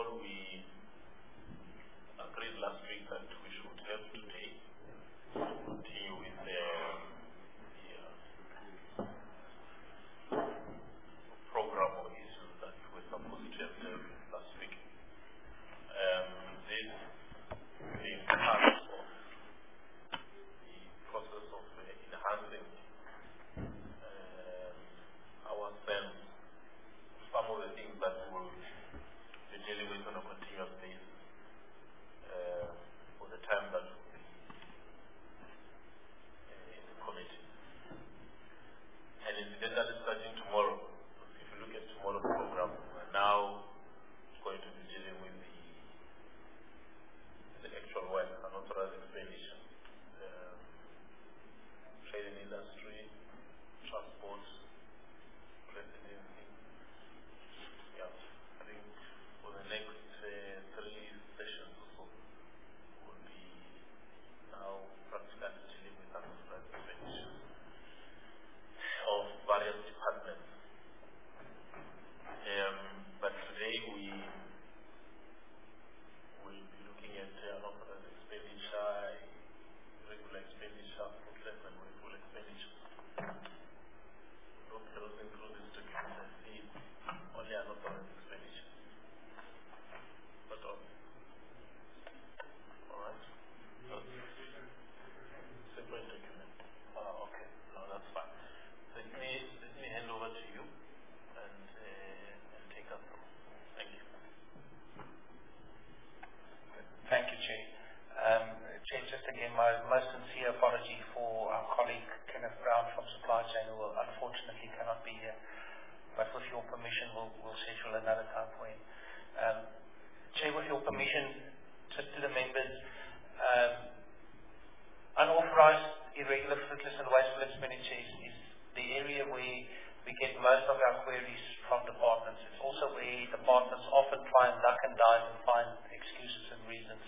all, we agreed last week that we should have today to continue with the program or issues that we were supposed to have done last week. This being part of the process of enhancing our sense of some of the things that we'll be dealing with on a continuous basis for the time that we'll be in the committee. And incidentally, starting tomorrow, if you look at tomorrow's program, we're now going to be dealing with the actual work, unauthorized expenditure, trading industry, transport, presidency. Yeah, I think for the next 3 sessions or so, we'll be now practically dealing with unauthorized expenditure of various departments. But today we will be looking at unauthorized expenditure, regular expenditure, fruitless and wasteful expenditure. Don't include this document. I see only unauthorized expenditure. But alright. Separate document. Okay. No, that's fine. Let me hand over to you and take us through. Thank you. Thank you, Chair. Chair, just again, my most sincere apology for our colleague Kenneth Brown from Supply Chain, who unfortunately cannot be here. But with your permission, we'll schedule another time for him. Chair, with your permission, just to the members, unauthorized, irregular, fruitless and wasteful expenditure is the area where we get most of our queries from departments. It's also where departments often try and duck and dive and find excuses and reasons.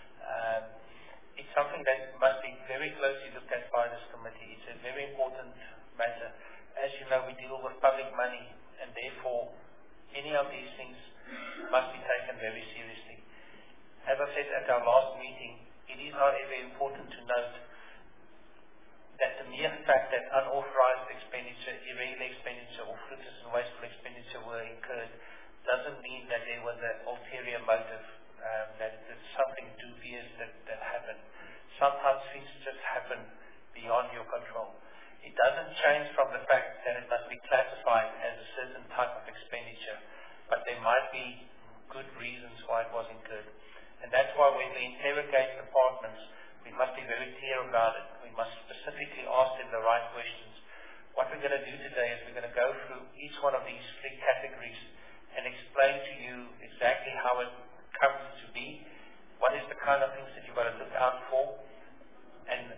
It's something that must be very closely looked at by this committee. It's a very important matter. As you know, we deal with public money, and therefore any of these things must be taken very seriously. As I said at our last meeting, it is however important to note that the mere fact that unauthorized expenditure, irregular expenditure, or fruitless and wasteful expenditure were incurred doesn't mean that there was an ulterior motive, that it's something dubious that happened. Sometimes things just happen beyond your control. It doesn't change from the fact that it must be classified as a certain type of expenditure, but there might be good reasons why it was incurred. And that's why when we interrogate departments, we must be very clear about it. We must specifically ask them the right questions. What we're going to do today is we're going to go through each one of these 3 categories and explain to you exactly how it comes to be, what is the kind of things that you've got to look out for, and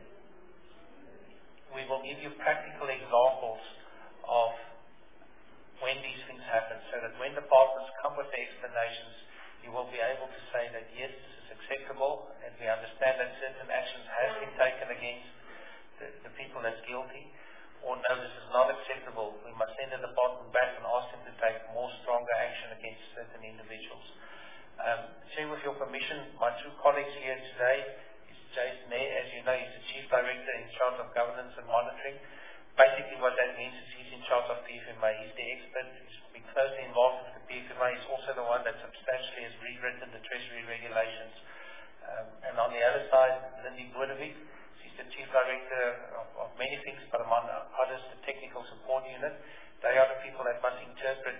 we will give you practical examples of when these things happen, so that when departments come with their explanations, you will be able to say that yes, this is acceptable, and we understand that certain actions have been taken against the people that's guilty, or no, this is not acceptable. We must send the department back and ask them to take more stronger action against certain individuals. Chair, with your permission, my 2 colleagues here today is Jason Nair. As you know, he's the Chief Director in charge of governance and monitoring. Basically what that means is he's in charge of PFMA. He's the expert. He's been closely involved with the PFMA. He's also the one that substantially has rewritten the Treasury regulations. And on the other side, Lindy Boerdewyk. She's the Chief Director of many things, but among others, the Technical Support Unit. They are the people that must interpret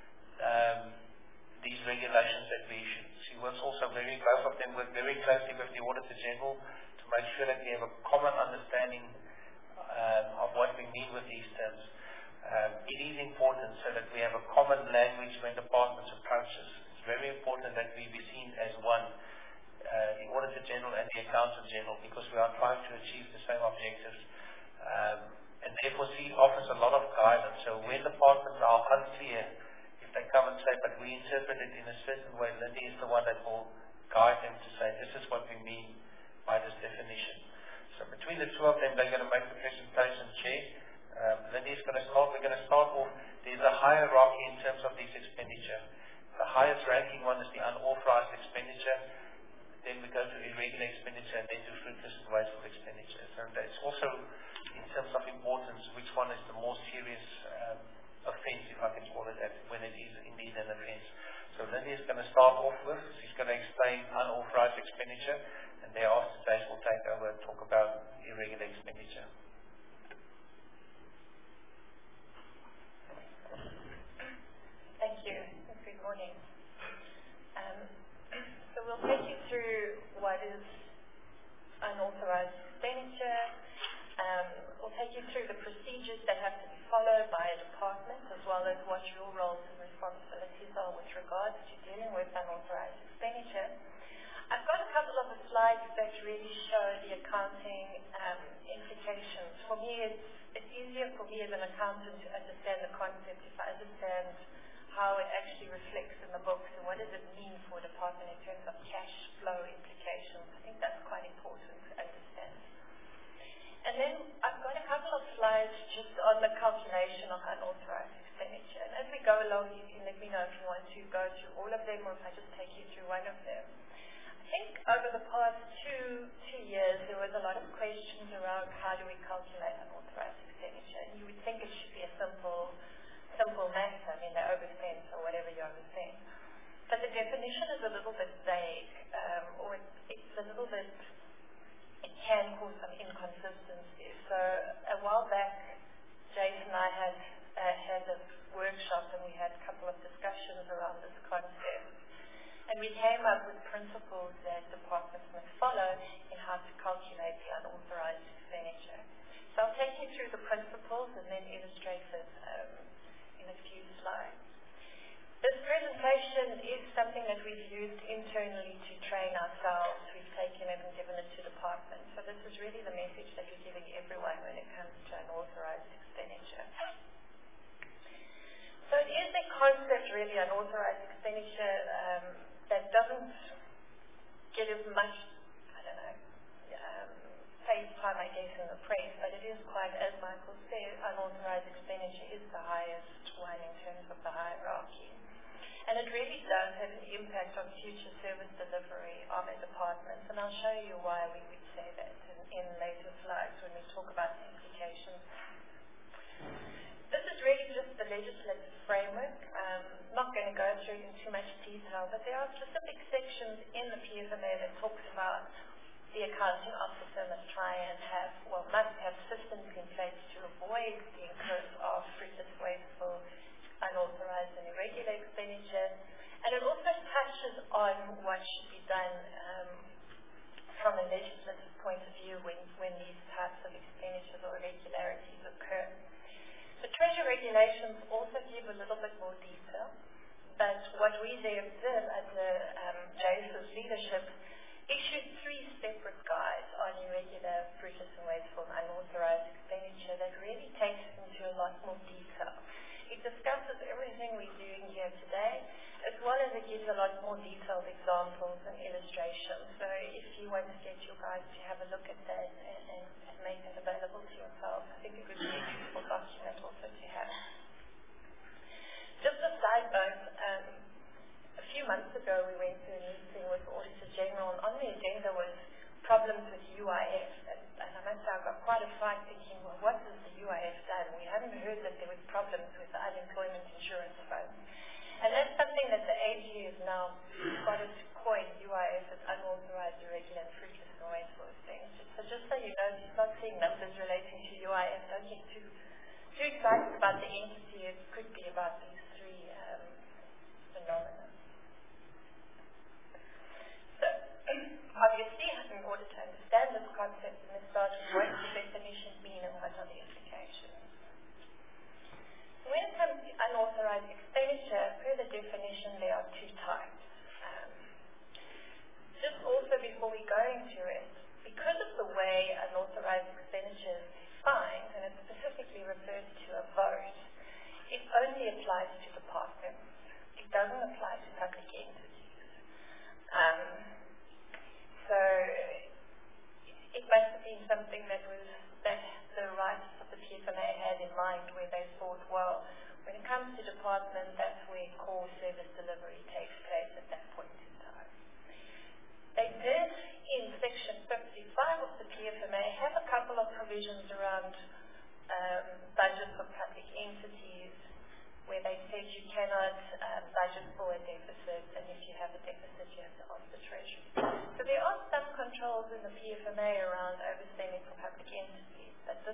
these regulations that we issue. She works also both of them work very closely with the Auditor General to make sure that we have a common understanding of what we mean with these terms. It is important so that we have a common language when departments approach us. It's very important that we be seen as one, the Auditor General and the Accountant General, because we are trying to achieve the same objectives. And therefore she offers a lot of guidance. So when departments are unclear, if they come and say, but we interpret it in a certain way, Lindy is the one that will guide them to say, this is what we mean by this definition. So between the 2 of them, they're going to make the presentation, Chair. Lindy is going to start. We're going to start off. There's a hierarchy in terms of this expenditure. The highest ranking one is the unauthorized expenditure. Then we go to irregular expenditure and then to fruitless and wasteful expenditure. So it's also, in terms of importance, which one is the more serious offence, if I can call it that, when it is indeed an offence. So Lindy is going to start off with, she's going to explain unauthorized expenditure, and thereafter Jace will take over and talk about irregular expenditure. Thank you. Good morning. So we'll take you through what is unauthorized expenditure. We'll take you through the procedures that have to be followed by a department, as well as what your roles and responsibilities are with regards to dealing with unauthorized expenditure. I've got a couple of slides that really show the accounting implications. For me, it's easier for me as an accountant to understand the concept if I understand how it actually reflects in the books and what does it mean for a department in terms of cash flow implications. I think that's quite important to understand. And then I've got a couple of slides just on the calculation of unauthorized expenditure. And as we go along, you can let me know if you want to go through all of them or if I just take you through one of them. I think over the past two years, there was a lot of questions around how do we calculate unauthorized expenditure. And you would think it should be a simple matter. I mean, they overspend or whatever you overspend. But the definition is a little bit vague, or it's a little bit, it can cause some inconsistencies. So a while back, Jace and I had a workshop and we had a couple of discussions around this concept. And we came up with principles that departments must follow in how to calculate the unauthorized expenditure. So I'll take you through the principles and then illustrate it in a few slides. This presentation is something that we've used internally to train ourselves. We've taken it and given it to departments. So this is really the message that we're giving everyone when it comes to unauthorized expenditure. So it is a concept, really, unauthorized expenditure, that doesn't get as much, face time, I guess, in the press, but it is quite, as Michael said, unauthorized expenditure is the highest one in terms of the hierarchy. And it really does have an impact on future service delivery of a department, and I'll show you why we would say that in later slides when we talk about the implications. This is really just the legislative framework. Not going to go through it in too much detail, but there are specific sections in the PFMA that talks about the accounting officer must have systems in place to avoid the incurrence of fruitless, wasteful, unauthorized and irregular expenditure. And it also touches on what should be done from a legislative point of view when these types of expenditures or irregularities occur. The Treasury regulations also give a little bit more detail, but what we there observe under Jace's leadership issued 3 separate guides on irregular, fruitless and wasteful and unauthorized expenditure that really takes it into a lot more detail. It discusses everything we're doing here today, as well as it gives a lot more detailed examples and illustrations. So if you want to get your guys to have a look at that and make it available to yourself, I think it would be a useful document also to have. Just a side note, a few months ago we went to a meeting with the Auditor General, and on the agenda was problems with UIF, and I must say I got quite a fright thinking, well, what has the UIF done? We hadn't heard that there was problems with the Unemployment Insurance Fund. And that's something that the AG has now started to coin UIF as unauthorized, irregular and fruitless and wasteful expenditures. So just so you know, if you start seeing numbers relating to UIF, don't get too excited about the entity. It could be about these 3 phenomena. So, obviously, in order to understand this concept, we must start with what does the definition mean and what are the implications. When it comes to unauthorized expenditure, per the definition, there are 2 types. Just also before we go into it, because of the way unauthorized expenditure is defined, and it specifically refers to a vote, it only applies to departments. It doesn't apply to public entities. So it must have been something that the writers of the PFMA had in mind, where they thought, well, when it comes to departments, that's where core service delivery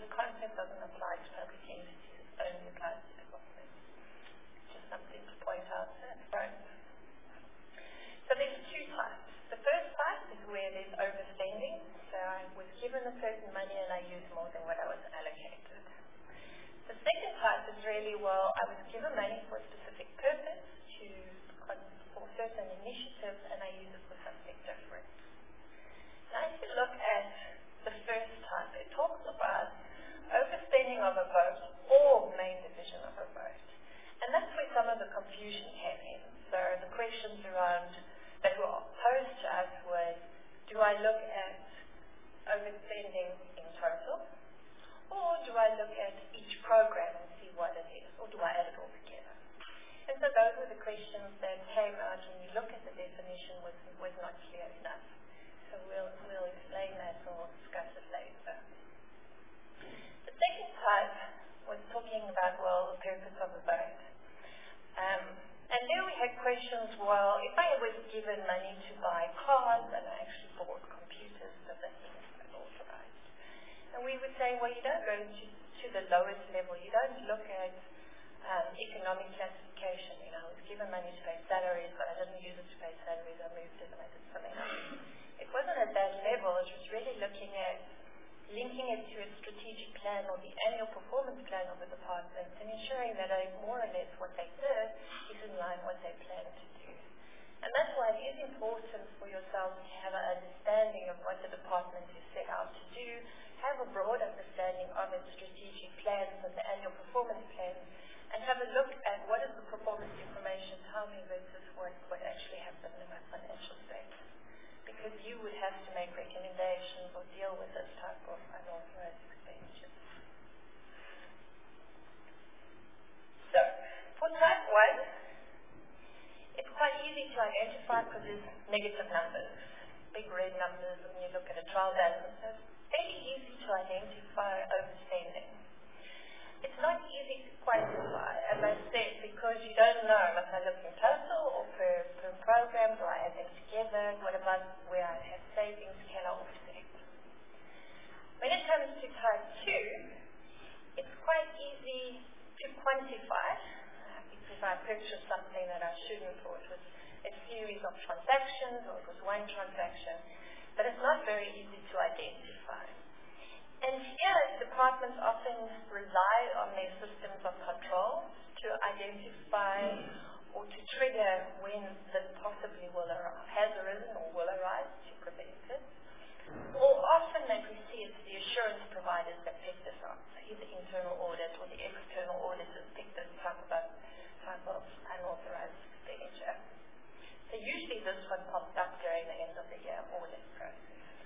this concept doesn't apply to public entities, it only applies to departments. Just something to point out at front. So there's two types. The first type is where there's overspending. So I was given a certain money and I used more than what I was allocated. The second type is really, well, I was given money for a specific purpose for certain initiatives and I use it for something different. Now if you look at the first type, it talks about overspending of a vote or main division of a vote. And that's where some of the confusion came in. So the questions around that were posed to us was, do I look at overspending in total? Or do I look at each program and see what it is? Or do I add it all together? And so those were the questions that came out when you look at the definition was not clear enough. So we'll explain that or discuss it later. The second type was talking about, well, the purpose of the vote. And there we had questions, well, if I was given money to buy cars and I actually bought computers, does that mean it's unauthorized? And we would say, well, you don't go to the lowest level. You don't look at economic classification. You know, I was given money to pay salaries, but I didn't use it to pay salaries. I moved it and I did something else. It wasn't at that level. It was really looking at linking it to a strategic plan or the annual performance plan of the department and ensuring that more or less what they did is in line with what they plan to do. And that's why it is important for yourself to have an understanding of what the department is set out to do, have a broad understanding of its strategic plans and the annual performance plans, and have a look at what is the performance information tell me versus what actually happened in my financial statement. Because you would have to make recommendations or deal with this type of unauthorized expenditures. So, for type 1, it's quite easy to identify because there's negative numbers, big red numbers when you look at a trial balance. So it's very easy to identify overspending. It's not easy to quantify, as I said, because you don't know if I look in total or per program, do I add them together, what about where I have savings, can I offset? When it comes to type 2, it's quite easy to quantify, because I purchased something that I shouldn't, or it was a series of transactions, or it was one transaction, but it's not very easy to identify. And here, departments often rely on their systems of control to identify or to trigger when this possibly has arisen or will arise to prevent it. Or often that we see it's the assurance providers that pick this up. So either internal audit or the external auditors pick this type of unauthorized expenditure. So usually this one pops up during the end of the year audit process.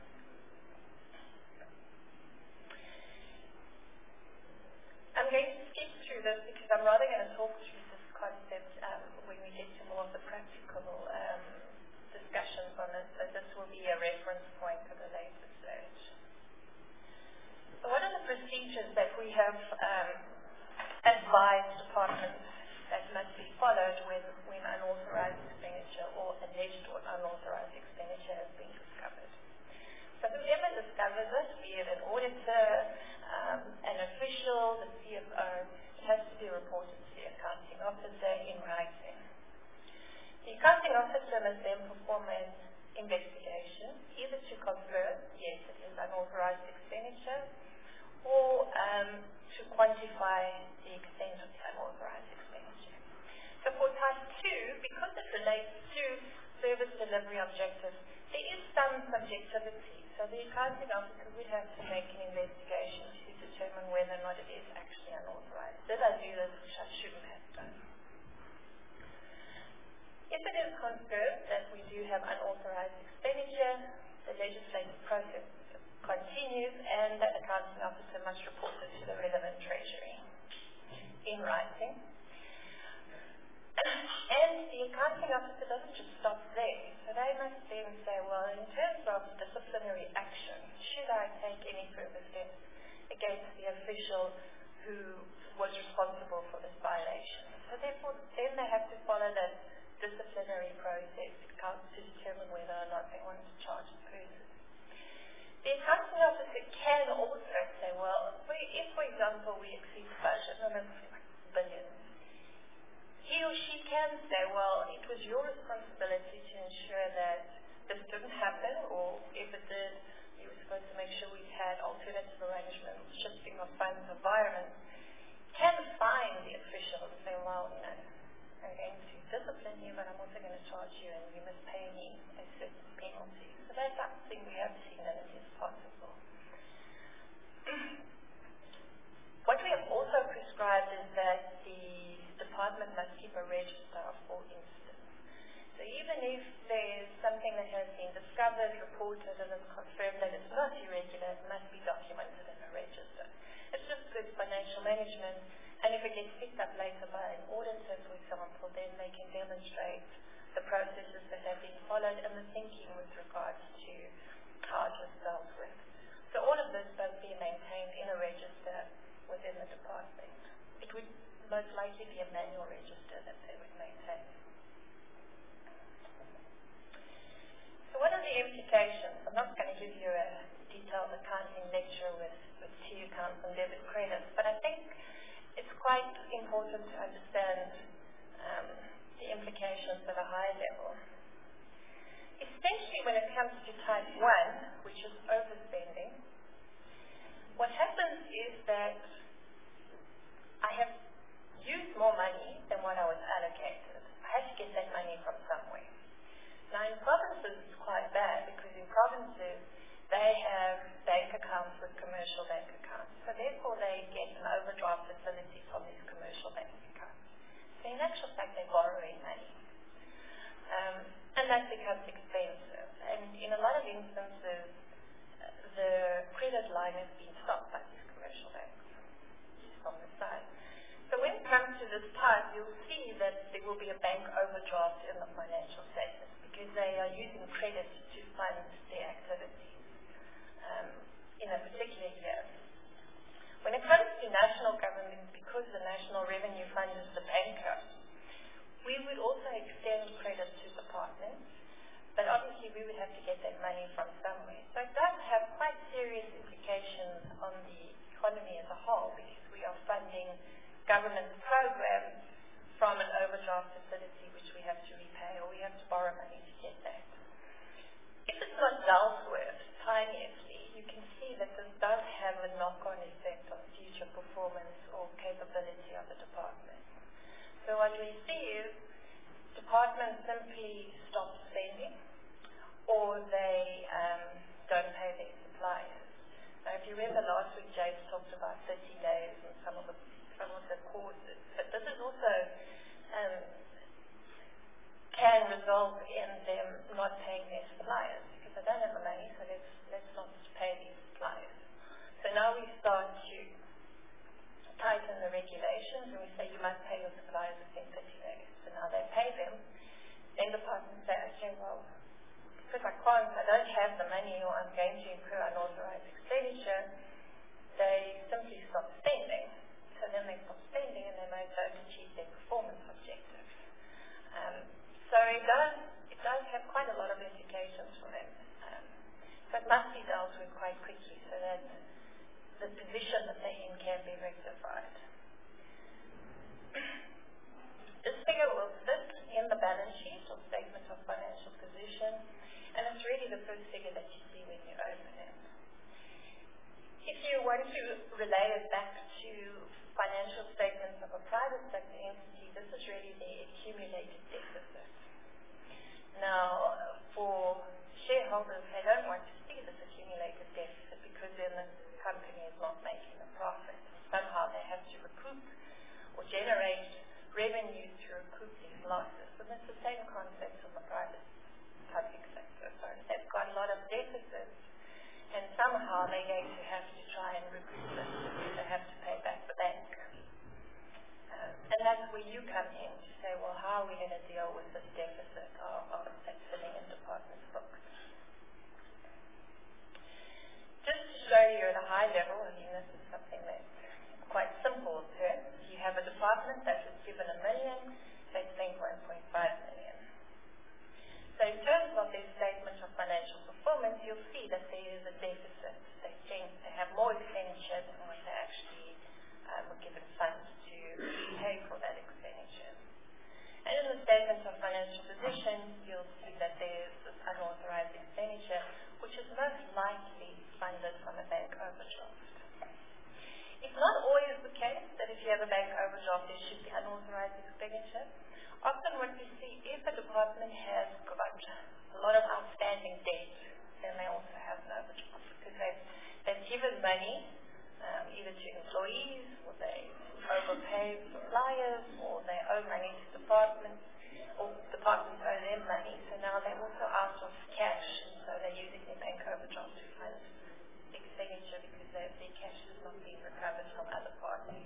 I'm going to skip through this because I'm rather going to talk through this concept when we get to more of the practical discussions on it, so this will be a reference point at a later stage. So what are the procedures that we have advised departments that must be followed when unauthorized expenditure or alleged or unauthorized expenditure has been discovered? So whoever discovers it, be it an auditor, an official, the CFO, it has to be reported to the accounting officer in writing. The accounting officer must then perform an investigation, either to confirm, yes, it is unauthorized expenditure, or to quantify the extent of the unauthorized expenditure. So for type 2, because it relates to service delivery objectives, there is some subjectivity. So the accounting officer would have to make an investigation to determine whether or not it is actually unauthorized. Did I do this which I shouldn't have done? If it is confirmed that we do have unauthorized expenditure, the legislative process continues and the accounting officer must report it to the relevant treasury in writing. And the accounting officer doesn't just stop there. So they must then say, well, in terms of disciplinary action, should I take any further steps against the official who was responsible for this violation? So therefore, then they have to follow that disciplinary process to determine whether or not they want to charge the person. The accounting officer can also say, well, if, for example, we exceed the budget, and it's like billions, he or she can say, well, it was your responsibility to ensure that this didn't happen, or if it did, you were supposed to make sure we had alternative arrangements, shifting of funds, environment. Can fine the official and say, well, I'm going to discipline you, but I'm also going to charge you, and you must pay me a certain penalty. So that's something we have seen that it is possible. What we have also prescribed is that the department must keep a register of all incidents. So even if there is something that has been discovered, reported, and is confirmed that it's not irregular, it must be documented in a register. It's just good financial management, and if it gets picked up later by an auditor, for example, then they can demonstrate the processes that have been followed and the thinking with regards to how it was dealt with. So all of this must be maintained in a register within the department. It would most likely be a manual register that they would maintain. So what are the implications? I'm not going to give you a detailed accounting lecture with T accounts and debit credits, but I think it's quite important to understand the implications at a high level. Essentially, when it comes to type 1, which is overspending, what happens is that I have used more money than what I was allocated. I had to get that money from somewhere. Now, in provinces, it's quite bad, because in provinces, they have bank accounts with commercial bank accounts. So therefore, they get an overdraft facility from these commercial bank accounts. So in actual fact, they're borrowing money. And that becomes expensive. And in a lot of instances, the credit line has been stopped by these commercial banks, just on the side. So when it comes to this type, you'll see that there will be a bank overdraft in the financial statements, because they are using credit to fund their activities in a particular year. When it comes to national government, because the National Revenue Fund is the banker, we would also extend credit to departments, but obviously we would have to get that money from somewhere. So it does have quite serious implications on the economy as a whole, because we are funding government programs from an overdraft facility which we have to repay, or we have to borrow money to get that. If it's not dealt with timeously, you can see that this does have a knock-on effect on future performance or capability of the department. So what we see is departments simply stop spending, or they don't pay their suppliers. Now, if you remember last week, James talked about 30 days and some of the causes, but this is also can result in them not paying their suppliers, because they don't have the money, so let's not pay these suppliers. So now we start to tighten the regulations, and we say you must pay your suppliers within 30 days. So now they pay them. Then departments say, okay, well, because I don't have the money, or I'm going to incur unauthorized expenditure, they simply stop spending. So then they stop spending, and they don't achieve their performance objectives. So it does have quite a lot of implications for them. So it must be dealt with quite quickly, so that the position that they're in can be rectified. This figure will sit in the balance sheet or statement of financial position, and it's really the first figure that you see when you open it. If you want to relay it back to financial statements of a private sector entity, this is really the accumulated deficit. Now, for shareholders, they don't want to see this accumulated deficit, because then the company is not making a profit. Somehow they have to recoup or generate revenue to recoup these losses. And it's the same concept in the private public sector. So they've got a lot of deficits, and somehow they're going to have to try and recoup this, because they have to pay back the bank. And that's where you come in to say, well, how are we going to deal with this deficit that's sitting in department books? Just to show you at a high level, I mean, this is something that's quite simple terms. You have a department that was given $1 million, they spent $1.5 million. So in terms of their statement of financial performance, performance, you'll see that there is a deficit. They have more expenditure than what they actually were given funds to pay for that expenditure. And in the statement of financial position, you'll see that there's this unauthorized expenditure, which is most likely funded from a bank overdraft. It's not always the case that if you have a bank overdraft, there should be unauthorized expenditure. Often what we see, if a department has got a lot of outstanding debt, then they also have an overdraft because they've given money either to employees, or they overpay suppliers, or they owe money to departments, or departments owe them money. So now they're also out of cash, and so they're using their bank overdraft to fund expenditure because their cash is not being recovered from other parties.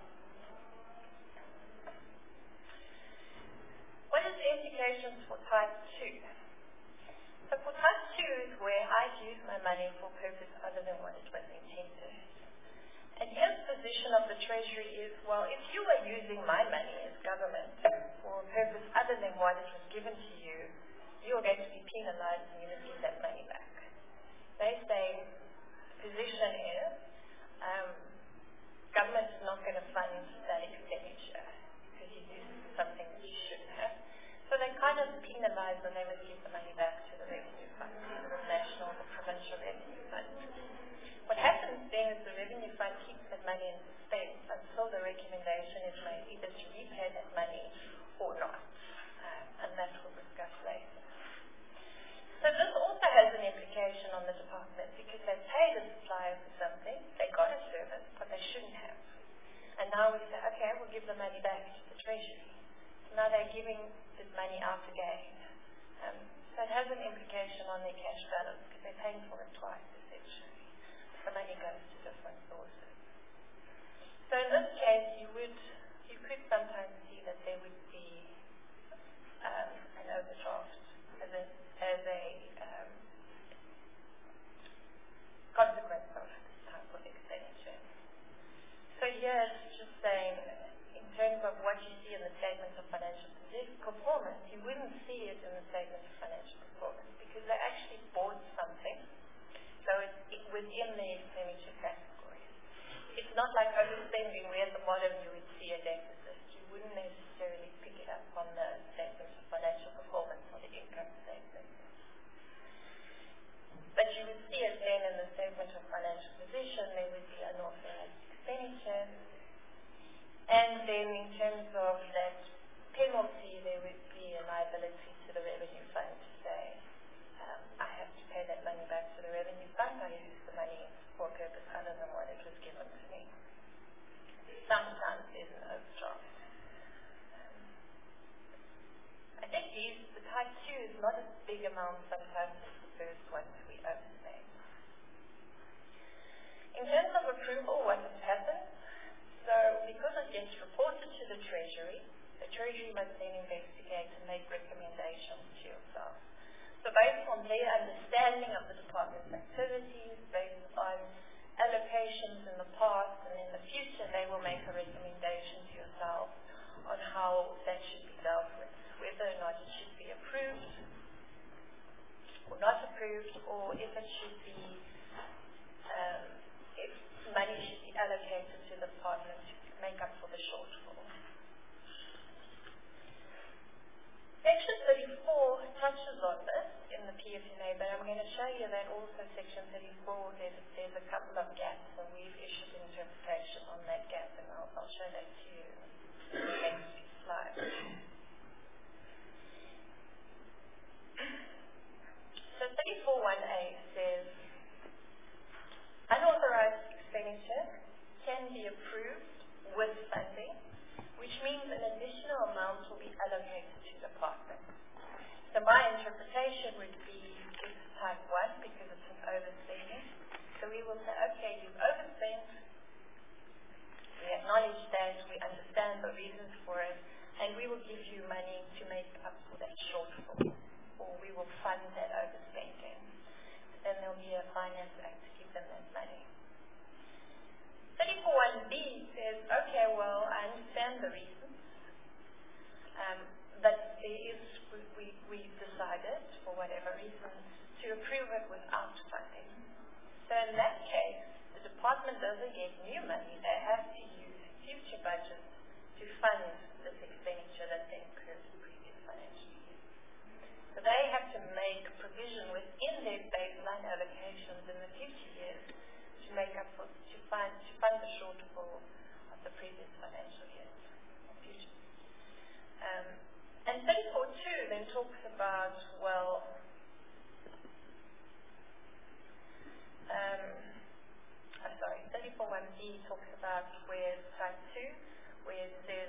What is the implications for type 2? So for type 2 is where I use my money for a purpose other than what it was intended. And here's the position of the Treasury is, well, if you are using my money as government for a purpose other than what it was given to you, you are going to be penalized and you must give that money back. They say the position is government is not going to fund that expenditure because you do something that you shouldn't have. So they kind of penalize when they must give the money back to the revenue fund, either the national or the provincial revenue fund. What happens then is the revenue fund keeps that money in suspense until the recommendation is made either to repay that money or not. And that we'll discuss later. So this also has an implication on the department because they paid a supplier for something, they got a service, but they shouldn't have. And now we say, okay, we'll give the money back to the Treasury. So now they're giving this money out again. So it has an implication on their cash balance because they're paying for it twice, essentially. The money goes to different sources. So in this case, you could sometimes see that there would be an overdraft as a consequence of this type of expenditure. So here it's just saying, in terms of what you see in the statement of financial performance, you wouldn't see it in the statement of financial performance because they actually bought something. So it's within the expenditure category. It's not like overspending where at the bottom you would see a deficit. You wouldn't necessarily pick it up on the statement of financial performance or the income statement. But you would see it then in the statement of financial position, there would be unauthorized expenditure. And then in terms of that penalty, there would be a liability to the revenue fund to say, I have to pay that money back to the revenue fund. I use the money for a purpose other than what it was given to me. Sometimes there's an overdraft. I think the type 2 is not a big amount sometimes as the first ones we overspend. In terms of approval, what has happened? So because it gets reported to the Treasury must then investigate and make recommendations to yourself. So based on their understanding of the department's activities, based on allocations in the past and in the future, they will make a recommendation to yourself on how that should be dealt with, whether or not it should be approved or not approved, or if it should be, if money should be allocated to the department to make up for the shortfall. Section 34 touches on this in the PFMA, but I'm going to show you that also Section 34, there's a couple of gaps, and we've issued an interpretation on that gap, and I'll show that to you in the next few slides. So 34.1a says, unauthorized expenditure can be approved with funding, which means an additional amount will be allocated to the department. So my interpretation would be it's type 1 because it's an overspending. So we will say, okay, you've overspent. We acknowledge that, we understand the reasons for it, and we will give you money to make up for that shortfall, or we will fund that overspending. Then there'll be a finance act to give them that money. 34.1b says, okay, well, I understand the reasons, but there is, we've decided, for whatever reasons, to approve it without funding. So in that case, the department doesn't get new money. They have to use future budgets to fund this expenditure that they incurred in previous financial years. So they have to make provision within their baseline allocations in the future years to make up for, to fund the shortfall of the previous financial years or future. And 34.2 then talks about, well, 34.1b talks about where type 2, where it says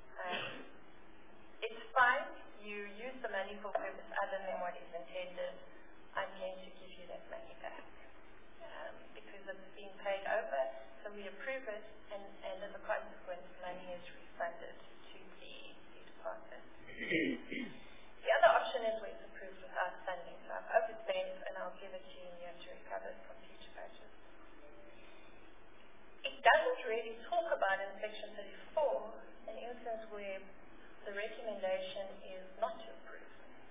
it's fine, you use the money for purpose other than what is intended, I'm going to give you that money back. Because it's been paid over, so we approve it, and as a consequence, money is refunded to the department. The other option is where it's approved without funding. So I've overspent, and I'll give it to you, and you have to recover it from future budgets. It doesn't really talk about in section 34 an instance where the recommendation is not to approve.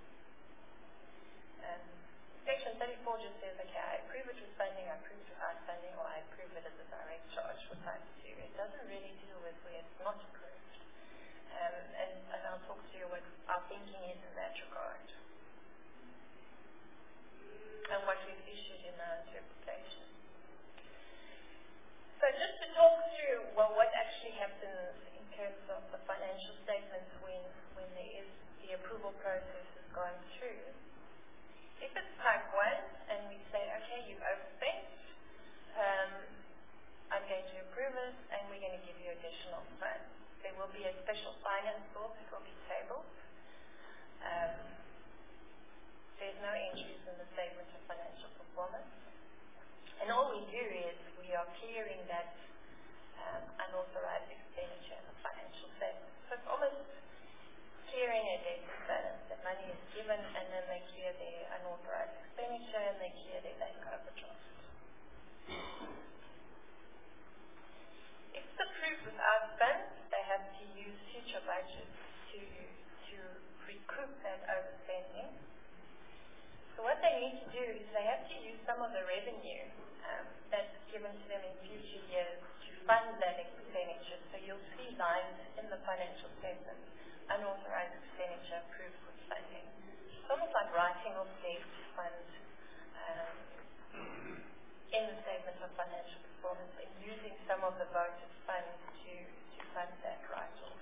Section 34 just says, okay, I approve it with funding, I approve it without funding, or I approve it as a direct charge for type 2. It doesn't really deal with where it's not approved. And I'll talk to you what our thinking is in that regard. And what we've issued in our interpretation. So just to talk through, well, what actually happens in terms of the financial statements when there is the approval process is going through. If it's type 1 and we say, okay, you've overspent, I'm going to approve it and we're going to give you additional funds. There will be a special finance book that will be tabled. There's no entries in the statement of financial performance. And all we do is we are clearing that unauthorized expenditure in the financial statement. So it's almost clearing a debt balance. The money is given and then they clear their unauthorized expenditure and they clear their bank overdraft. If it's approved without funds, they have to use future budgets to recoup that overspending. So what they need to do is they have to use some of the revenue that's given to them in future years to fund that expenditure. So you'll see lines in the financial statement, unauthorized expenditure approved with funding. It's almost like writing off debt to fund in the statement of financial performance and using some of the voted funds to fund that write-off.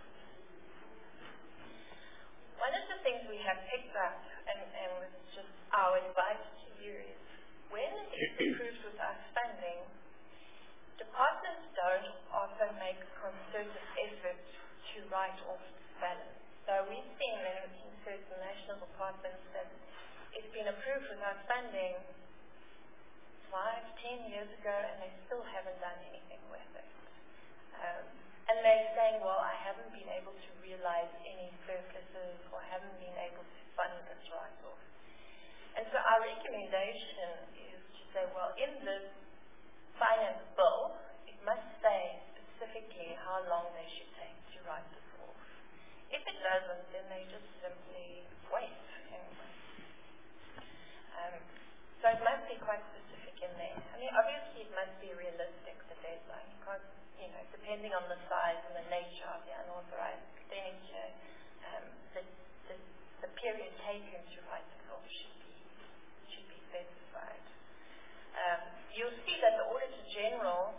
One of the things we have picked up and was just our advice to you is when it's approved without funding, departments don't often make a concerted effort to write off balance. So we've seen that in certain national departments that it's been approved without funding 5-10 years ago and they still haven't done anything with it. And they're saying, well, I haven't been able to realize any surpluses or haven't been able to fund this write-off. And so our recommendation is to say, well, in this finance bill, it must say specifically how long they should take to write this off. If it doesn't, then they just simply wait. So it must be quite specific in there. I mean, obviously it must be realistic, the deadline. You can't, depending on the size and the nature of the unauthorized expenditure, the period taken to write it off should be specified. You'll see that the Auditor General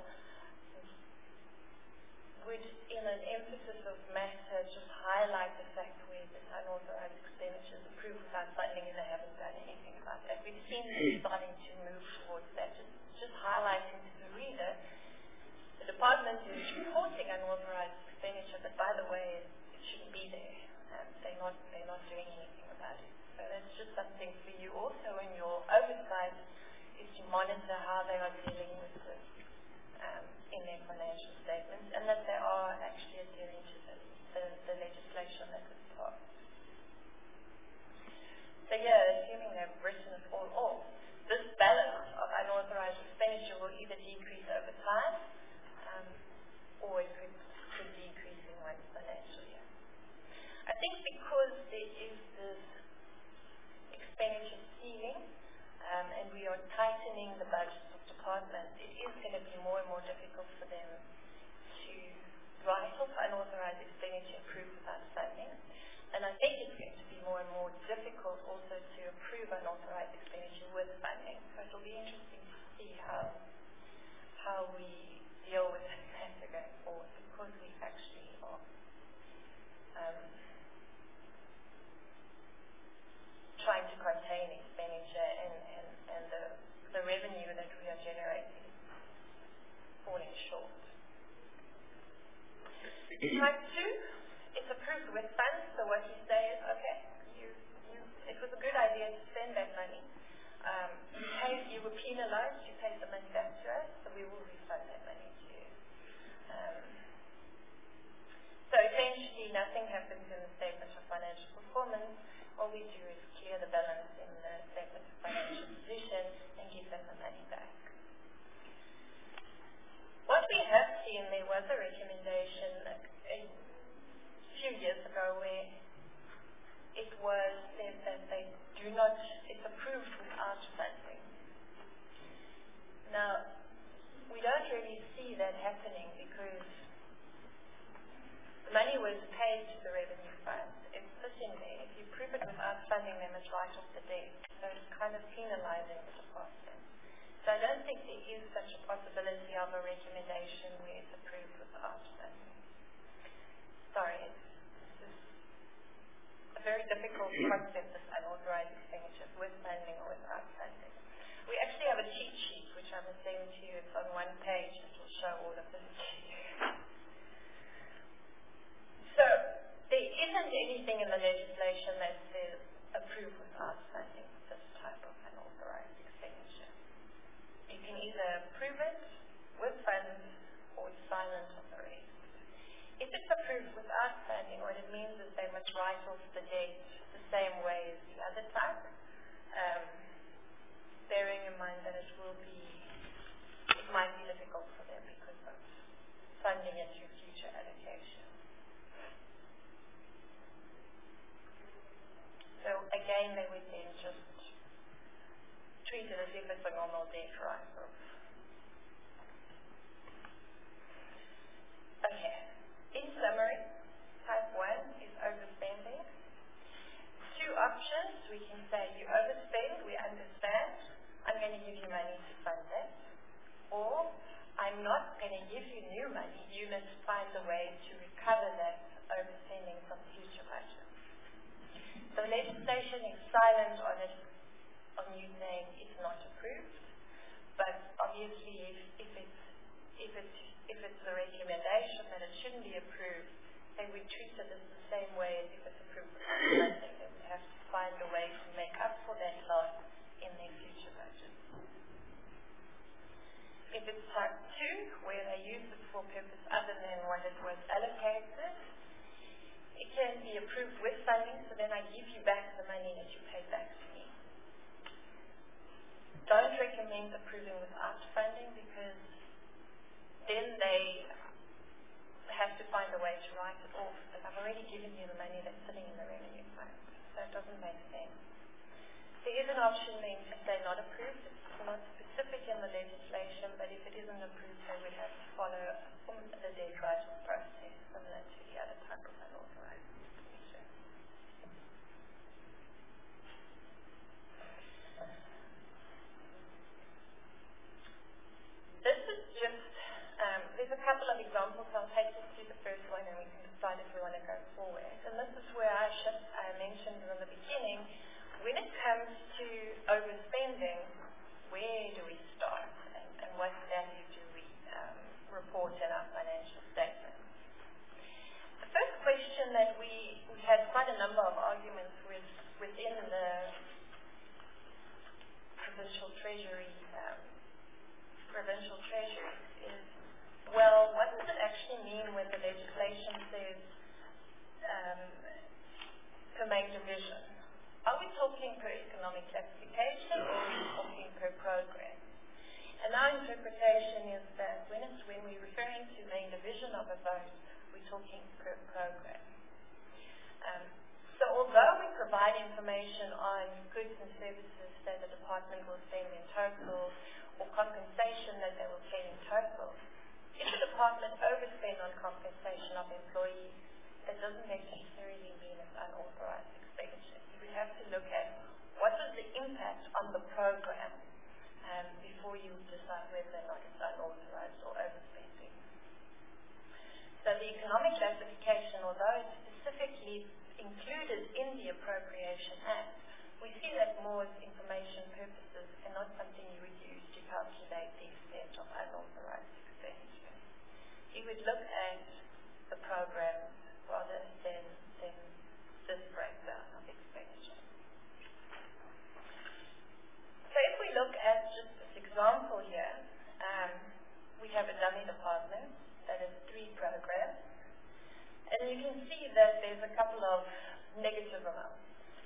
would, in an emphasis of matter, just highlight the fact where this unauthorized expenditure is approved without funding and they haven't done anything about that. We've seen them starting to move towards that, just highlighting to the reader the department is reporting unauthorized expenditure, but by the way, it shouldn't be there. They're not doing anything about it. So that's just something for you also in your oversight is to monitor how they are dealing with this in their financial statements and that they are actually adhering to the legislation that was passed. So assuming they've written it all off, this balance of unauthorized expenditure will either decrease over time or it could decrease in one financial year. I think because there is this expenditure ceiling, we are tightening the budgets of departments, it is going to be more and more difficult for them to write off unauthorized expenditure approved without funding. And I think it's going to be more and more difficult also to approve unauthorized expenditure with funding. So it'll be interesting to see how we deal with that matter going forward, because we actually are trying to contain expenditure and the revenue that we are generating falling short. Type 2, it's approved with funds, so what you say is, okay, it was a good idea to spend that money. You were penalized, you paid the money back to us, so we will refund that money to you. So essentially, nothing happens in the statement of financial performance. All we do is clear the balance in the statement of financial position and give them the money back. What we have seen, there was a recommendation a few years ago where it was said that they do not, it's approved without funding. Now, we don't really see that happening because the money was paid to the revenue fund. It's sitting there. If you prove it without funding, they must write off the debt. So it's kind of penalizing the department. So I don't think there is such a possibility of a recommendation where it's approved without funding. Sorry, it's just a very difficult concept, this unauthorized expenditures with funding or without funding. We actually have a cheat sheet, which I'm going to send to you. It's on one page. It will show all of this to you. So there isn't anything in the legislation that says approve without funding this type of unauthorized expenditure. You can either approve it with funds or it's silent on the rest. If it's approved without funding, what it means is they must write off the debt the same way as the other type, bearing in mind that it might be difficult for them because of funding it through future allocation. So again, they would then just treat it as if it's a normal debt write-off. Okay. In summary, type 1 is overspending. Two options. We can say you overspend, we understand. I'm going to give you money to fund that. Or I'm not going to give you new money. You must find a way to recover that overspending from future budgets. The legislation is silent on it, on you saying it's not approved. But obviously, if it's a recommendation that it shouldn't be approved, they would treat it as the same way as if it's approved. They would have to find a way to make up for that loss in their future budget. If it's type 2, where they use it for purpose other than what it was allocated, it can be approved with funding, so then I give you back the money that you paid back to me. Don't recommend approving without funding because then they have to find a way to write it off. But I've already given you the money that's sitting in the revenue fund, so it doesn't make sense. There is an option then to say not approved. It's not specific in the legislation, but if it isn't approved, they would have to follow the debt write-off process similar to the other type of unauthorized expenditure. This is just, there's a couple of examples. I'll take you through the first one and we can decide if we want to go forward. And this is where I mentioned in the beginning, when it comes to overspending, where do we start and what value do we report in our financial statements? The first question that we had quite a number of arguments within the provincial treasury is, well, what does it actually mean when the legislation says per main division? Are we talking per economic classification or are we talking per program? And our interpretation is that when we're referring to main division of a vote, we're talking per program. So although we provide information on goods and services that the department department will spend in total, or compensation that they will pay in total. If the department overspend on compensation of employees, that doesn't necessarily mean it's unauthorized expenditure. You would have to look at what was the impact on the program before you decide whether or not it's unauthorized or overspending. So the economic classification, although it's specifically included in the Appropriation Act, we see that more as information purposes and not something you would use to calculate the extent of unauthorized expenditure. You would look at the program rather than this breakdown of expenditure. So if we look at just this example here, we have a dummy department that is 3 programs, and you can see that there's a couple of negative amounts.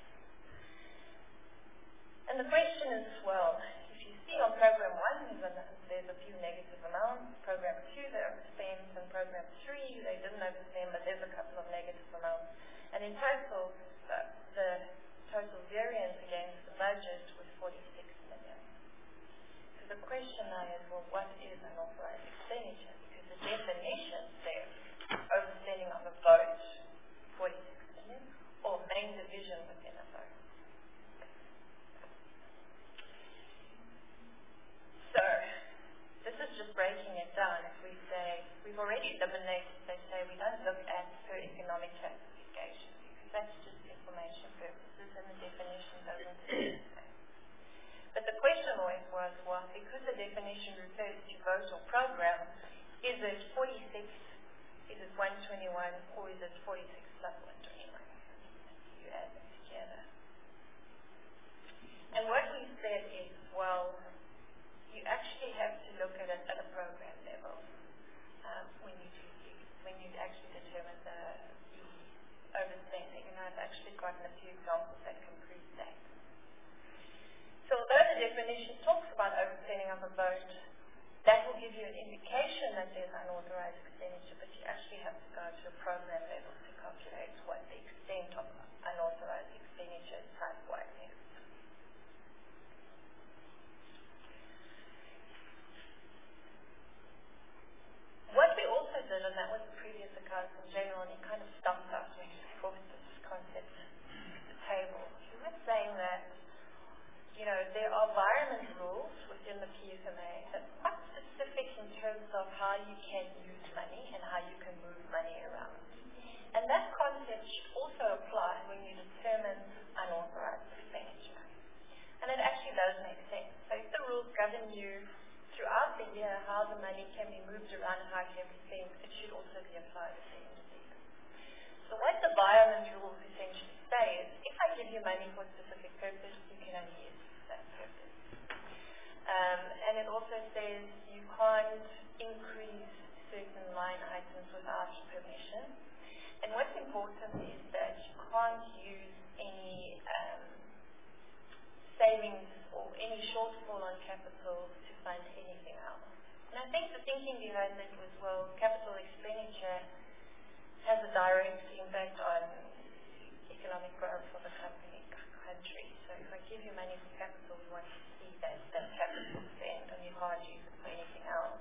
And the question is, well, if you see on program 1, there's a few negative amounts, program 2 they overspent, and program 3 they didn't overspend, but there's a couple of negative amounts. And in total, the total variance against the budget was 46 million. So the question now is, well, what is unauthorized expenditure? Because the definition says overspending of a vote, 46 million, or main division within a vote. So, this is just breaking it down. If we say, we've already eliminated, they say we don't look at per economic classification, because that's just information purposes and the definition doesn't say that. But the question always was, well, because the definition refers to vote or program, is it 46, is it 121, or is it 46 plus 121? You add them together. And what we said is, well, you actually have to look at it at a program level when you actually determine the overspending. And I've actually gotten a few examples that can prove that. So although the definition talks about overspending of a vote, that will give you an indication that there's unauthorized expenditure, but you actually have to go to a program level to calculate what the extent of unauthorized expenditure type-wise is. What we also did, and that was the previous accounts in general, and it kind of stumped us when we brought this concept to the table. We were saying that, you know, there are environment rules within the PFMA that's quite specific in terms of how you can use money and how you can move money around. And that concept should also apply when you determine unauthorized expenditure. And it actually does make sense. So if the rules govern you throughout the year how the money can be moved around and how it can be spent, it should also be applied at the end of the year. So what the environment rules essentially say is, if I give you money for a specific purpose, you can only use it for that purpose. And it also says you can't increase certain line items without permission. And what's important is that you can't use any savings or any shortfall on capital to fund anything else. And I think the thinking behind it was, well, capital expenditure has a direct impact on economic growth of a country. So if I give you money for capital, we want to see that capital spent and you can't use it for anything else.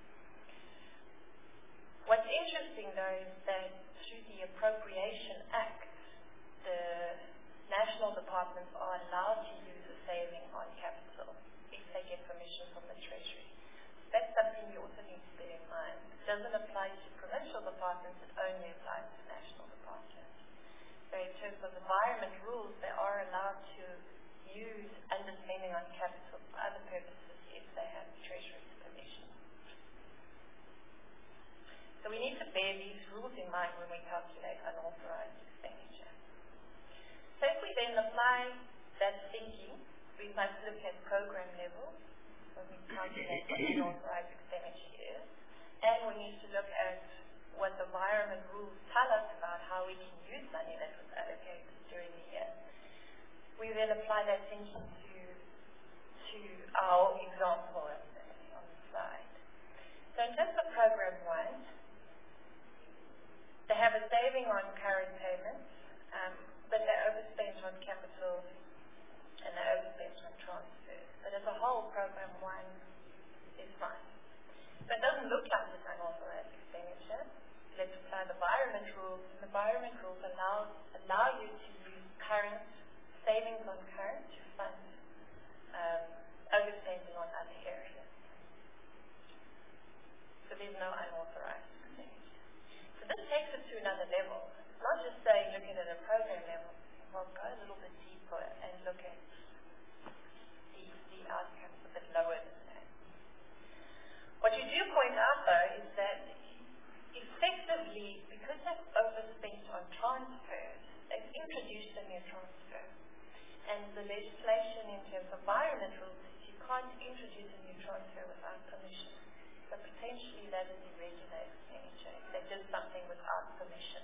What's interesting though is that through the Appropriation Act, the national departments are allowed to use a saving on capital if they get permission from the Treasury. That's something you also need to bear in mind. It doesn't apply to provincial departments, it only applies to national departments. So in terms of environment rules, they are allowed to use underspending on capital for other purposes if they have the Treasury's permission. So we need to bear these rules in mind when we calculate unauthorized expenditure. So if we then apply that thinking, we must look at program level when we calculate what unauthorized expenditure is, and we need to look at what the environment rules tell us about how we can use money that was allocated during the year. We then apply that thinking to our example on the slide. So in terms of program 1, they have a saving on current payments, but they overspent on capital and they overspent on transfers. fine. So it doesn't look like it's unauthorized expenditure. Let's apply the environment rules. And the environment rules allow you to use current savings on current to fund overspending on other areas. So there's no unauthorized expenditure. So this takes it to another level. It's not just saying looking at a program level. We'll go a little bit deeper and look at the outcomes a bit lower than that. What you do point out though is that effectively, because they've overspent on transfers, they've introduced a new transfer. And the legislation in terms of environment rules is you can't introduce a new transfer without permission. So potentially that is irregular expenditure if they did something without permission.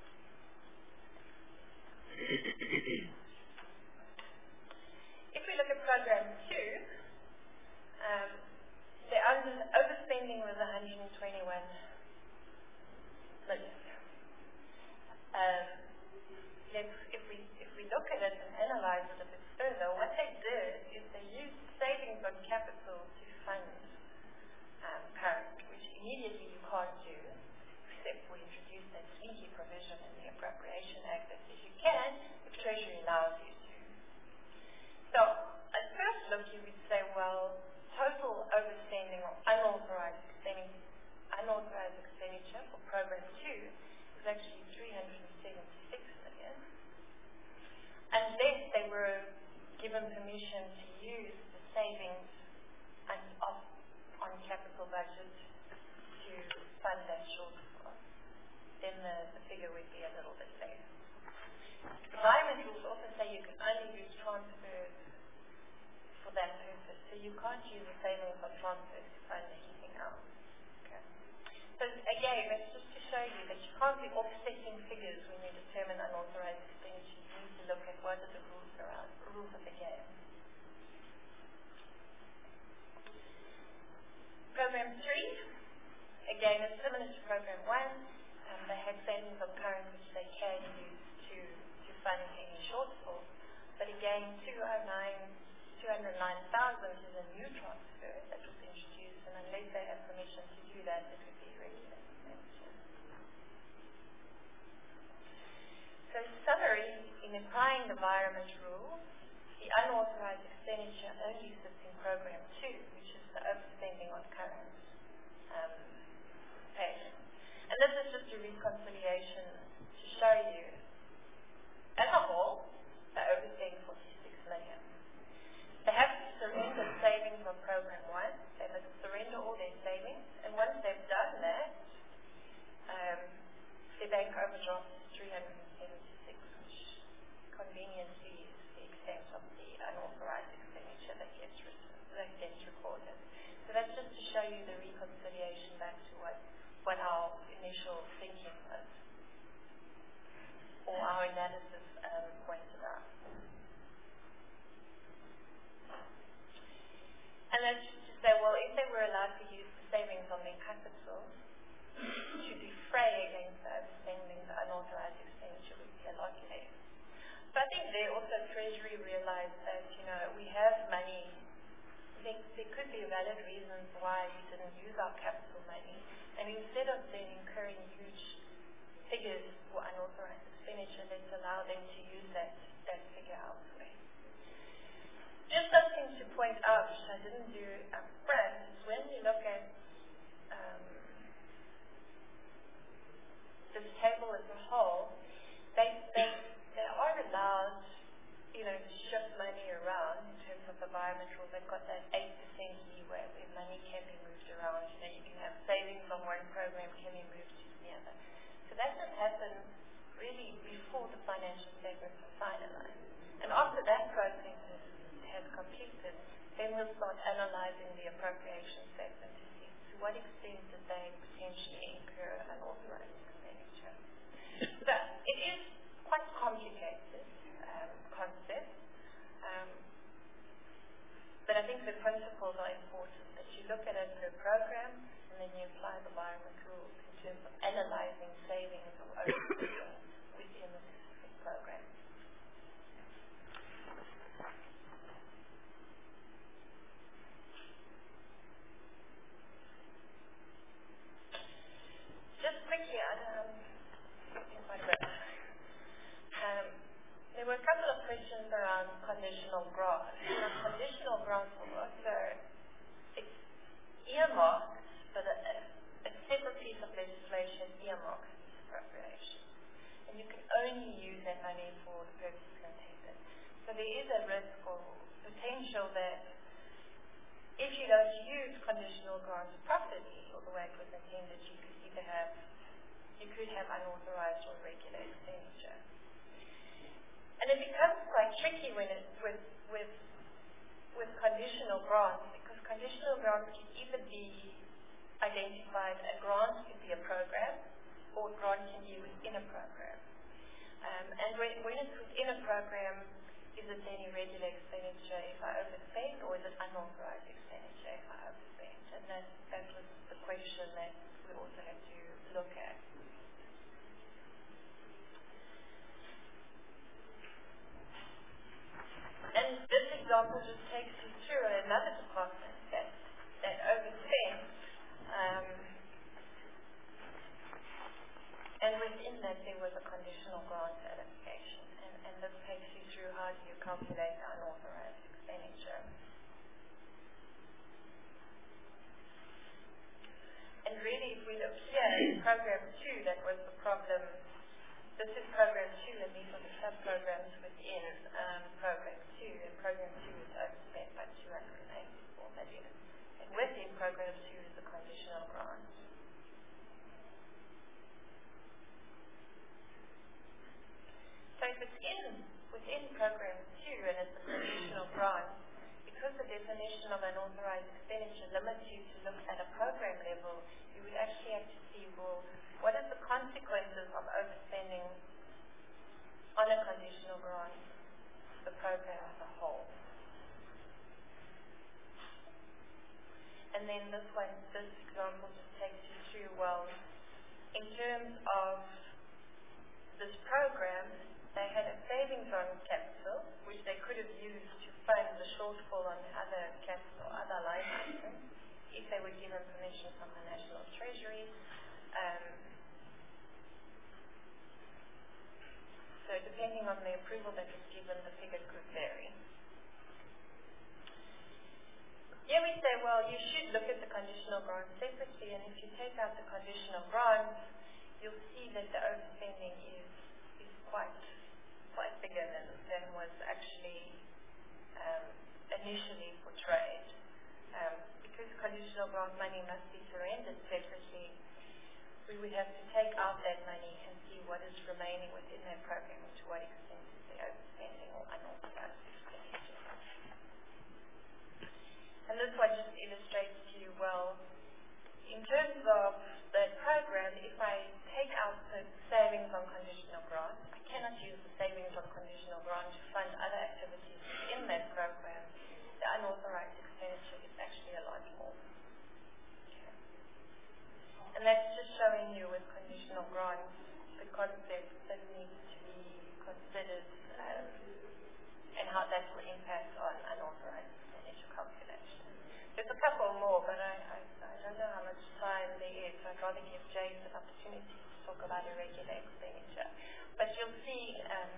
If we look at program 2, the overspending was 121 million. If we look at it and analyze it a bit further, what they did is they used savings on capital to fund current, which immediately you can't do, except we introduce that sneaky provision in the Appropriation Act that says you can if Treasury allows you to. So at first look you would say, well, total overspending or unauthorized expenditure for program 2 is actually 376 million. Unless they were given permission to use the savings on capital budget to fund that shortfall, then the figure would be a little bit less. Environment rules also say you can only use transfers for that purpose, so you can't use the savings on transfers to fund anything else. Okay. So again, it's just to show you that you can't be offsetting figures when you determine unauthorized expenditure. You need to look at what are the rules of the game. Program 3, again, is similar to Program 1. They have savings of current which they can use to fund any shortfall. But again, 209,000 is a new transfer that was introduced, and unless they have permission to do that, it would be regular expenditure. So summary, in applying the environment rule, the unauthorized expenditure only sits in Program 2, which is the overspending on current payments. And this is just a reconciliation to show you, as a whole, they overspend 46 million. They have to surrender savings on Program 1. They must surrender all their savings. And once they've done that, their bank overdraft is 376, which conveniently is the extent of the unauthorized expenditure that gets recorded. So that's just to show you the reconciliation back to what our initial thinking was, or our analysis pointed out. And that's just to say, well, if they were allowed to use the savings on their capital to defray against the overspending, the unauthorized expenditure would be a lot less. So I think there also Treasury realized that, we have money. There could be valid reasons why we didn't use our capital money. And instead of then incurring huge figures for unauthorized expenditure, let's allow them to use that figure elsewhere. Just something to point out, which I didn't do up front, is when you look at this table as a whole, they are allowed, to shift money around in terms of the environment rule. They've got that 8% leeway where money can be moved around. You can have savings on one program can be moved to the other. So that can happen really before the financial statements are finalized. And after that process has completed, then we'll start analyzing the appropriation statement to see to what extent did they potentially incur unauthorized expenditure. So it is quite complicated concept, but I think the principles are important, that you look at it per program and then you apply the environment rules in terms of analyzing savings or overspending within the specific program. for. So it's earmarked, but a separate piece of legislation earmarks these appropriations. And you can only use that money for the purposes intended. So there is a risk or potential that if you don't use conditional grants properly or the way it was intended, you could have unauthorized or irregular expenditure. And it becomes quite tricky when with conditional grants, because conditional grants can either be identified, a grant can be a program, or a grant can be within a program. And when it's within a program, is it then irregular expenditure if I overspend, or is it unauthorized expenditure if I overspend? And that was the question that we also had to look at. And this example just takes you through another department that overspent, and within that there was a conditional grant allocation, and this takes you through how do you calculate the unauthorized expenditure. And really, if we look here in Program 2, that was the problem. This is Program 2, and these are the sub-programs within Program 2, and Program 2 is overspent by 284 million. And within Program 2 is the conditional grant. So if it's within Program 2 and it's a conditional grant, because the definition of unauthorized expenditure limits you to look at a program level, you would actually have to see, well, what is the consequences of overspending on a conditional grant, the program as a whole? And then this example just takes you through, well, in terms of this program, they had a savings on capital, which they could have used to fund the shortfall on other capital, other line items, if they were given permission from the National Treasury. So depending on the approval that was given, the figure could vary. Here we say, well, you should look at the conditional grant separately, and if you take out the conditional grant, you'll see that the overspending is quite bigger than was actually initially portrayed. Because conditional grant money must be surrendered separately, we would have to take out that money and see what is remaining within that program and to what extent is the overspending or unauthorized expenditure. And this one just illustrates to you, well, in terms of that program, if I take out the savings on conditional grant, I cannot use the savings on conditional grant to fund other activities in that program. The unauthorized expenditure is actually a lot more. Okay. And that's just showing you with conditional grants the concepts that need to be considered and how that will impact on unauthorized expenditure calculation. There's a couple more, but I don't know how much time there is, so I'd rather give James an opportunity to talk about irregular expenditure. But you'll see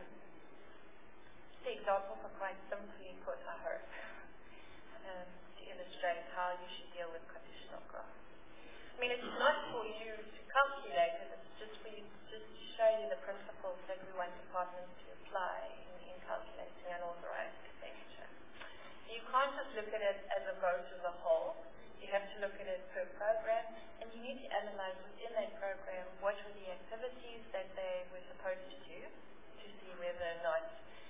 the examples are quite simply put, I hope, to illustrate how you should deal with conditional grants. I mean, it's not for you to calculate it, it's just for you to show you the principles that we want departments to apply in calculating unauthorized expenditure. You can't just look at it as a vote as a whole. You have to look at it per program, and you need to analyze within that program what were the activities that they were supposed to do to see whether or not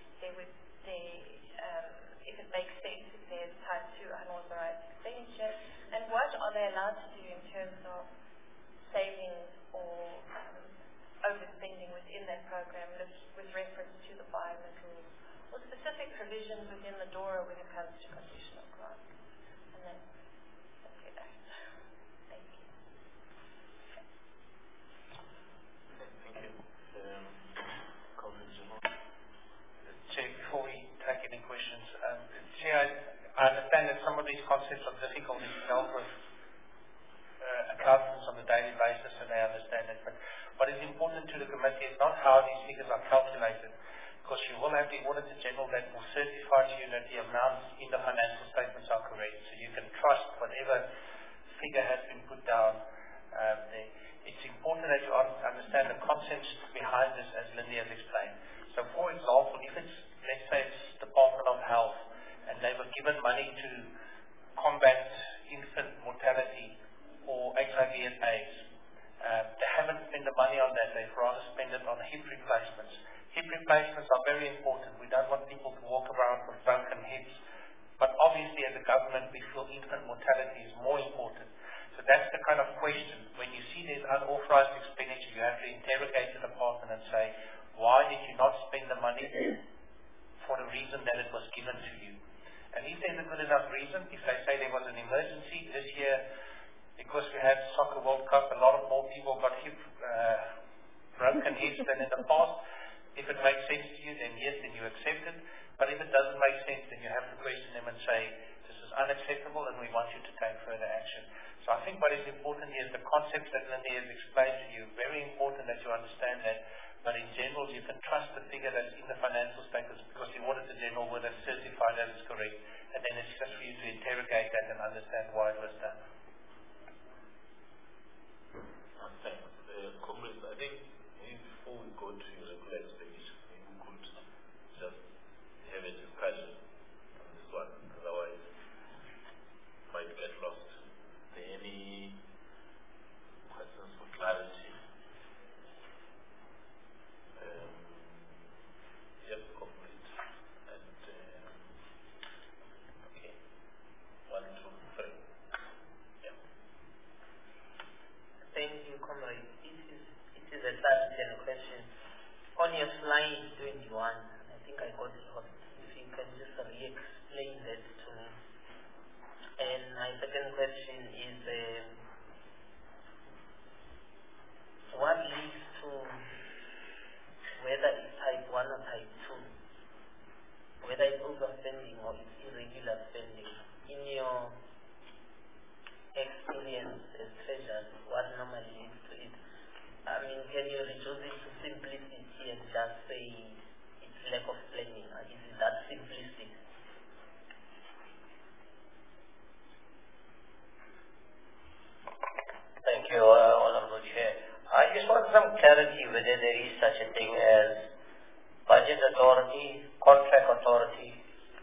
if it makes sense if there's type 2 unauthorized expenditure, and what are they allowed to do in terms of savings or overspending within that program with reference to the environment rules or specific provisions within the DORA when it comes to conditional grants. And that's simply that. Thank you. Thank you. Chair, before we take any questions, Chair, I understand that some of these concepts are difficult to deal with accountants on a daily basis, and they understand it. But what is important to the committee is not how these figures are calculated, because you will have the Auditor General that will certify to you that the amounts in the financial statements are correct. So you can trust whatever figure has been put down there. It's important that you understand the concepts behind this, as Lindy has explained. So for example, if it's, let's say it's Department of Health, and they were given money to combat infant mortality or HIV and AIDS, they haven't spent the money on that. They've rather spent it on hip replacements. Hip replacements are very important. We don't want people to walk around with broken hips. But obviously, as a government, we feel infant mortality is more important. So that's the kind of question. When you see there's unauthorized expenditure, you have to interrogate the department and say, why did you not spend the money for the reason that it was given to you? And if there's a good enough reason, if they say there was an emergency this year, because we had Soccer World Cup, a lot of more people got broken hips than in the past. If it makes sense to you, then yes, then you accept it. But if it doesn't make sense, then you have to question them and say, this is unacceptable and we want you to take further action. So I think what is important here is the concepts that Lindy has explained to you. Very important that you understand that. But in general, you can trust the figure that's in the financial statements because the Auditor General would have certified that it's correct. And then it's just for you to interrogate that and understand why it was done. Thanks. Comrades, I think before we go to your regular expenditure, maybe we could just have a discussion on this one. Otherwise, it might get lost. Are there any questions for clarity? Yes, complete. And okay, 1, 2, 3. Yeah. Thank you, comrade. It is a clarification question. On your slide 21, I think I got it lost. If you can just re-explain that to me. And my second question is, what leads to whether it's type 1 or type 2, whether it's overspending or it's irregular spending? In your experience as treasurer, what normally leads to it? I mean, can you reduce it to simplicity and just say it's lack of planning? Is it that simplistic? Thank you, Honorable Chair. I just want some clarity whether there is such a thing as budget authority, contract authority,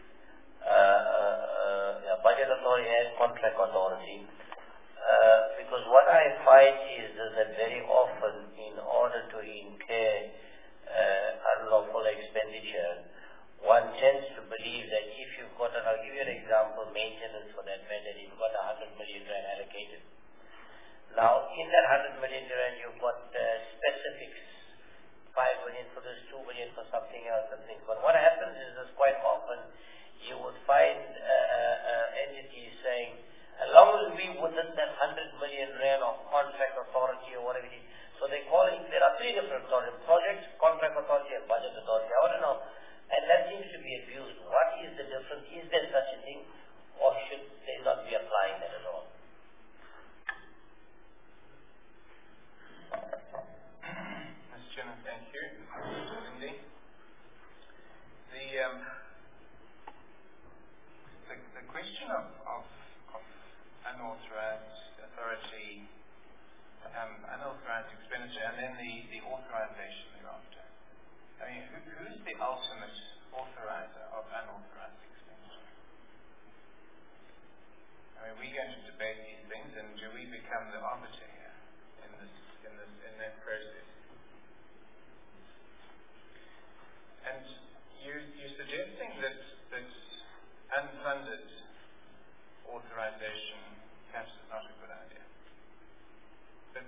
budget authority and contract authority. Because what I find is that very often, in order to incur unlawful expenditure, one tends to believe that if you've got, and I'll give you an example, maintenance for that matter, you've got 100 million rand allocated. Now, in that 100 million rand, you've got specifics, 5 million for this, 2 million for something else and things. But what happens is that quite often, you would find entities saying, as long as we within that 100 million rand of contract authority or whatever it is. So they call it, there are 3 different authorities: projects, contract authority, and budget authority. I want to know, and that seems to be abused. What is the difference? Is there such a thing, or should they not be applying that at all? Mr. Chairman, thank you. Lindy. The question of unauthorized authority, unauthorized expenditure, and then the authorization thereafter. I mean, who's the ultimate authorizer of unauthorized expenditure? I mean, we're going to debate these things, and do we become the arbiter here in that process? And you're suggesting that unfunded authorization perhaps is not a good idea. But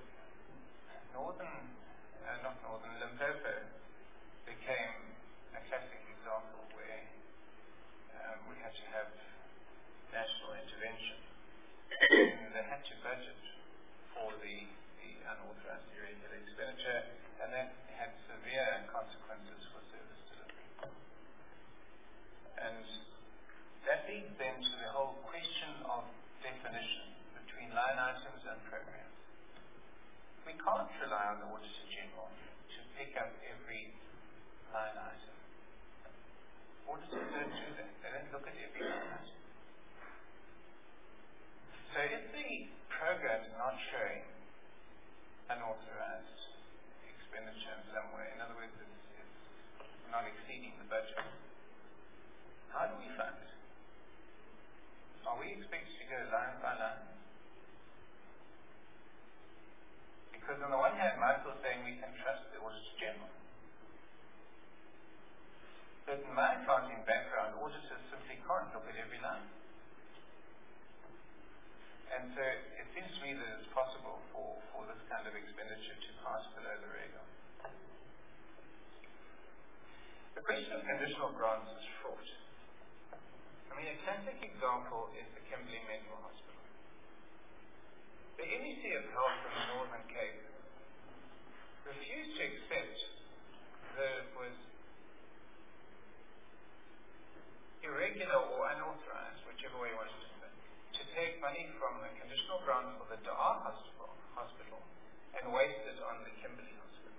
Limpopo became a classic example where we had to have national intervention. They had to budget for the unauthorized irregular expenditure, and that had severe consequences for service delivery. And that leads then to the whole question of definition between line items and programs. We can't rely on the Auditor General to pick up every line item auditors don't do that. They don't look at every line. So if the program's not showing unauthorized expenditure in some way, in other words, it's not exceeding the budget, how do we fund it? Are we expected to go line by line? Because on the one hand, Michael's saying we can trust the Auditor General. But in my accounting background, auditors simply can't look at every line. And so it seems to me that it's possible for this kind of expenditure to pass below the radar. The question of conditional grants is fraught. I mean, a classic example is the Kimberley Mental Hospital. The MEC of Health in the Northern Cape refused to accept that it was irregular or unauthorized, whichever way you want to say, to take money from a conditional grant for the Dar Hospital and waste it on the Kimberley Hospital.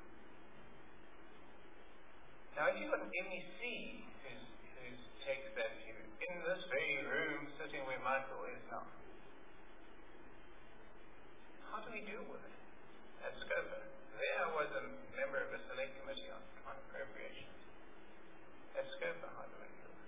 Now, if you've got an MEC who takes that view, in this very room, sitting where Michael is now, how do we deal with it? At SCOPA, there I was a member of a select committee on appropriations. At SCOPA, how do we deal with it?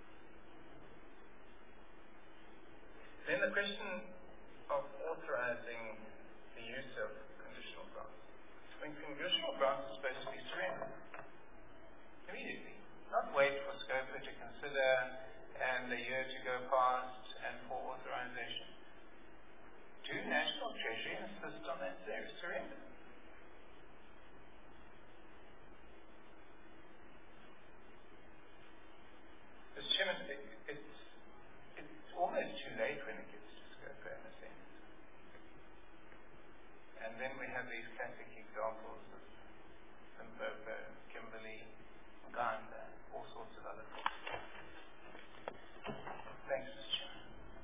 Then the question of authorizing the use of conditional grants. I mean, conditional grants are supposed to be surrendered immediately, not wait for SCOPA to consider and a year to go past and for authorization. Do National Treasury insist on that surrender? Mr. Chairman, it's almost too late when it gets to SCOPA in a sense. And then we have these classic examples of Limpopo, Kimberley, Uganda, all sorts of other things. Thanks, Mr. Chairman.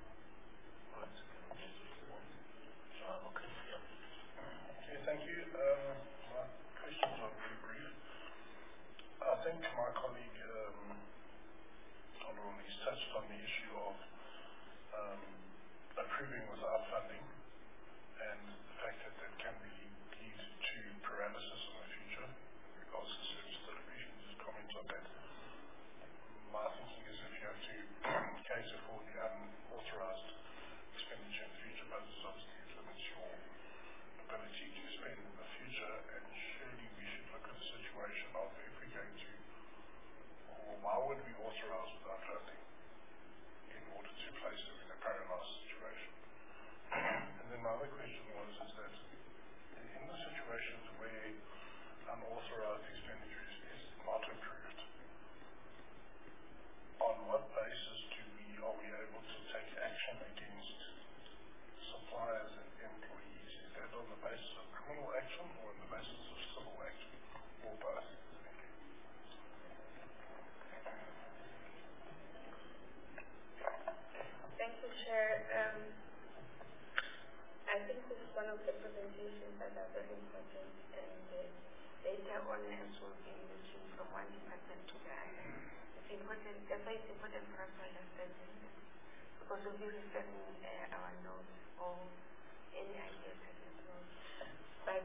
Okay, thank you. My questions are very brief. I think my colleague, Honourable, he's touched on the issue of approving without funding and the fact that that can lead to paralysis in the future in regards to service delivery. Just comment on that. My thinking is if you have to cater for the unauthorized expenditure in future budgets, obviously it limits your ability to spend in the future, and surely we should look at the situation of if we're going to, or why would we authorize without funding in order to place them in a paralyzed situation. And then my other question was is that in the situations where unauthorized expenditure is not approved, on what basis are we able to take action against suppliers and employees? Is that on the basis of criminal action or on the basis of civil action, or both? Thank you, Chair. I think this is one of the presentations that are very important, and later on as we'll be looking from one department to the other. It's important, that's why it's important for us to understand this, because we'll be referring our notes or any ideas that we have. But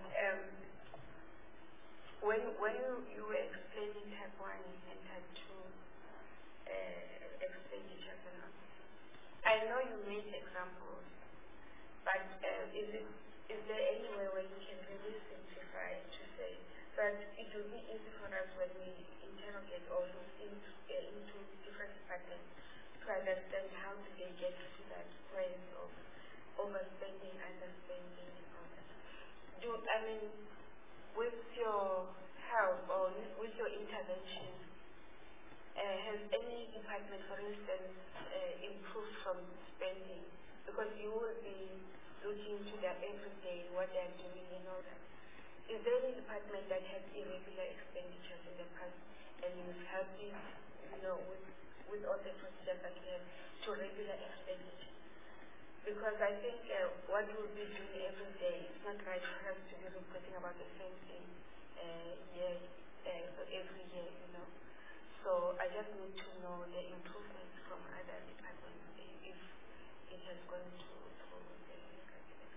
when you were explaining type 1 and type 2 expenditures and all, I know you made examples, but is there any way where you can really simplify to say that it will be easy for us when we interrogate or look into different departments to understand how do they get to that point of overspending, underspending, and all that. With your help or with your intervention, has any department, for instance, improved from spending? Because you will be looking to their everyday, what they're doing and all that. Is there any department that has irregular expenditures in the past and is helping, with all the procedures that we have to regular expenditure? Because I think what we'll be doing every day, it's not right for us to be reporting about the same thing every year, So So I just need to know the improvements from other departments if it has gone through the cabinet.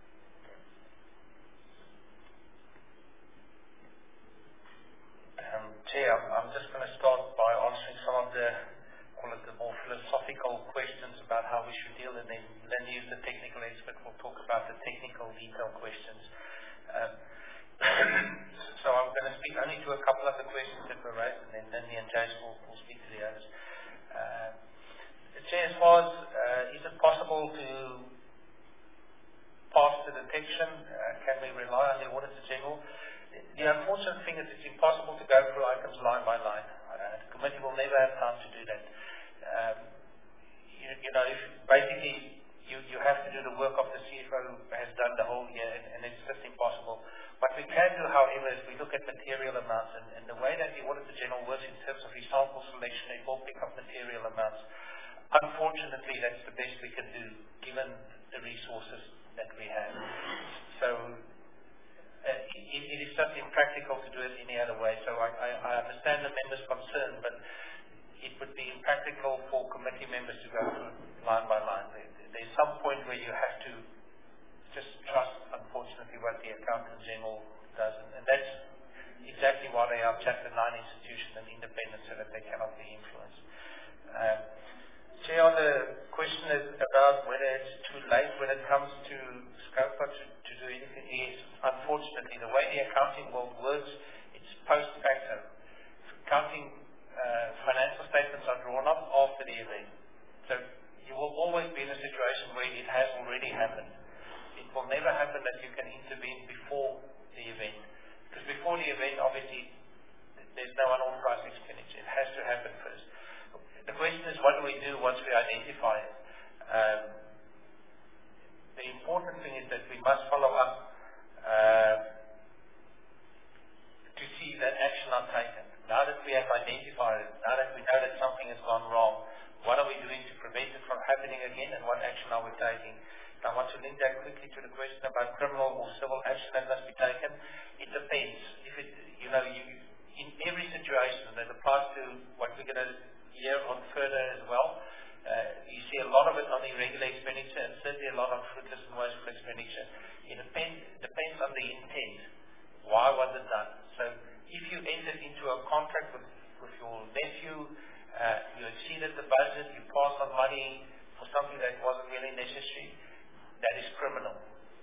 Chair, I'm just going to start by answering some of the, call it the more philosophical questions about how we should deal, and then Lindy, as the technical expert, will talk about the technical detail questions. So I'm going to speak only to a couple of the questions that were raised, and then Lindy and Jace will speak to the others. Chair, as far as is it possible to pass the detection? Can we rely on the Auditor General? The unfortunate thing is it's impossible to go through items line by line. The committee will never have time to do that. If basically you have to do the work of the CFO has done the whole year, and it's just impossible. What we can do, however, is we look at material amounts, and the way that the Auditor General works in terms of his sample selection, it will pick up material amounts. Unfortunately, that's the best we can do, given the resources that we have. So it is just impractical to do it any other way. So I understand the members' concern, but it would be impractical for committee members to go through line by line. There's some point where you have to just trust, unfortunately, what the Accountant General does, and that's exactly why they are Chapter 9 institutions and independent, so that they cannot be influenced. Chair, on the question about whether it's too late when it comes to SCOPA to do anything, yes, unfortunately, the way the accounting world works, it's post facto. Accounting financial statements are drawn up after the event. So you will always be in a situation where it has already happened. It will never happen that you can intervene before the event. Because before the event, obviously, there's no unauthorized expenditure. It has to happen first. The question is, what do we do once we identify it? The important thing is that we must follow up to see that action are taken. Now that we have identified it, now that we know that something has gone wrong, what are we doing to prevent it from happening again, and what action are we taking? And I want to link that quickly to the question about criminal or civil action that must be taken. It depends. If it, in every situation, that applies to what we're going to hear on further as well. You see a lot of it on irregular expenditure, and certainly a lot on fruitless and wasteful expenditure. It depends on the intent. Why was it done? So if you entered into a contract with your nephew, you exceeded the budget, you passed on money for something that wasn't really necessary, that is criminal.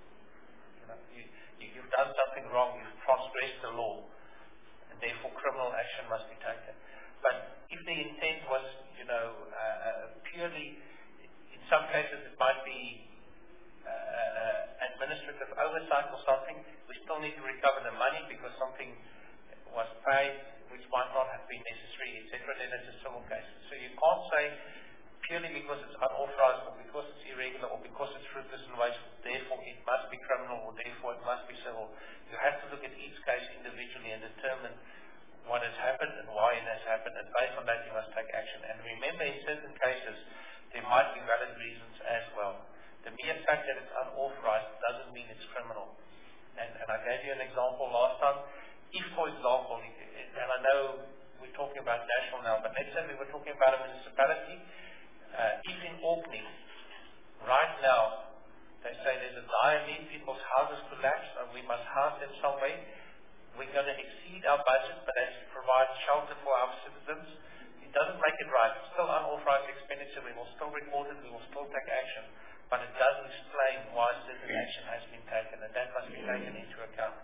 You've done something wrong, you've transgressed the law, and therefore criminal action must be taken. But if the intent was, purely, in some cases it might be administrative oversight or something, we still need to recover the money because something was paid which might not have been necessary, etc. Then it's a civil case. So you can't say purely because it's unauthorized or because it's irregular or because it's fruitless and wasteful, therefore it must be criminal or therefore it must be civil. You have to look at each case individually and determine what has happened and why it has happened, and based on that you must take action. And remember, in certain cases there might be valid reasons as well. The mere fact that it's unauthorized doesn't mean it's criminal. And I gave you an example last time. If, for example, and I know we're talking about national now, but let's say we were talking about a municipality. If in Orkney, right now, they say there's a dire need, people's houses collapse, and we must house them some way, we're going to exceed our budget, but as we provide shelter for our citizens, it doesn't make it right. It's still unauthorized expenditure. We will still report it. We will still take action. But it doesn't explain why certain action has been taken, and that must be taken into account.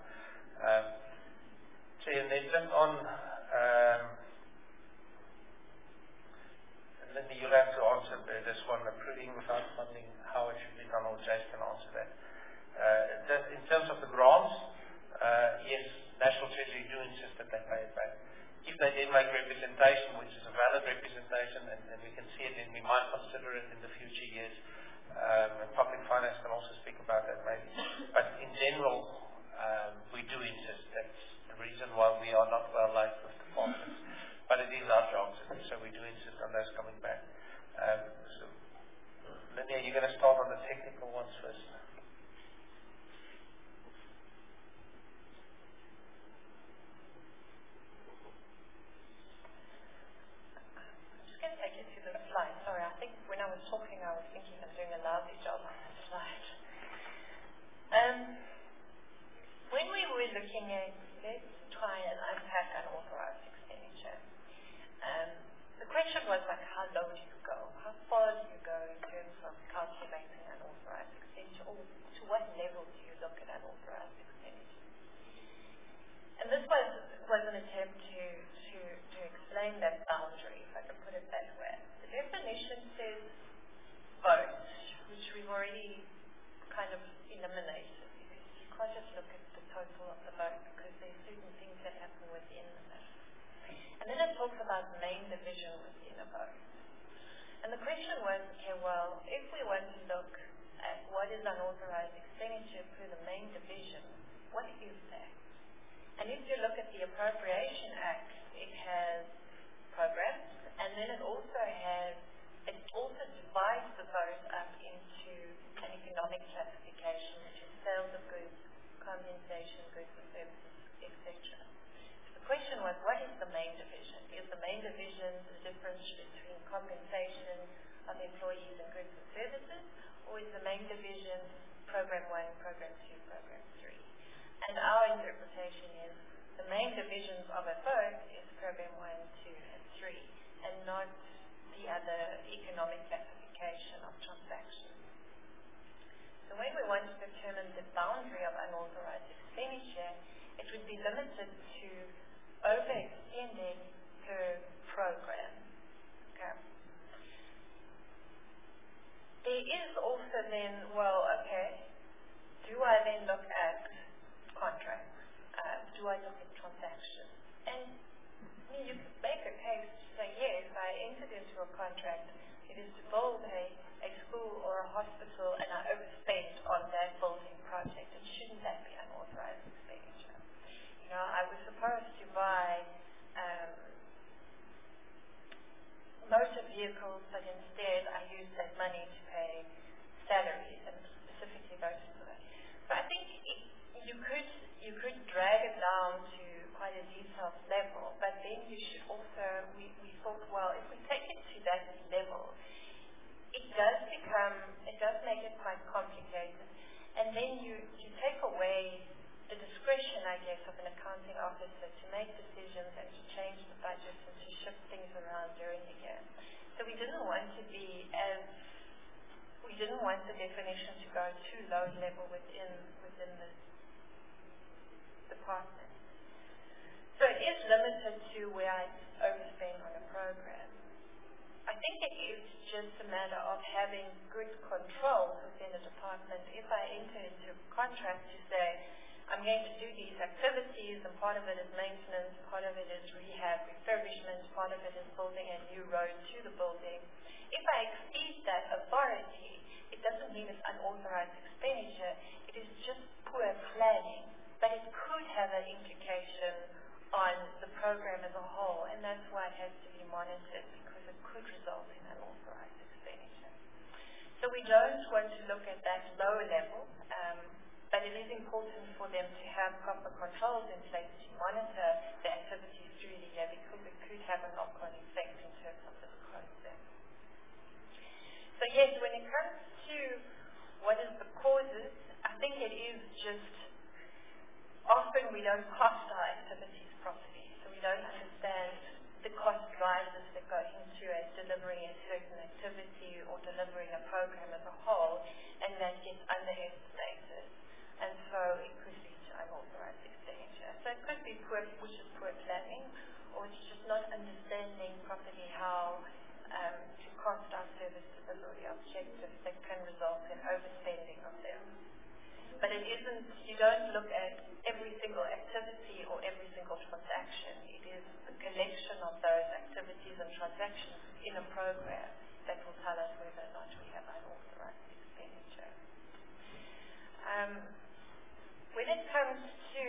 And then just on, Lindy, you'll have to answer this one, approving without funding, how it should be done, or Jace can answer that. In terms of the grants, yes, National Treasury do insist that they pay it back. If they then make representation, which is a valid representation, and we can see it, then we might consider it in the future years. Public finance can also speak about that maybe. But in general, we do insist. That's the reason why we are not well liked with departments. But it is our job, so we do insist on those coming back. So, Lindy, are you going to start on the technical ones first? looking at, let's try and unpack unauthorized expenditure. The question was like, how low do you go? How far do you go in terms of calculating unauthorized expenditure? Or to what level do you look at unauthorized expenditure? And this was an attempt to explain that boundary, if I can put it that way. The definition says vote, which we've already kind of eliminated, because you can't just look at the total of the vote, because there's certain things that happen within the vote. And then it talks about main division within a vote. And the question was, okay, well, if we want to look at what is unauthorized expenditure per the main division, what is that? And if you look at the Appropriation Act, it has programs, and then it also divides the vote up into an economic classification, which is sales of goods, compensation, goods and services, etc. So the question was, what is the main division? Is the main division the difference between compensation of employees and goods and services, or is the main division Program 1, Program 2, Program 3? And our interpretation is the main divisions of a vote is Program 1, 2, and 3, and not the other economic classification of transactions. So when we want to determine the boundary of unauthorized expenditure, it would be limited to overextending per program. Okay. There is also then, well, okay, do I then look at contracts? Do I look at transactions? And you could make a case to say, yes, I entered into a contract. It is to build a school or a hospital, and I overspent on that building project. And shouldn't that be unauthorized expenditure? You know, I was supposed to buy motor vehicles, but instead I used that money to pay salaries, and specifically those for that. So I think you could drag it down to quite a detailed level, but then you should also, we thought, well, if we take it to that level, it does make it quite complicated, and then you take away the discretion, I guess, of an accounting officer to make decisions and to change the budget and to shift things around during the year. So we didn't want the definition to go too low level within the department. So it is limited to where I overspend on a program. I think it is just a matter of having good control within the department. If I enter into a contract to say, I'm going to do these activities, and part of it is maintenance, part of it is rehab, refurbishment, part of it is building a new road to the building. If I exceed that authority, it doesn't mean it's unauthorized expenditure, it is just poor planning, but it could have an implication on the program as a whole, and that's why it has to be monitored, because it could result in unauthorized expenditure. So we don't want to look at that lower level, but it is important for them to have proper controls in place to monitor the activities through the year, because it could have a knock-on effect in terms of this process. So yes, when it comes to what is the causes, I think it is just often we don't cost our activities properly, so we don't understand the cost drivers that go into delivering a certain activity or delivering a program as a whole, and that gets underestimated. And so it could lead to unauthorized expenditure. So it could be poor planning, or it's just not understanding properly how to cost our service delivery objectives that can result in overspending of them. But it isn't, you don't look at every single activity or every single transaction. It is the collection of those activities and transactions in a program that will tell us whether or not we have unauthorized expenditure. When it comes to,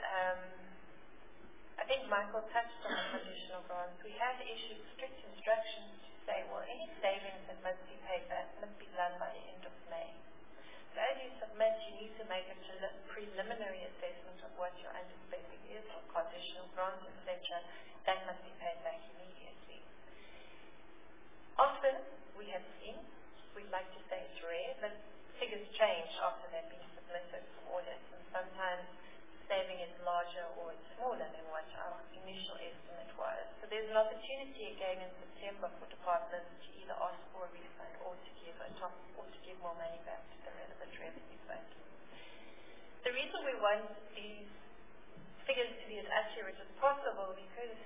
I think Michael touched on the conditional grants, we have issued strict instructions to say, well, any savings that must be paid back must be done by the end of May. So as you submit, you need to make a preliminary assessment of what your underspending is, or conditional grants, etc. That must be paid back immediately. Often, we have seen, we'd like to say it's rare, but figures change after they've been submitted for audit. And sometimes saving is large larger or it's smaller than what our initial estimate was. So there's an opportunity again in September for departments to either ask for a refund or to give more money back to the relevant revenue fund. The reason we want these figures to be as accurate as possible because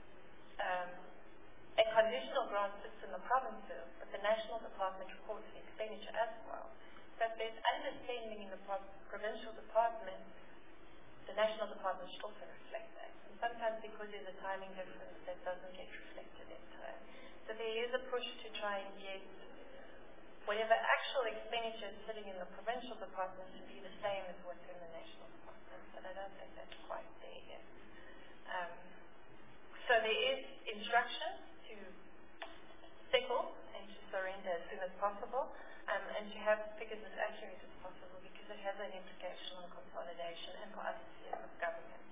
a conditional grant sits in the provinces, but the National Department reports the expenditure as well. So if there's understanding in the provincial department, the National Department should also reflect that. And sometimes because there's a timing difference, that doesn't get reflected in time. So there is a push to try and get whatever actual expenditure is sitting in the provincial department to be the same as what's in the National Department. But I don't think that's quite there yet. So there is instruction to settle and to surrender as soon as possible, and to have figures as accurate as possible because it has an implication on consolidation and for us as government.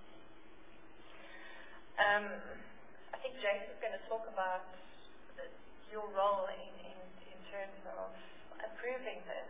I think James is going to talk about your role in terms of approving this.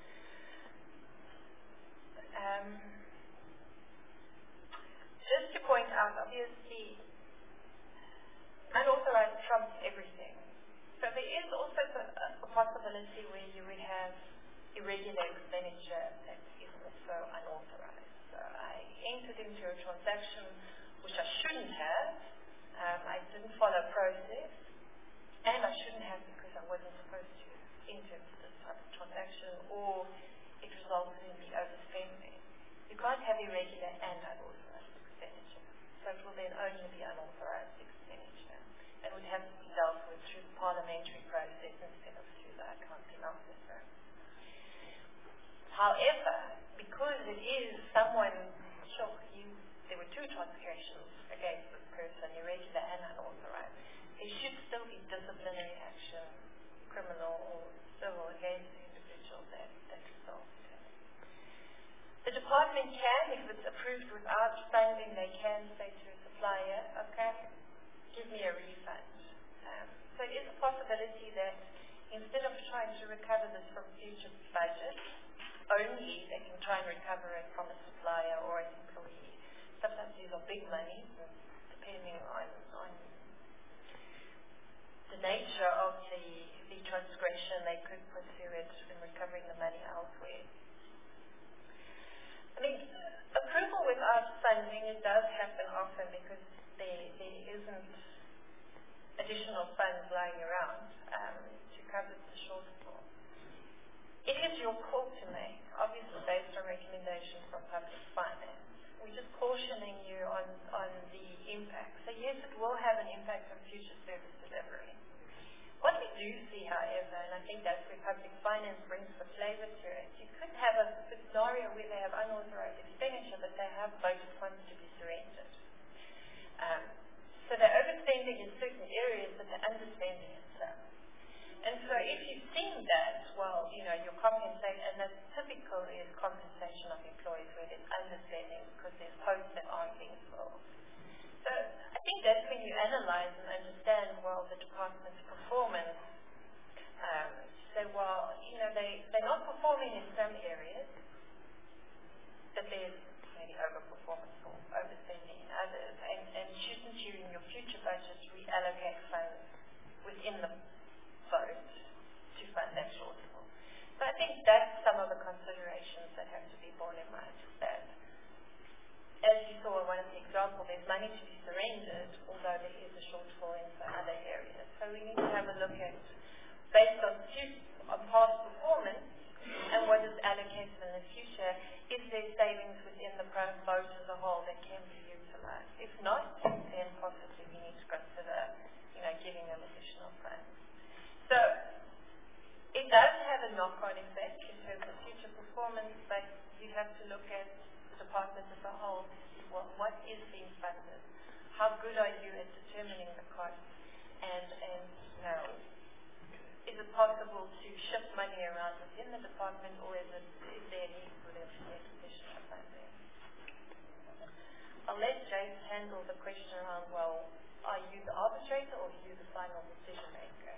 Just to point out, obviously, unauthorized trumps everything. So there is also a possibility where you would have irregular expenditure that is also unauthorized. So I entered into a transaction which I shouldn't have. I didn't follow process, and I shouldn't have because I wasn't supposed to enter into this type of transaction, or it resulted in me overspending. You can't have irregular and unauthorized expenditure. So it will then only be unauthorized expenditure and would have to be dealt with through the parliamentary process instead of through the accounting officer. However, because it is someone, there were two transgressions against this person, irregular and unauthorized, there should still be disciplinary action, criminal or civil, against the individual that resulted in it. The department can, if it's approved without funding, they can say to a supplier, okay, give me a refund. So it is a possibility that instead of trying to recover this from future budgets, only they can try and recover it from a supplier or an employee. Sometimes these are big money, depending on the nature of the transgression, they could pursue it in recovering the money elsewhere. I mean, approval without funding, it does happen often because there isn't additional funds lying around to cover the shortfall. It is your call to make, obviously based on recommendation from public finance. We're just cautioning you on the impact. So yes, it will have an impact on future service delivery. What we do see, however, and I think that's where public finance brings the flavor to it, you could have a scenario where they have unauthorized expenditure, but they have budget funds to be surrendered. So they're overspending in certain areas, but they're underspending in some. And so if you've seen that, well, you're compensating, and that typically is compensation of employees where there's underspending because there's posts that aren't being filled. So I think that's when you analyze and understand, well, the department's performance. They're not performing in some areas, but there's maybe overperformance or overspending in others. And shouldn't you, in your future budgets, reallocate funds within the vote to fund that shortfall? So I think that's some of the considerations that have to be borne in mind. That, as you saw in one of the examples, there's money to be surrendered, although there is a shortfall in some other areas. So we need to have a look at, based on past performance and what is allocated in the future, is there savings within the vote as a whole that can be utilized? If not, then possibly we need to consider, giving them additional funds. So it does have a knock-on effect in terms of future performance, but you have to look at the department as a whole to see what is being funded. How good are you at determining the cost? And is it possible to shift money around within the department, or is there a need for them to get additional funding? I'll let James handle the question around, well, are you the arbitrator or are you the final decision maker?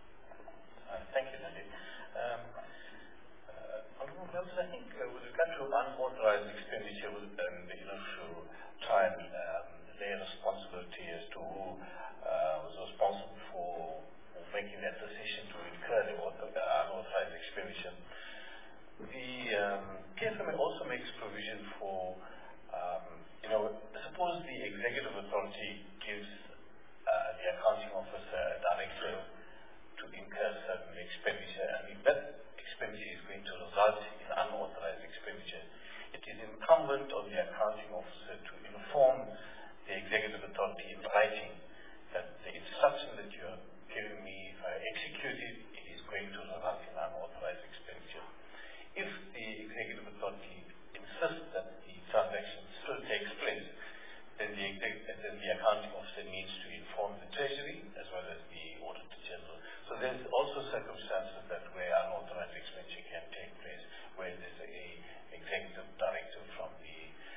Thank you, Nadine. Honourable members, I think with regard to unauthorized expenditure and to try and lay responsibility as to who was responsible for making that decision to incur the unauthorized expenditure. The KFMA also makes provision for, suppose the executive authority gives the accounting officer a directive to incur certain expenditure, and if that expenditure is going to result in unauthorized expenditure, it is incumbent on the accounting officer to inform the executive authority in writing that the instruction that you are giving me, if I execute it, it is going to result in unauthorized expenditure. If the executive authority insists that the transaction still takes place, then the accounting officer needs to inform the Treasury as well as the Auditor General. So there's also circumstances that where unauthorized expenditure can take place, where there's a executive directive from the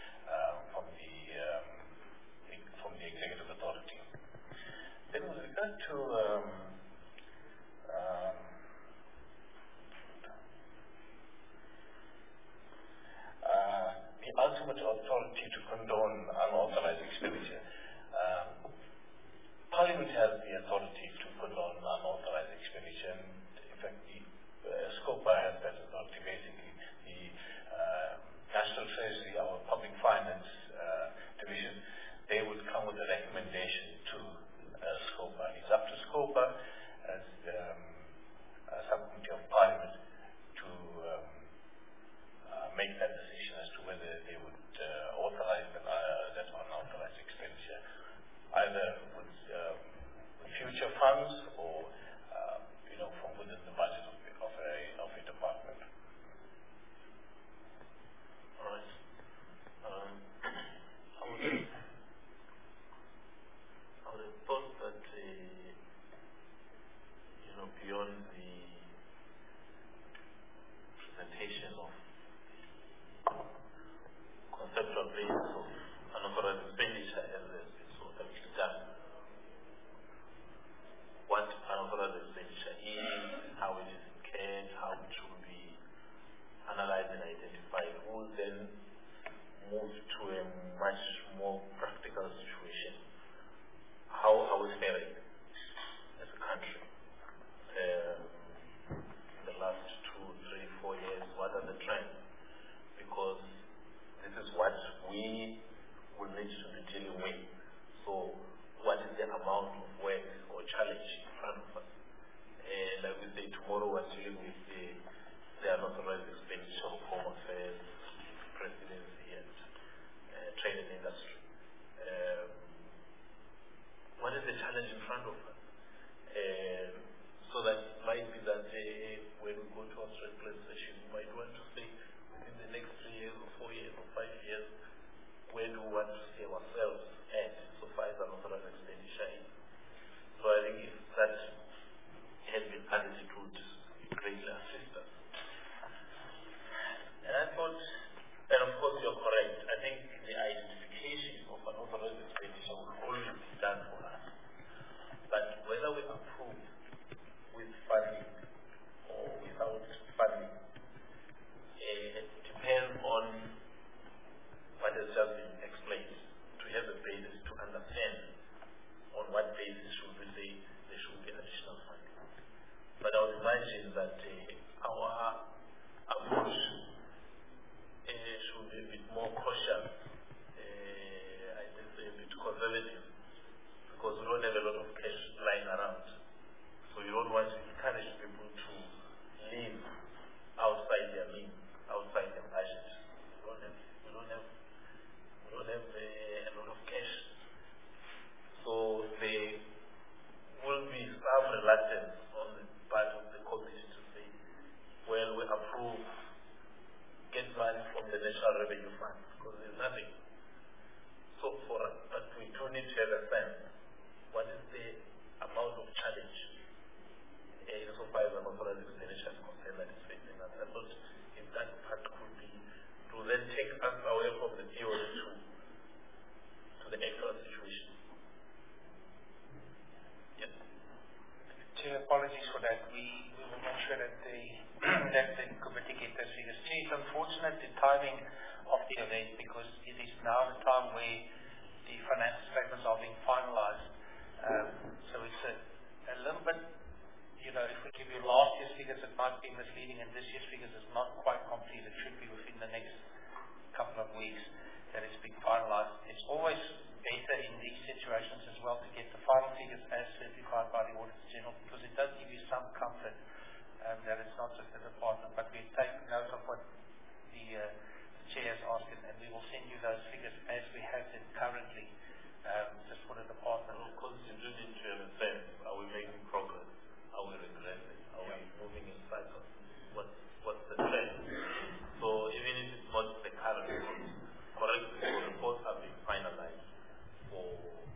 executive authority. Then with regard to the ultimate authority to condone unauthorized expenditure, Parliament has the authority to condone unauthorized expenditure. In fact, SCOPA has that authority. Basically, the National Treasury, our Public Finance Division, they would come with a recommendation to SCOPA. And it's up to SCOPA as a subcommittee of Parliament to make that decision as to whether they would authorize that unauthorized expenditure, either with future funds or from within the budget of a department. All right. I would have thought that beyond the presentation of conceptual basis of unauthorized expenditure as it's sort of done, what unauthorized expenditure is, how it is incurred, how it should be analyzed and identified, will then move to a much more practical situation. How are we faring as a country? In the last 2, 3, 4 years, what are the trends? Because this is what we will need to be dealing with. So what is the amount of work or challenge in front of us? Like we say, tomorrow we're dealing with the unauthorized expenditure of Home Affairs, Presidency, and trade and industry. What is the challenge in front of us? So that it might be that when we go to our strength session, we might want to say within the next 3 years or 4 years or 5 years, where do we want to see ourselves at so far as unauthorized expenditure is. So I think if that has been added, it would greatly assist us. And I thought, and of course you're correct, I think the identification of unauthorized expenditure will always be done for us. But whether we approve with funding or without funding, it depends on what has just been explained, to have a basis to understand on what basis should we say there should be additional funding. But I would imagine that our approach should be a bit more cautious, I think say a bit conservative, because we don't have a lot of cash lying around. So you don't want to encourage people to live outside their means, outside their budget. We don't have a lot of cash. So there will be some reluctance on the part of the committee to say, well, we approve, get money from the National Revenue Fund, because there's nothing. So for us, but we do need to have a sense, what is the amount of challenge insofar as unauthorized expenditure is concerned that is facing us. I thought if that part could be to then take us away from the theory to the actual situation. Chair, apologies for that. We will make sure that the that the committee get those figures. It's unfortunate the timing of the event because it is now the time where the financial statements are being finalized. So it's a little bit, if we give you last year's figures, it might be misleading, and this year's figures is not quite complete. It should be within the next couple of weeks that it's being finalized. It's always better in these situations as well to get the final figures as certified by the Auditor General, because it does give you some comfort that it's not just the department, but we take note of what the chair has asked, and we will send you those figures as we have them currently, just for the department. Of course, you do need to have a sense. Are we making progress? Are we regressing? Are we moving in cycles? What's the trend? So even if it's not the current report, correctly, the reports have been finalized for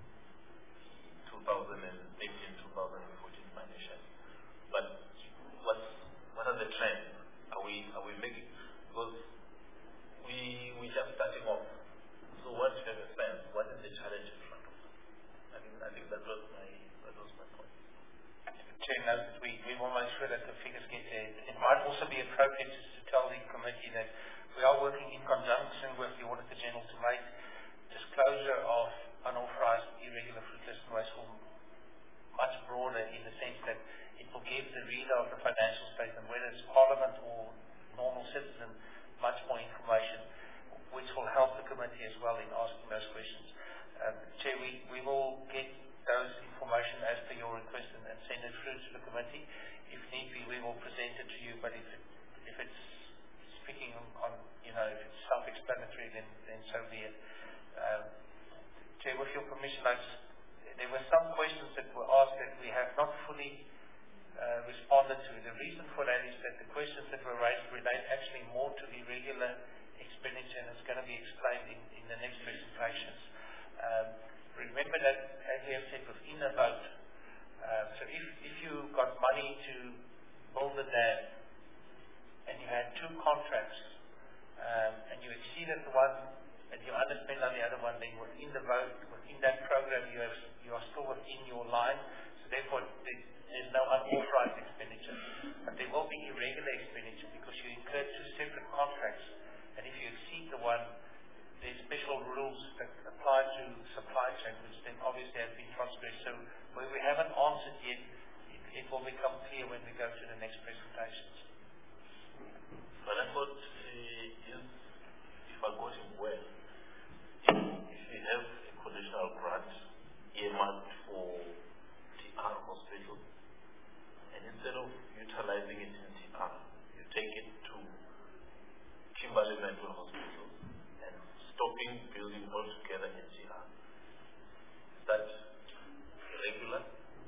2013-2014 financial. But what are the trends? Are we making? Because we just starting off. So once you have a sense, what is the challenge in front of us? I think that was my point. Chair knows that we will make sure that the figures get there. It might also be appropriate to tell the committee that we are working in conjunction with the Auditor General to make disclosure of unauthorized, irregular, fruitless and wasteful much broader, in the sense that it will give the reader of the financial statement, whether it's Parliament or normal citizen, much more information, which will help the committee as well in asking those questions. Chair, we will get those information as per your request and send it through to the committee. If need be, we will present it to you, but if it's speaking on, if it's self-explanatory, then so be it. Chair, with your permission, there were some questions that were asked that we have not fully responded to. The reason for that is that the questions that were raised relate actually more to irregular expenditure, and it's going to be explained in the next presentations. Remember that, as we have said, within a vote, so if you got money to build a dam and you had two contracts and you exceeded the one and you underspend on the other one, then within the vote, within that program, you are still within your line. So therefore, there's no unauthorized expenditure. But there will be irregular expenditure because you incurred two separate contracts. And if you exceed the one, there's special rules that apply to supply chain, which then obviously have been transgressed. So where we haven't answered yet, it will become clear when we go to the next presentations. But I thought, if I got him well, if we have a conditional grant earmarked for TR Hospital, and instead of utilizing it in TR, you take it to Kimberley Mental Hospital and stopping building altogether in TR. Is that irregular?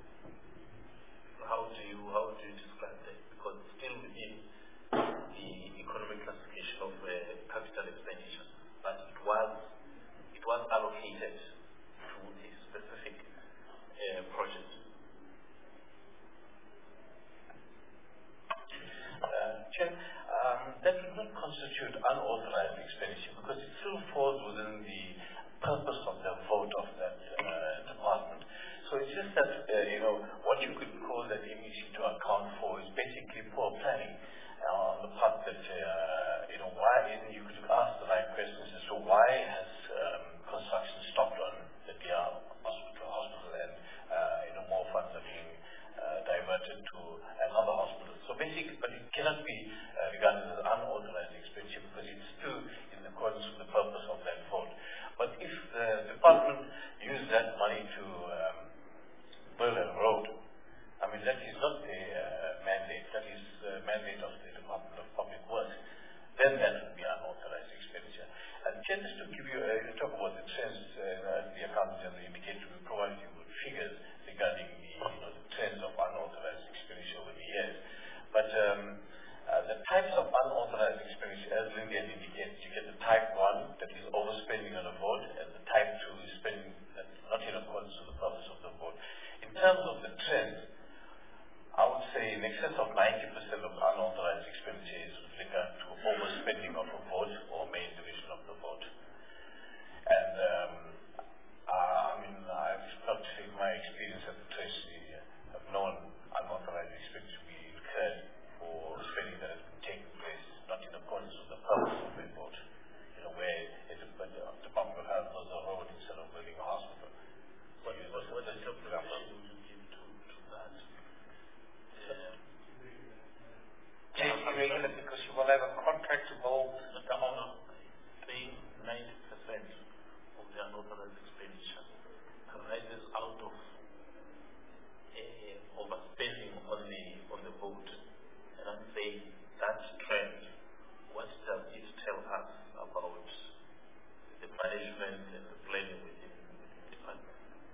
How do you describe that? Because it's still within the economic classification of capital expenditure, but it was allocated to a specific project. Chair, that would not constitute unauthorized expenditure because it still falls within the purpose of the vote of that department. So it's just that, what you could call that MEC to account for is basically poor planning on the part that, why isn't, you could ask the right questions as to why has construction stopped on the DR hospital and, more funds are being diverted to another hospital. So basically, but it cannot be regarded as unauthorized expenditure because it's still in accordance with the purpose of that vote. But if the department used that money to build a road, that is not the mandate. That is the mandate of the Department of Public Works. Then that would be unauthorized expenditure. And just to give you talk about the trends, the accountant general indicated we provide you with figures regarding the trends of unauthorized expenditure over the years. But the types of unauthorized expenditure, as Lindy indicated, you get the type 1, that is overspending on a vote, and the type 2 is spending that's not in accordance with the purpose of the vote. In terms of the trends, I would say in excess of 90% of unauthorized expenditure is with regard to overspending of a vote or main division of the vote. And I've not in my experience at the Treasury have known unauthorized expenditure to be incurred for spending that irregular because you will have a contract to hold the honor. Saying 90% of the unauthorized expenditure arises out of overspending on the boat. And I'm saying that trend, what does it tell us about the management and the planning within the department?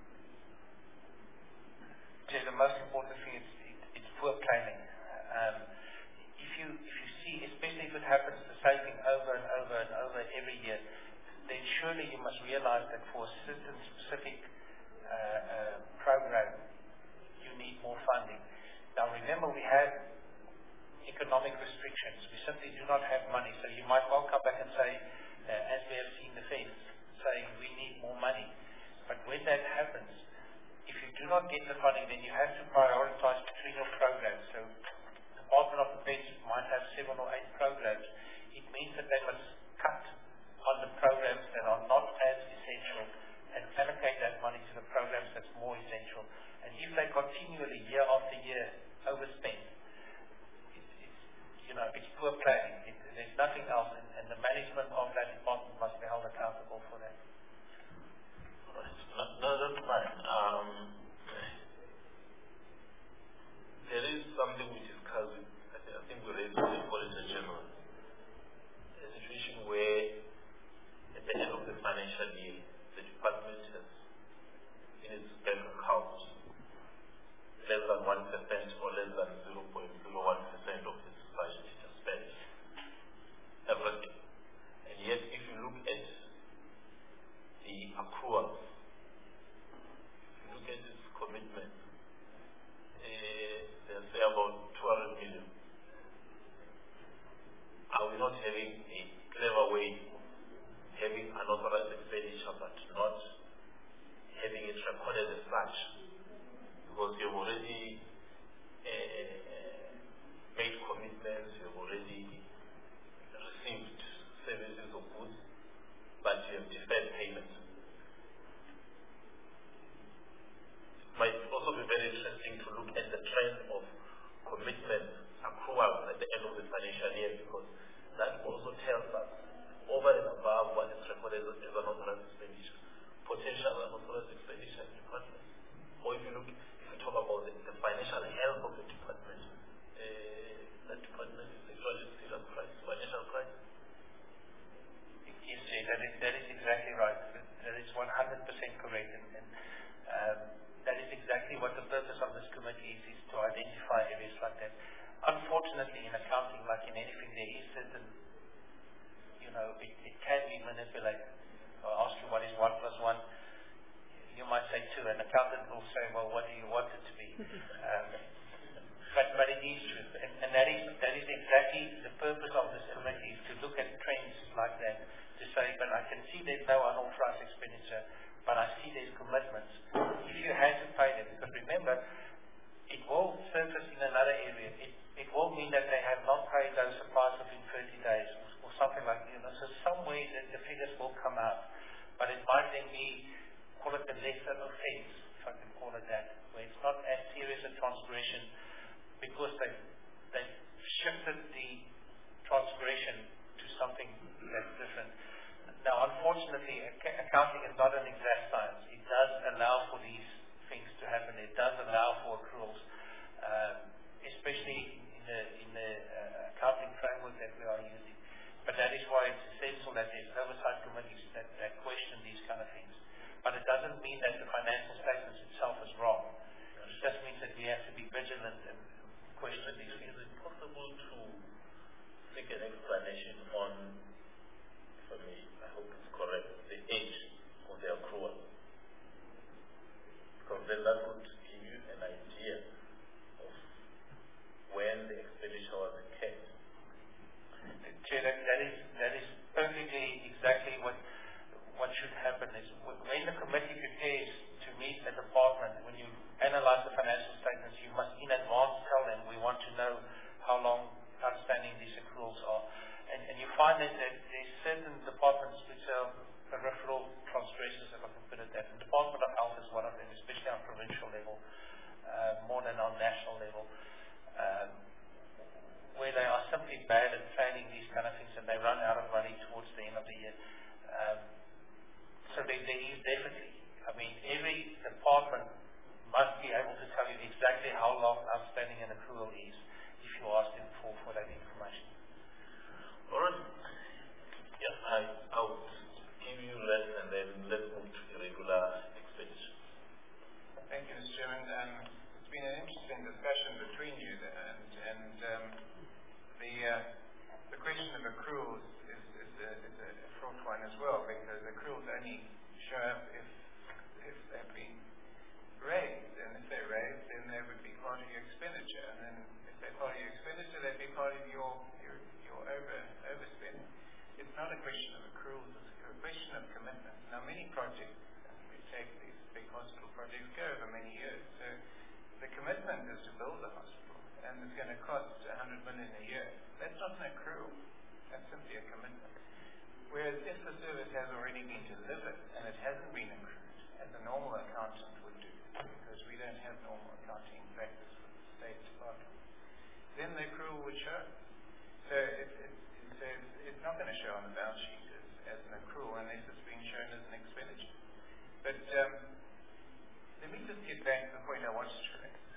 The most important thing is it's poor planning. If you see, especially if it happens the same thing over and over and over every year, then surely you must realize that for a certain specific program, you need more funding. Now remember, we have economic restrictions. We simply do not have money. So you might well come back and say, as we have seen the Feds saying, we need more money. But when that happens, if you do not get the funding, then you have to prioritize between your programs. So the Department of Defense might have 7 or 8 programs. It means that they must cut on the programs that are not as essential and allocate that money to the programs that's more essential. And if they continually, year after year, overspend, it's poor planning. There's nothing else, and the management of that department must be held accountable for that. No, that's fine. There is something we discussed, I think we raised with the Auditor General, a situation where at the end of the financial year, the department has in its bank account less than 1% or less than 0.01% of its budget to spend everything. And yet, if you look at the accruals, if you look at its commitment, they'll say about 200 million. Are we not having a clever way of having unauthorized expenditure but not having it recorded as such? Because you've already made commitments, you've already received services or goods, but you have deferred payment. It might also be very interesting to look at the trend of commitment accrual at the end of the financial year, because that also tells us over and above what is recorded as unauthorized expenditure, potential unauthorized expenditure in the department. Or if you talk about the financial health of the department, that department is actually still a crisis, financial crisis. Yes, Jay, that is exactly right. That is 100% correct. And that is exactly what the purpose of this committee is to identify areas like that. Unfortunately, in accounting, like in anything, there is certain, it can be manipulated. I'll ask you what is 1 plus 1. You might say 2, and accountant will say, well, what do you want it to be? But it is true, and that is exactly the purpose of this committee, is to look at trends like that, to say, but I can see there's no unauthorized expenditure, but I see there's commitments. If you had to pay them, because remember, it will surface in another area. It will mean that they have not paid those suppliers within 30 days, or something like that. So somewhere the figures will come out, but it might then be, call it the lesser offense, if I can call it that, where it's not as serious a transgression because they've shifted the transgression to something that's different. Now, unfortunately, accounting is not an exact science. It does allow for these things to happen. It does allow for accruals, especially in the accounting framework that we are using. But that is why it's essential that there's oversight committees that question these kind of things. But it doesn't mean that the financial statements itself is wrong. It just means that we have to be vigilant and question these things. Is it possible to seek an explanation on, for me, I hope it's correct, the age of the accrual? Because then that would give you an idea of when the expenditure was incurred. Chair, that is perfectly exactly what should happen. Is when the committee prepares to meet a department, when you analyze the financial statements, you must in advance tell them we want to know how long outstanding these accruals are. And you find that there's certain departments which are peripheral transgressions, if I can put it that. The Department of Health is one of them, especially on provincial level, more than on national level. where they are simply bad at planning these kind of things and they run out of money towards the end of the year. So there is definitely, every department must be able to tell you exactly how long outstanding an accrual is if you ask them for that information. All right. Yes, I would give you less and then let's move to irregular expenditure. Thank you, Mr. Chairman. It's been an interesting discussion between you, and the question of accruals is a fraught one as well, because accruals only show up if they've been raised, and if they're raised, then they would be part of your expenditure, and then if they're part of your expenditure, they'd be part of your overspending. It's not a question of accruals, it's a question of commitment. Now, many projects, we take these big hospital projects, go over many years, so the commitment is to build a hospital, and it's going to cost 100 million a year. That's not an accrual, that's simply a commitment. Whereas if the service has already been delivered and it hasn't been accrued, as a normal accountant would do, because we don't have normal accounting practice with the State Department, then the accrual would show. So it's not going to show on the balance sheet as an accrual unless it's being shown as an expenditure. But let me just get back to the point I wanted to raise.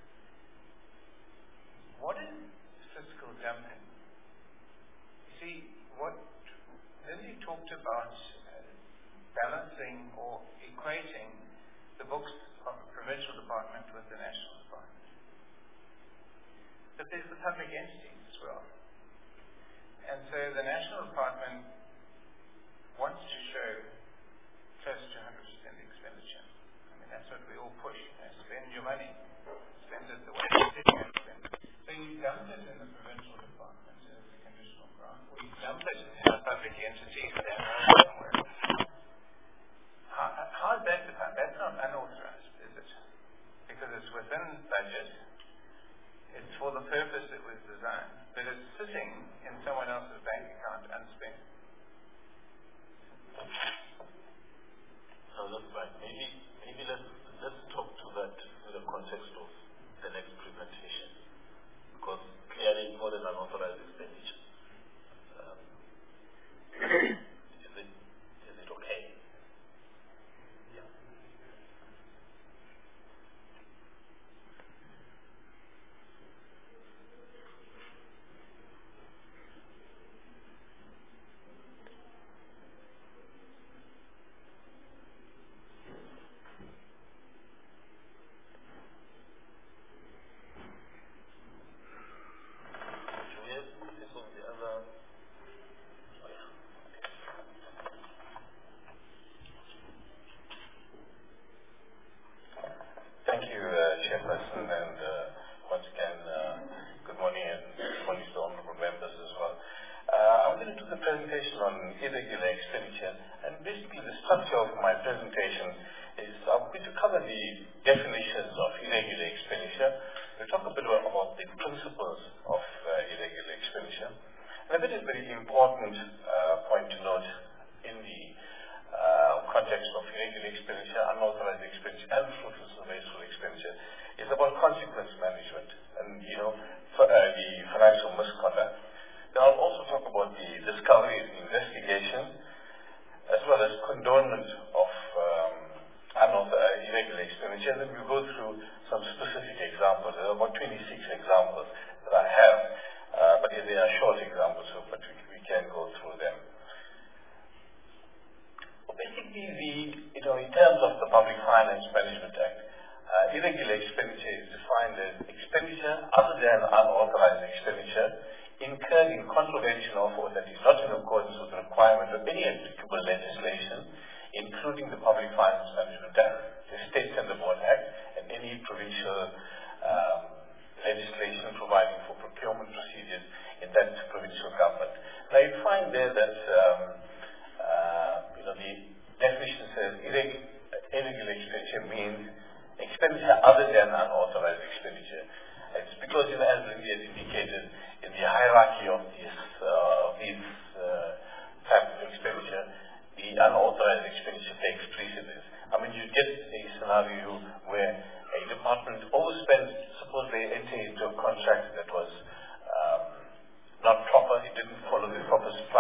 What is fiscal dumping? You see, what Lindsay talked about balancing or equating the books of the provincial department with the national department. But there's the public entities as well. And so the national department wants to show close to 100% expenditure. That's what we all push. Spend your money. Spend it the way you said you can spend it. So you dump it in the provincial department as a conditional grant, or you dump it in a public entity somewhere. How is that defined? That's not unauthorized, is it? Because it's within budget. It's for the purpose it was designed, but it's sitting in someone else's bank account unspent. So that's right. Maybe let's talk to that in the context of the next presentation, because clearly it's more than an authorized expenditure. Is it okay? Yeah.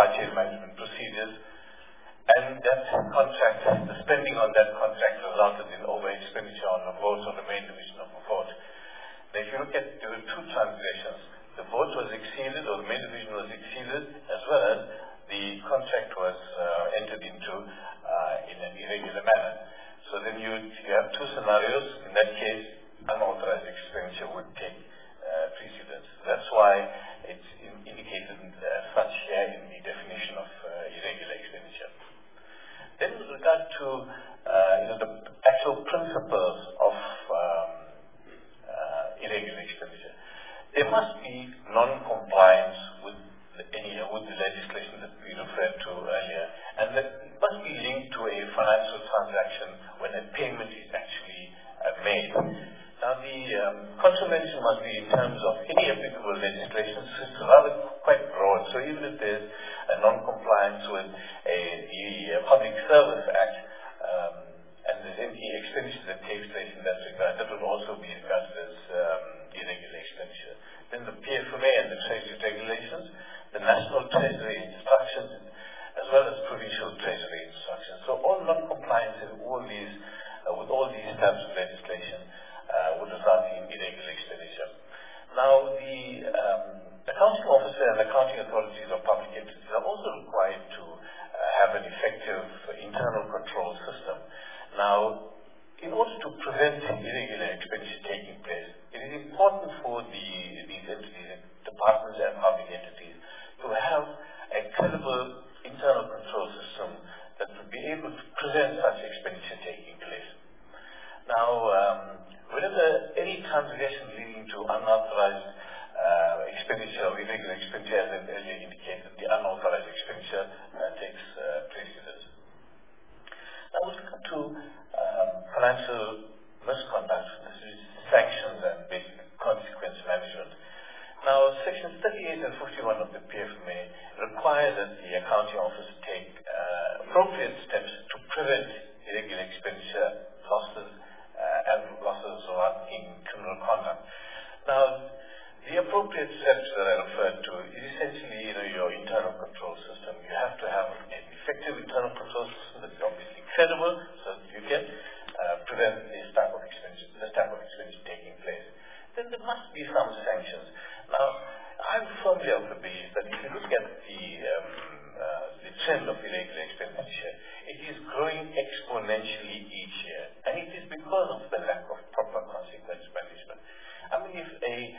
chain management procedures. And that contract, the spending on that contract resulted in over expenditure on the vote on the main division of the vote. Now, if you look at, there were two transgressions. The vote was exceeded, or the main division was exceeded, as well as the contract was entered into in an irregular manner. So then you have two scenarios. In that case, unauthorized expenditure would take precedence. That's why it's indicated as such here in the definition of irregular expenditure. Then with regard to the actual principles of irregular expenditure, there must be non-compliance with the legislation that we referred to earlier, and that must be linked to a financial transaction when a payment is actually made. Now, the contravention must be in terms of any applicable legislation. So it's rather quite broad. So even if there's a non-compliance with the Public Service Act, and there's any expenditure that takes place in that regard, that will also be regarded as irregular expenditure. Then the PFMA and the Treasury regulations, the National Treasury instructions, as well as provincial Treasury instructions. So all non-compliance with all these types of legislation would result in irregular expenditure. Now, the accounting officer and accounting authorities of public entities are also required to have an effective internal control system. Now, in order to prevent irregular expenditure taking place, it is important for these entities, departments and public entities, to have a credible internal control system that would be able to prevent such expenditure taking place. Now, whenever any transgression leading to unauthorized expenditure or irregular expenditure, as earlier indicated, the unauthorized expenditure takes precedence. Now, with regard to financial misconduct, this is sanctions and basic consequence management. Now, sections 38 and 51 of the PFMA require that the accounting office take appropriate steps to prevent irregular expenditure, losses, and losses in criminal conduct. Now, the appropriate steps that I referred to is essentially, your internal control system. You have to have an effective internal control system that is obviously credible, so that you can prevent this type of expenditure taking place. Then there must be some sanctions. Now, I'm firmly of the belief that if you look at the trend of irregular expenditure, it is growing exponentially each year, and it is because of the lack of proper consequence management. I mean, if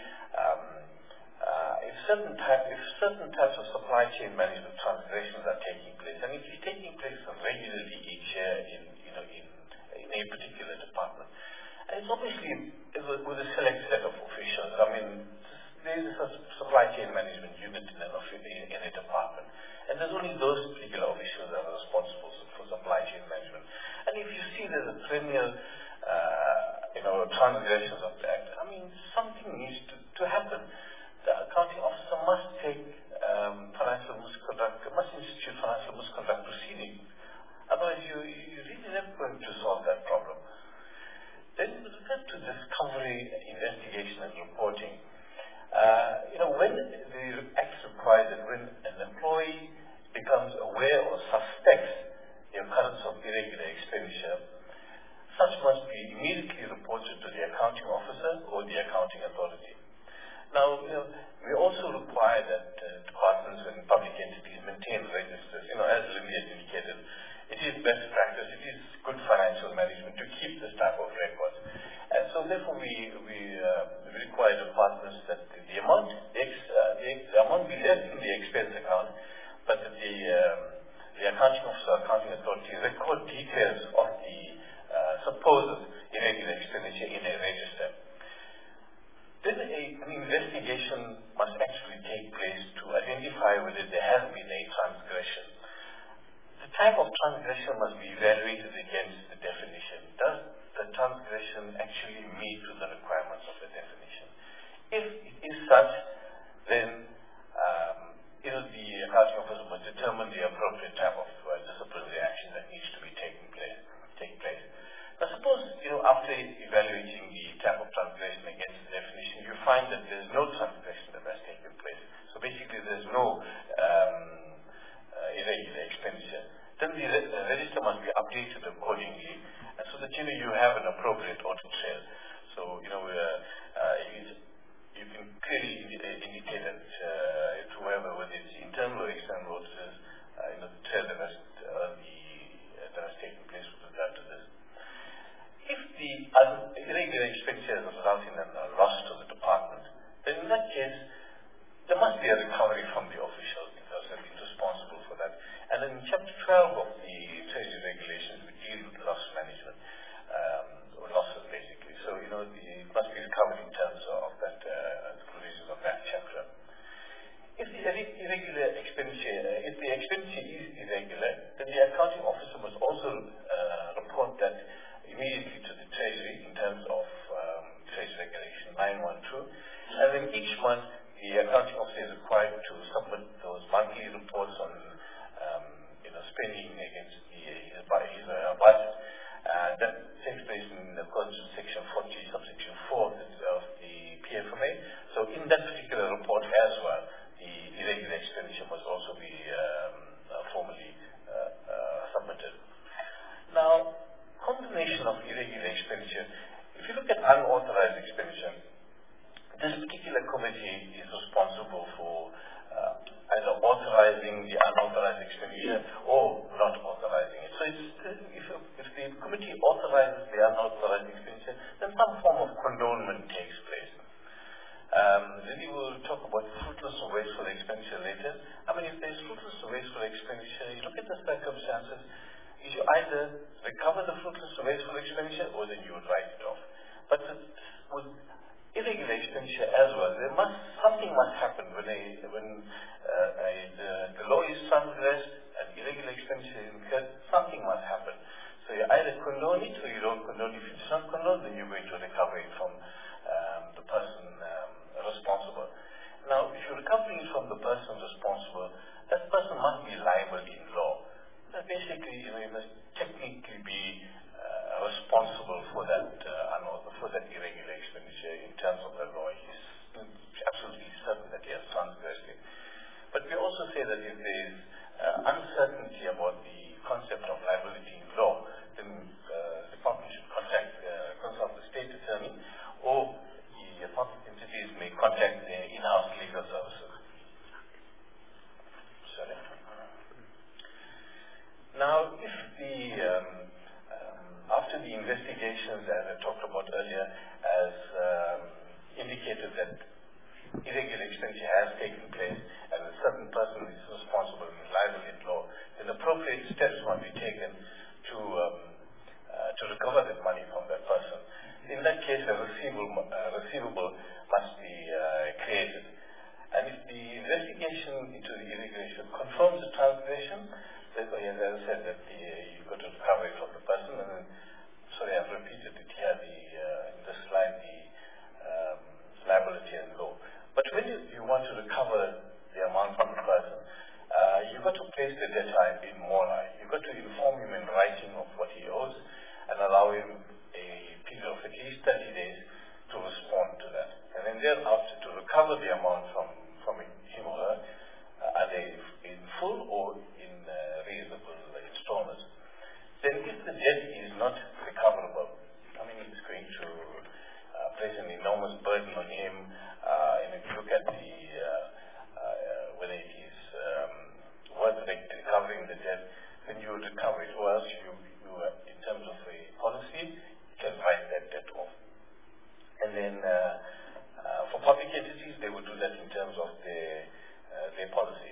certain types of supply chain management transgressions are taking place, and it is taking place regularly each year in a particular department, and it's obviously with a select set of officials. I mean, there is a supply chain management unit in a department, and there's only those particular officials that are responsible for supply chain management. And if you see there's a perennial, transgressions of that, I mean, something needs to happen. The accounting officer must take must institute financial misconduct proceedings. Otherwise, you're really never going to solve that problem. Then, with regard to discovery, investigation, and reporting, when the Act requires that when an employee becomes aware or suspects the occurrence of irregular expenditure, such must be immediately reported to the accounting officer or the accounting authority. Now, we also require that departments and public entities maintain registers. As Lindy has indicated, it is best practice, it is good financial management to keep this type of records. And so therefore we require departments that the amount be less in the expense account, but that the accounting officer, accounting authority record details of the supposed irregular expenditure in a register. Then an investigation must actually take place to identify whether there has been a transgression. The type of transgression must be evaluated against the definition. Does the transgression actually meet to the requirements of the definition? If it is such, then the accounting officer must determine the appropriate type of disciplinary action that needs to be take place. Now, suppose after evaluating the type of transgression against the definition, you find that there's no transgression that has taken place. So basically, there's no updated accordingly, and so that you have an appropriate audit trail. So you can clearly indicate that to whoever, whether it's internal or external auditors, the trail that has taken place with regard to this. If the irregular expenditure results in a loss to the department, then in that case, there must be a recovery from the official because they've been responsible for that. And in Chapter 12 of the Treasury Regulations, we deal with loss management, or losses basically. So, it must be recovered in terms of that, the provisions of that chapter. If the irregular expenditure, if the expenditure is irregular, then the accounting officer must also report that immediately to the Treasury in terms of Treasury Regulation 912. And then each month, the accounting officer is required to submit those monthly reports on spending against his budget. That takes place in accordance with Section 40, subsection 4 of the PFMA. So in that particular report as well, the irregular expenditure must also be formally submitted. Now, condemnation of irregular expenditure. If you look at unauthorized expenditure, this particular committee is responsible for either authorizing the unauthorized expenditure or not authorizing it. So if the committee authorizes the unauthorized expenditure, then some form of condonement takes place. Then we will talk about fruitless or wasteful expenditure later. If there's fruitless or wasteful expenditure, you look at the circumstances, you either recover the fruitless or wasteful expenditure or then you would write it off. But with irregular expenditure as well, something must happen when the law is transgressed and irregular expenditure is incurred. Something must happen. So you either condone it or you don't condone it. If it's not condoned, then you're going to recover it from the person responsible. Now, if you're recovering from the person responsible, that person must be liable in law. Basically, you must technically be responsible for that irregular expenditure in terms of the law. He's absolutely certain that he has transgressed it. But we also say that if there is uncertainty about the concept of liability in law, then the department should consult the state attorney, or the public entities may contact their in-house legal services. Sorry. Now, if after the investigations, as I talked about earlier, has indicated that irregular expenditure has taken place and a certain person is responsible and liable in law, then appropriate steps must be taken to recover that money from that person. In that case, a receivable must be created. And if the investigation into the irregulation confirms the transgression, then, as I said, that you've got to recover it from the person. And then, sorry, I've repeated it here in this slide, the liability and law. But when you want to recover the amount from the person, you've got to place the debtor in moral. You've got to inform him in writing of what he owes and allow him a period of at least 30 days to respond to that. And then thereafter, to recover the amount from him or her, either in full or in reasonable installments. Then if the debt is not recoverable, it's going to place an enormous burden on him. And if you look at whether it is worth recovering the debt, then you would recover it. Or else you in terms of a policy, you can write that debt off. And then for public entities, they would do that in terms of their policy.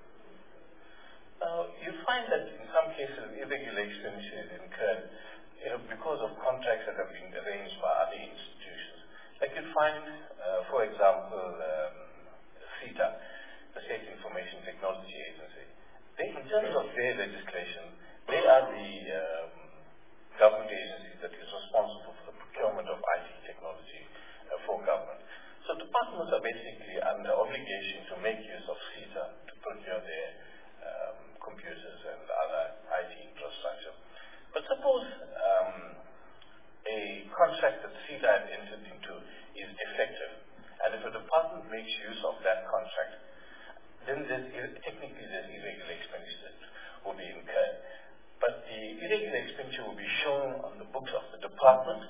Now, you find that in some cases, irregular expenditure is incurred because of contracts that have been arranged by other institutions. Like you find, for example, SITA, the State Information Technology Agency. In terms of their legislation, they are the government agency that is responsible for the procurement of IT technology for government. So departments are basically under obligation to make use of SITA to procure their computers and other IT infrastructure. But suppose a contract that SITA had entered into is defective, and if a department makes use of that contract, then technically there's irregular expenditure that will be incurred. But the irregular expenditure will be shown on the books of the department,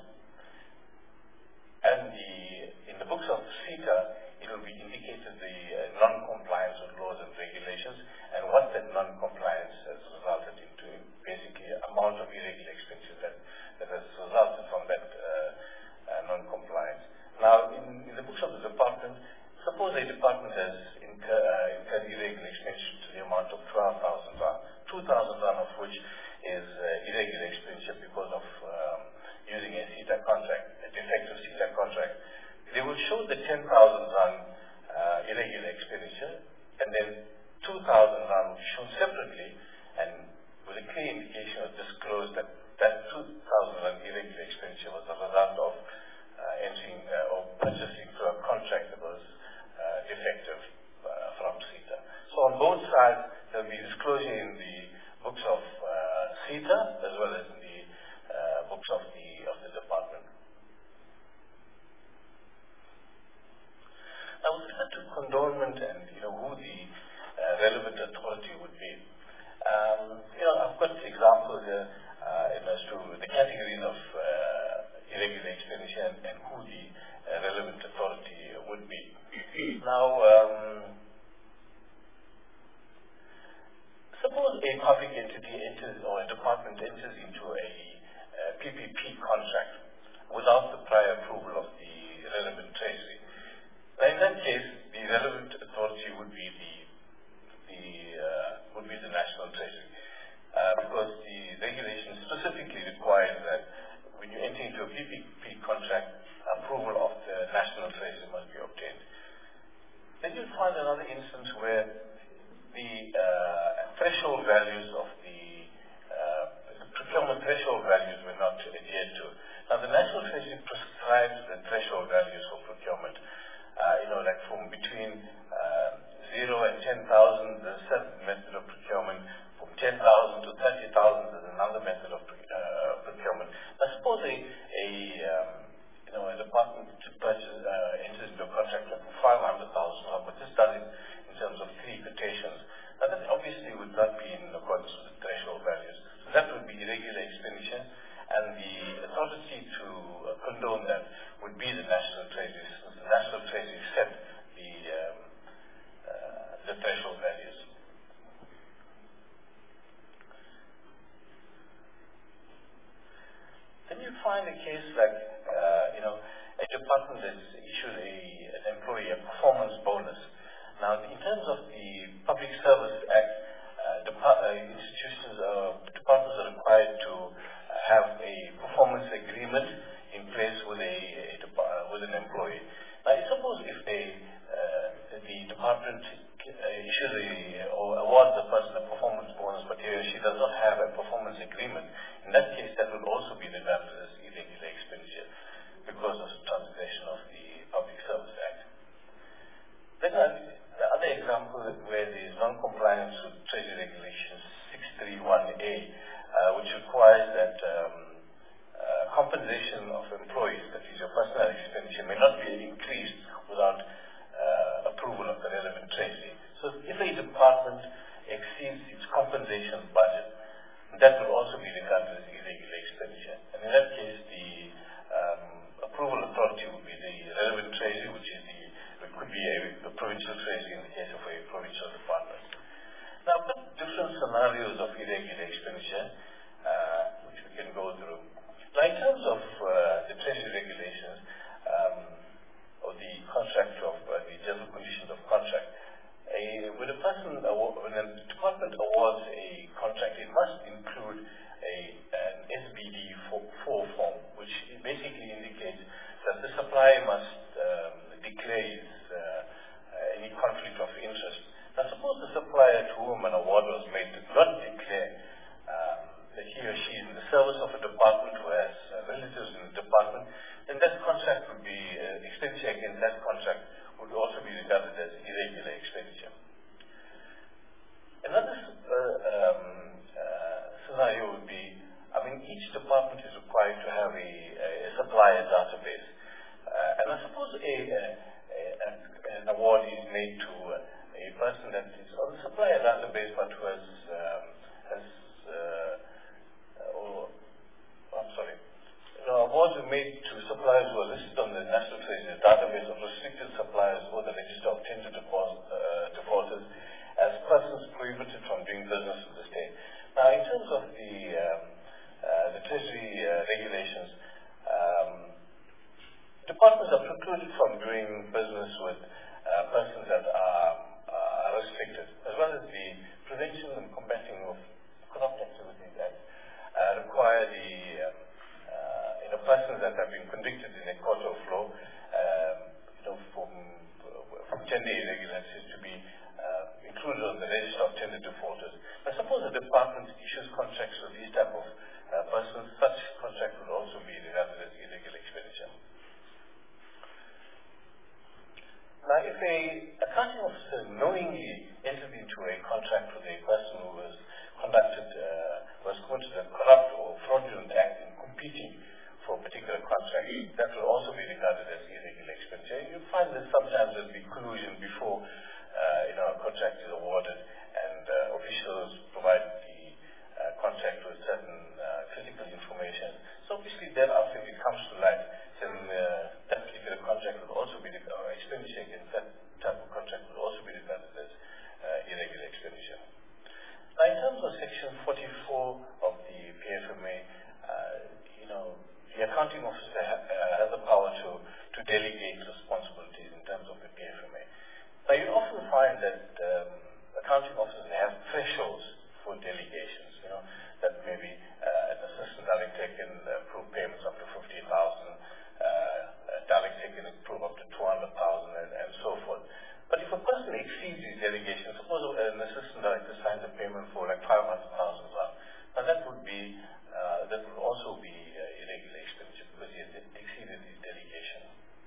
and in the books of CETA, it will be indicated the non-compliance with laws and regulations, and what that non-compliance has resulted into, basically amount of irregular expenditure that has resulted from that non-compliance. Now, in the books of the department, suppose a department has incurred irregular expenditure to the amount of 12,000 rand, 2,000 rand of which is irregular expenditure because of using a CETA contract, a defective CETA contract. They will show the 10,000 rand irregular expenditure, and then 2,000 rand will be shown separately, and with a clear indication or disclose that 2,000 rand irregular expenditure was a result of entering or purchasing through a contract that was defective from CETA. So on both sides, there will be disclosure in the books of CETA as well as in the books of the department. Now, with respect to condonement and who the relevant authority would be, I've got examples here as to the categories of irregular expenditure and who the relevant authority would be. Now, suppose a public entity enters or a department enters into a PPP contract without the prior approval of the relevant treasury. Now, in that case, the relevant authority would be the National Treasury, because the regulation specifically requires that when you enter into a PPP contract, approval of the National Treasury must be obtained. Then you'll find another instance where the threshold values of the procurement threshold values were not adhered to. Now, the National Treasury prescribes the threshold values for procurement. Like from between 0 and 10,000, there's a certain method of procurement. From 10,000 to 30,000, there's another method of procurement. Now, suppose a department enters into a contract for 500,000, but this does it in terms of 3 quotations. Now, that obviously would not be in accordance with the threshold values. So that would be irregular expenditure, and the authority to condone that would be the National Treasury, since the National Treasury set the threshold values. Then you find a case like, a department that issues an employee a performance bonus. Now, in terms of the Public Service Act, departments are required to have a performance agreement in place with an employee. Now, suppose if the department issues or awards the person a performance bonus, but he or she does not have a performance agreement, in that case, that would also be regarded as irregular expenditure because of the transgression of the Public Service Act. Then the other example where there is non-compliance with Treasury Regulations 631A, which requires that compensation of employees, that is your personal expenditure, may not be increased without approval of the relevant treasury. So if a department exceeds its compensation budget, that will also be regarded as irregular expenditure. And in that case, the approval authority would be the relevant treasury, which could be a provincial treasury in the case of a provincial department. Now, I've got different scenarios of irregular expenditure, which we can go through. Now, in terms of the treasury regulations, or the contract of the general conditions of contract, when a department awards a contract, it must include an SBD 4 form, which basically indicates that the supplier must declare any conflict of interest. Now, suppose the supplier to whom an award was made did not declare that he or she is in the service of a department who has relatives in the department, then that contract would be, expenditure against that contract would also be regarded as irregular expenditure. Another scenario would be, each department is required to have a supplier database. And I suppose an award is made to a person that is on the supplier database but who has doing business with the state. Now, in terms of the Treasury regulations, departments are precluded from doing business with persons that are restricted, as well as the Prevention and Combating of Corrupt Activities Act require the persons that have been convicted in a court of law from tender irregularities to be included on the register of tender defaulters. I suppose the department issues contracts with these type of persons. Such contract would also be regarded as illegal expenditure. Now, if a accounting officer knowingly entered into a contract with a person who was committed a corrupt or fraudulent act in competing for a particular contract, that will also be regarded as irregular expenditure. You find that sometimes there'll be collusion before a contract is awarded, and officials provide the contract with certain critical information. So obviously, thereafter, if it comes to light, then that particular contract will also be expenditure against that type of contract will also be regarded as irregular expenditure. Now, in terms of Section 44 of the PFMA, the accounting officer has the power to delegate responsibilities in terms of the PFMA. Now, you often find that accounting officers have thresholds for delegations. That maybe an assistant director can approve payments up to 50,000, a director can approve up to 200,000, and so forth. But if a person exceeds these delegations, suppose an assistant director signs a payment for like 500,000 rand, now that would also be irregular expenditure because he has exceeded his delegation.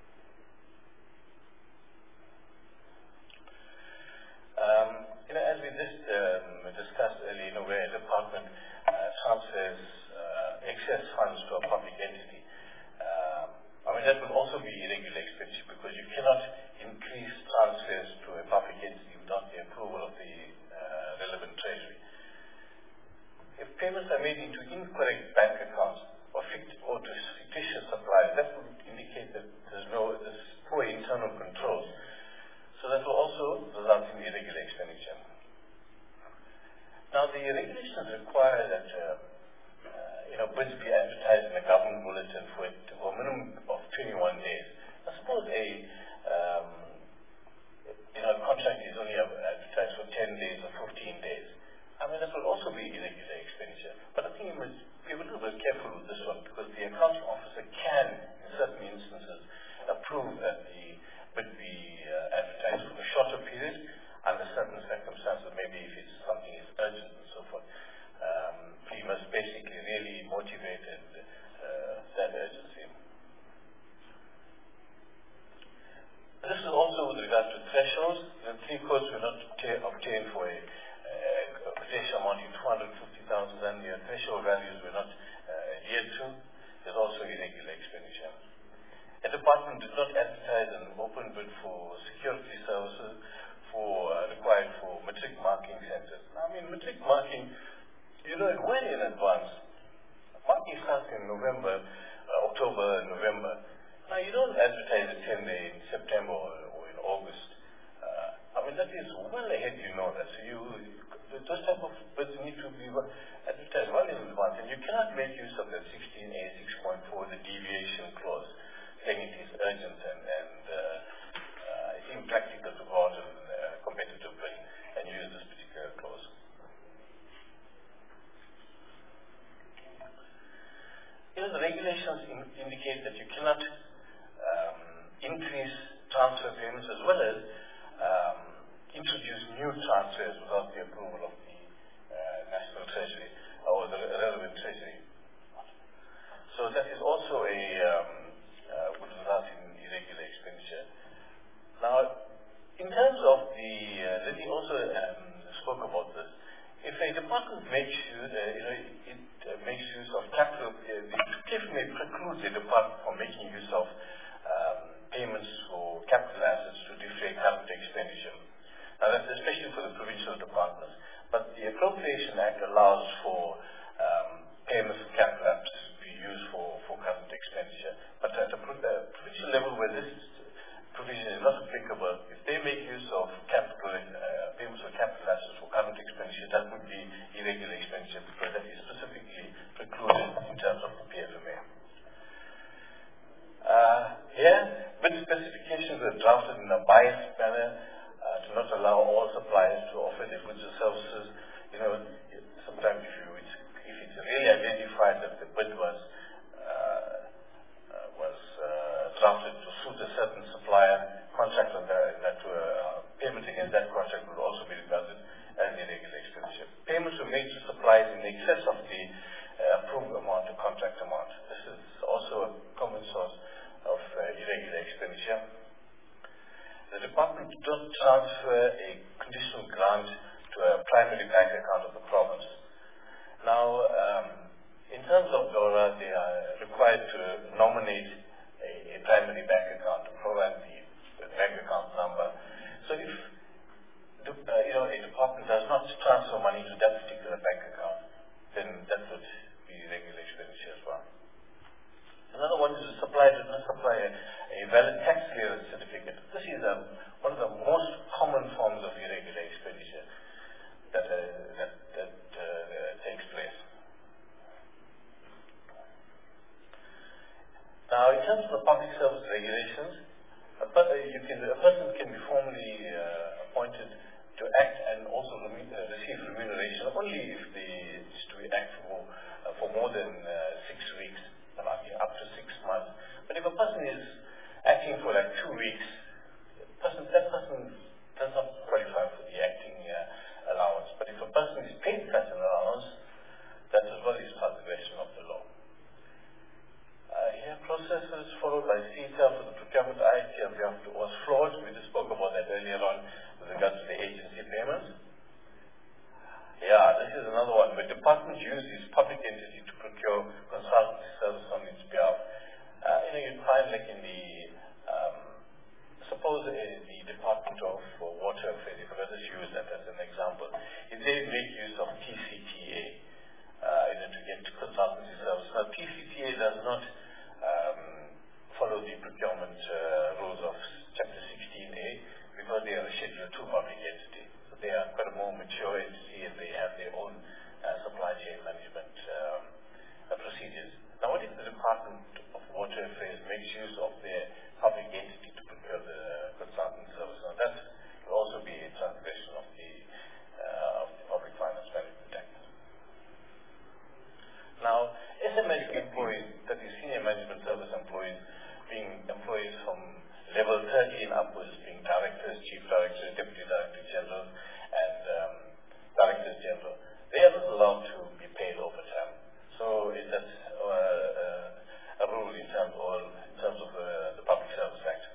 As we just discussed earlier, where a department transfers excess funds to a public entity, that will also be irregular expenditure because you cannot increase transfers to a public entity without the approval of the relevant treasury. If payments are made into incorrect bank accounts or to fictitious suppliers, that would indicate that there's poor internal controls. So that will also result in irregular expenditure. Now, the regulations require that bids be advertised in a government bulletin for a minimum of 21 days. I suppose a contract is only advertised for 10 days or 15 days. That will also be irregular expenditure. But I think you must be a little bit careful with this one because the accounting officer can, in certain instances, approve that the bid be advertised for a shorter period under certain circumstances, maybe if it's something is urgent and so forth. He must basically really motivate that urgency. This is also with regard to thresholds. The 3 quotes were not obtained for a quotation amounting to 250,000 and the threshold values were not adhered to. There's also irregular expenditure. A department did not advertise an open bid for security services required for matric marking centers. Matric marking, you know it well in advance. Marking starts in October, November. Now, you don't advertise a tender in September or in August. That is well ahead, you know that. So those type of bids need to be advertised well in advance. And you cannot make use of that 16A 6.4, the deviation clause, saying it is urgent and it's impractical to go out and competitive bidding and use this particular clause. The regulations indicate that you cannot increase transfer payments as well as introduce new transfers without the approval of the National Treasury or the relevant Treasury. So that is also would result in irregular expenditure. Now, in terms of let me also spoke about this. If a department makes use of capital, the PFMA precludes a department from making use of payments for capital assets to defray current expenditure. Now, that's especially for the provincial departments. But the Appropriation Act allows for payments for capital assets to be used for current expenditure. But at the provincial level, where this provision is not applicable, if they make use of payments for capital classes for current expenditure, that would be irregular expenditure because that is specifically precluded in terms of the PFMA. Here, bid specifications are drafted in a biased manner to not allow all suppliers to offer their goods or services. Sometimes if it's really identified that the bid was drafted to suit a certain supplier, contract on that payment against that contract would also be regarded as irregular expenditure. Payments were made to suppliers in excess of the approved amount, the contract amount. This is also a common source of irregular expenditure. The department did not transfer a conditional grant to a primary bank account of the province. Now, in terms of DORA, they are required to nominate a primary bank account to provide the bank account number. So if a department does not transfer money to that particular bank account, then that would be irregular expenditure as well. Another one is the supplier does not supply a valid tax clearance certificate. This is one of the most common forms of irregular expenditure that takes place. Now, in terms of the public service regulations, a person can be formally appointed to act and also receive remuneration only if they is to act for more than 6 weeks, up to 6 months. But if a person is acting for like 2 weeks, that person does not qualify for the acting allowance. But if a person is paid such an allowance, that as well is transgression of the law. Here, processes followed by CETA for the Procurement Act was flawed. We just spoke about that earlier on with regards to the agency payments. Yeah, this is another one. The department used its public entity to procure consultancy service on its behalf. You find like in the, suppose the Department of Water Affairs, if I just use that as an example, if they make use of TCTA to get consultancy service. Now, TCTA does not follow the procurement rules of Chapter 16A because they are a Schedule 2 public entity. So they are quite a more mature entity and they have their own supply chain management procedures. Now, what if the Department of Water Affairs makes use of their public entity to procure the consultant service? Now, that will also be a transgression of the Public Finance Management Act. Now, SMH employees, that is senior management service employees, being employees from level 13 upwards, being directors, chief directors, deputy director general, and directors general, they are not allowed to be paid overtime. So that's a rule in terms of the Public Service Act.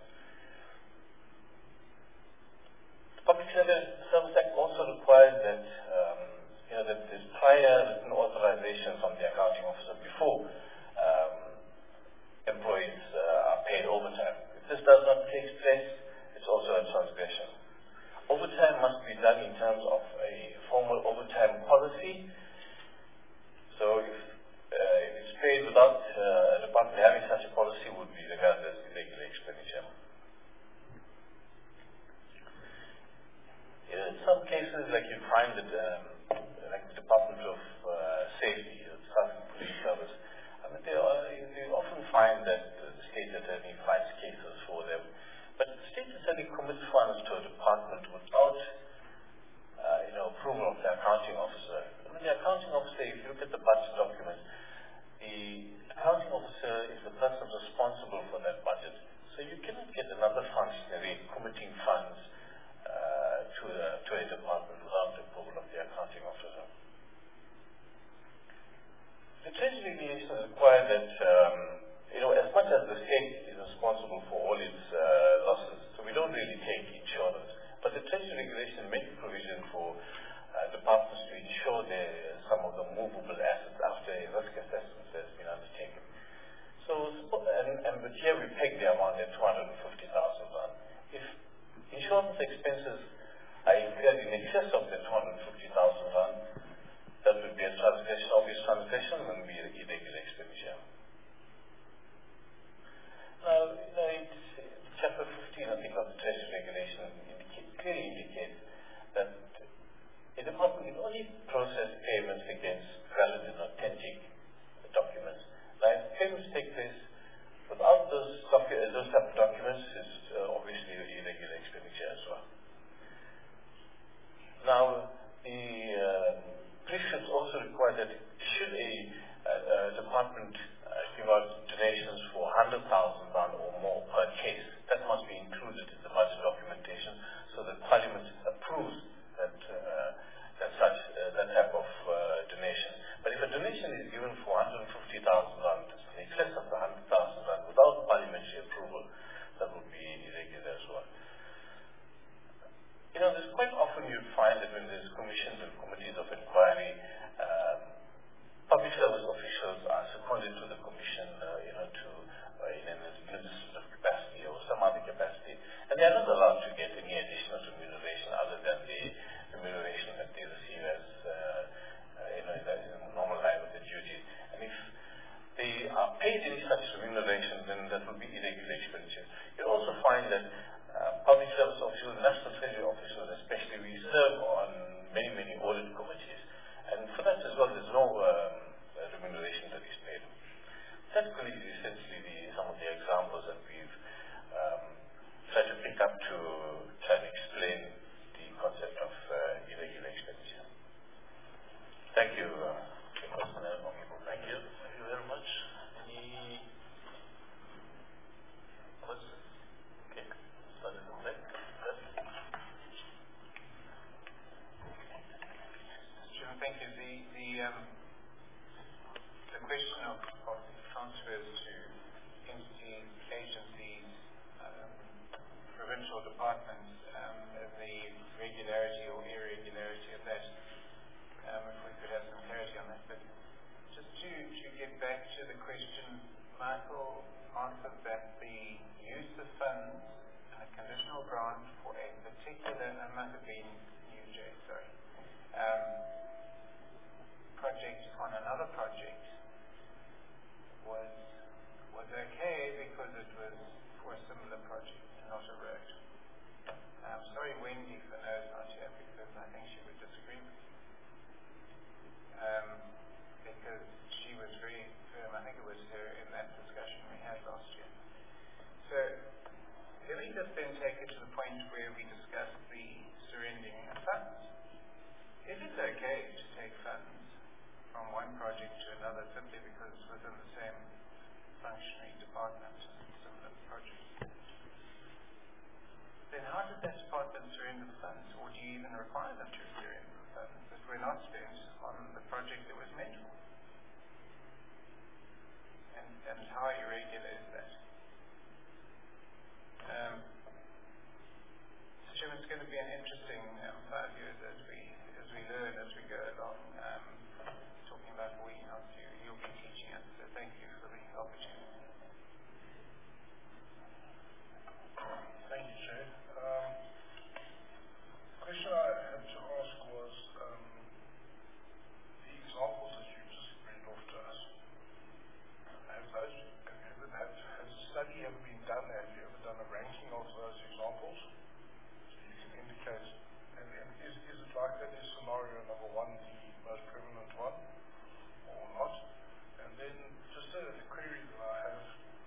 The Public Service Act also requires that that there's prior written authorization from the accounting officer before employees are paid overtime. If this does not take place, it's also a transgression. Overtime must be done in terms of a formal overtime policy. So if it's paid without a department having such a policy, would be regarded as irregular expenditure. In some cases, like you find that like the Department of Safety, the Southern Police Service, they often find that the state attorney files cases for them. But the state attorney commits funds to a department without approval of the accounting officer. The accounting officer, if you look at the budget document, the accounting officer is the person responsible for that budget. So you cannot get another functionary committing funds to a department without the approval of the accounting officer. The Treasury regulations require that, as much as the state is responsible for all its losses, so we don't really take insurance, but the Treasury regulation makes provision for departments to insure some of the movable assets after a risk assessment has been undertaken. So, but here we peg the amount at 250,000 rand. If insurance expenses are incurred in excess of the 250,000 rand, that would be a transgression, obvious transgression, and be irregular expenditure. Now, Chapter 15, I think, of the Treasury regulation clearly indicates that only process payments against valid and authentic documents. Now, if payments take place without those type of documents, it's obviously irregular expenditure as well. Now, the prescripts also require that should a department give out donations for £100,000 or more per case, that must be included in the budget documentation so that Parliament approves that type of donation. But if a donation is given for £150,000, in excess of the £100,000 without parliamentary approval, that would be irregular as well. There's quite often you'd find that when there's commissions and committees of inquiry, public service officials are seconded to the commission, in an administrative capacity or some other capacity, and they are not allowed to get any additional remuneration other than the remuneration that they receive as, in the normal line of the duty. And if they are paid any such remuneration, then that will be irregular expenditure. You'll also find that public service officials, national treasury officials especially, we serve on many audit committees. And for that as well, there's no remuneration that is paid. That is essentially some of the examples that we've tried to pick up to try and explain the concept of irregular expenditure. Thank you, personnel. Thank you. Thank you very much. Any questions? Okay. Start at the back. Sure, thank you. The question of transfers to entities, agencies, provincial departments, the regularity or irregularity of that, if we could have some clarity on that. But just to get back to the question, Michael answered that the use of funds and a conditional grant for a particular, it must have been UJ, sorry, project on another project was okay because it was for a similar project, not a road. I'm sorry, Wendy, for no, not here because I think she would disagree with you. Because she was very firm, I think it was her in that discussion we had last year. So let me just then take it to the point where we discuss the surrendering of funds. If it's okay to take funds from one project to another simply because it's within the same functioning department, similar project, then how does that department surrender the funds, or do you even require them to surrender the funds if we're not spent on the project that was meant for? And how irregular is that? So Jim, it's going to be an interesting 5 years as we learn, as we go along. Talking about you'll be teaching us, so thank you for the opportunity. Thank you, Chair. The question I had to ask was the examples that you just read off to us. Has a study ever been done? Have you ever done a ranking of those examples? So you can indicate, and is it like that is scenario number one the most prevalent one, or not? And then just a query that I have,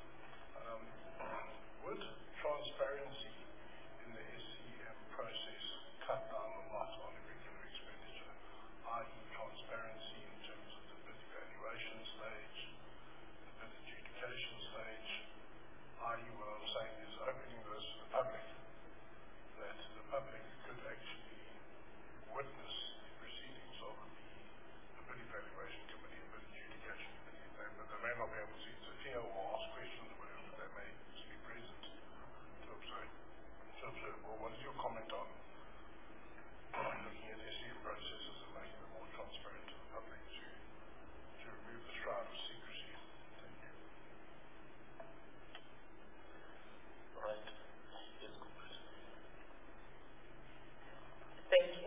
would transparency in the SCM process cut down a lot on irregular expenditure, i.e. transparency in terms of the bid evaluation stage, the bid adjudication stage, i.e. what I'm saying is opening this to the public, that the public could actually witness the proceedings of the bid evaluation committee and bid adjudication committee, but they may not be able to interfere or ask questions or whatever, but they may just be present to observe. Well, what is your comment on looking at SCM processes and making them more transparent to the public to remove the shroud of secrecy? Thank you. Right. Yes, Thank you.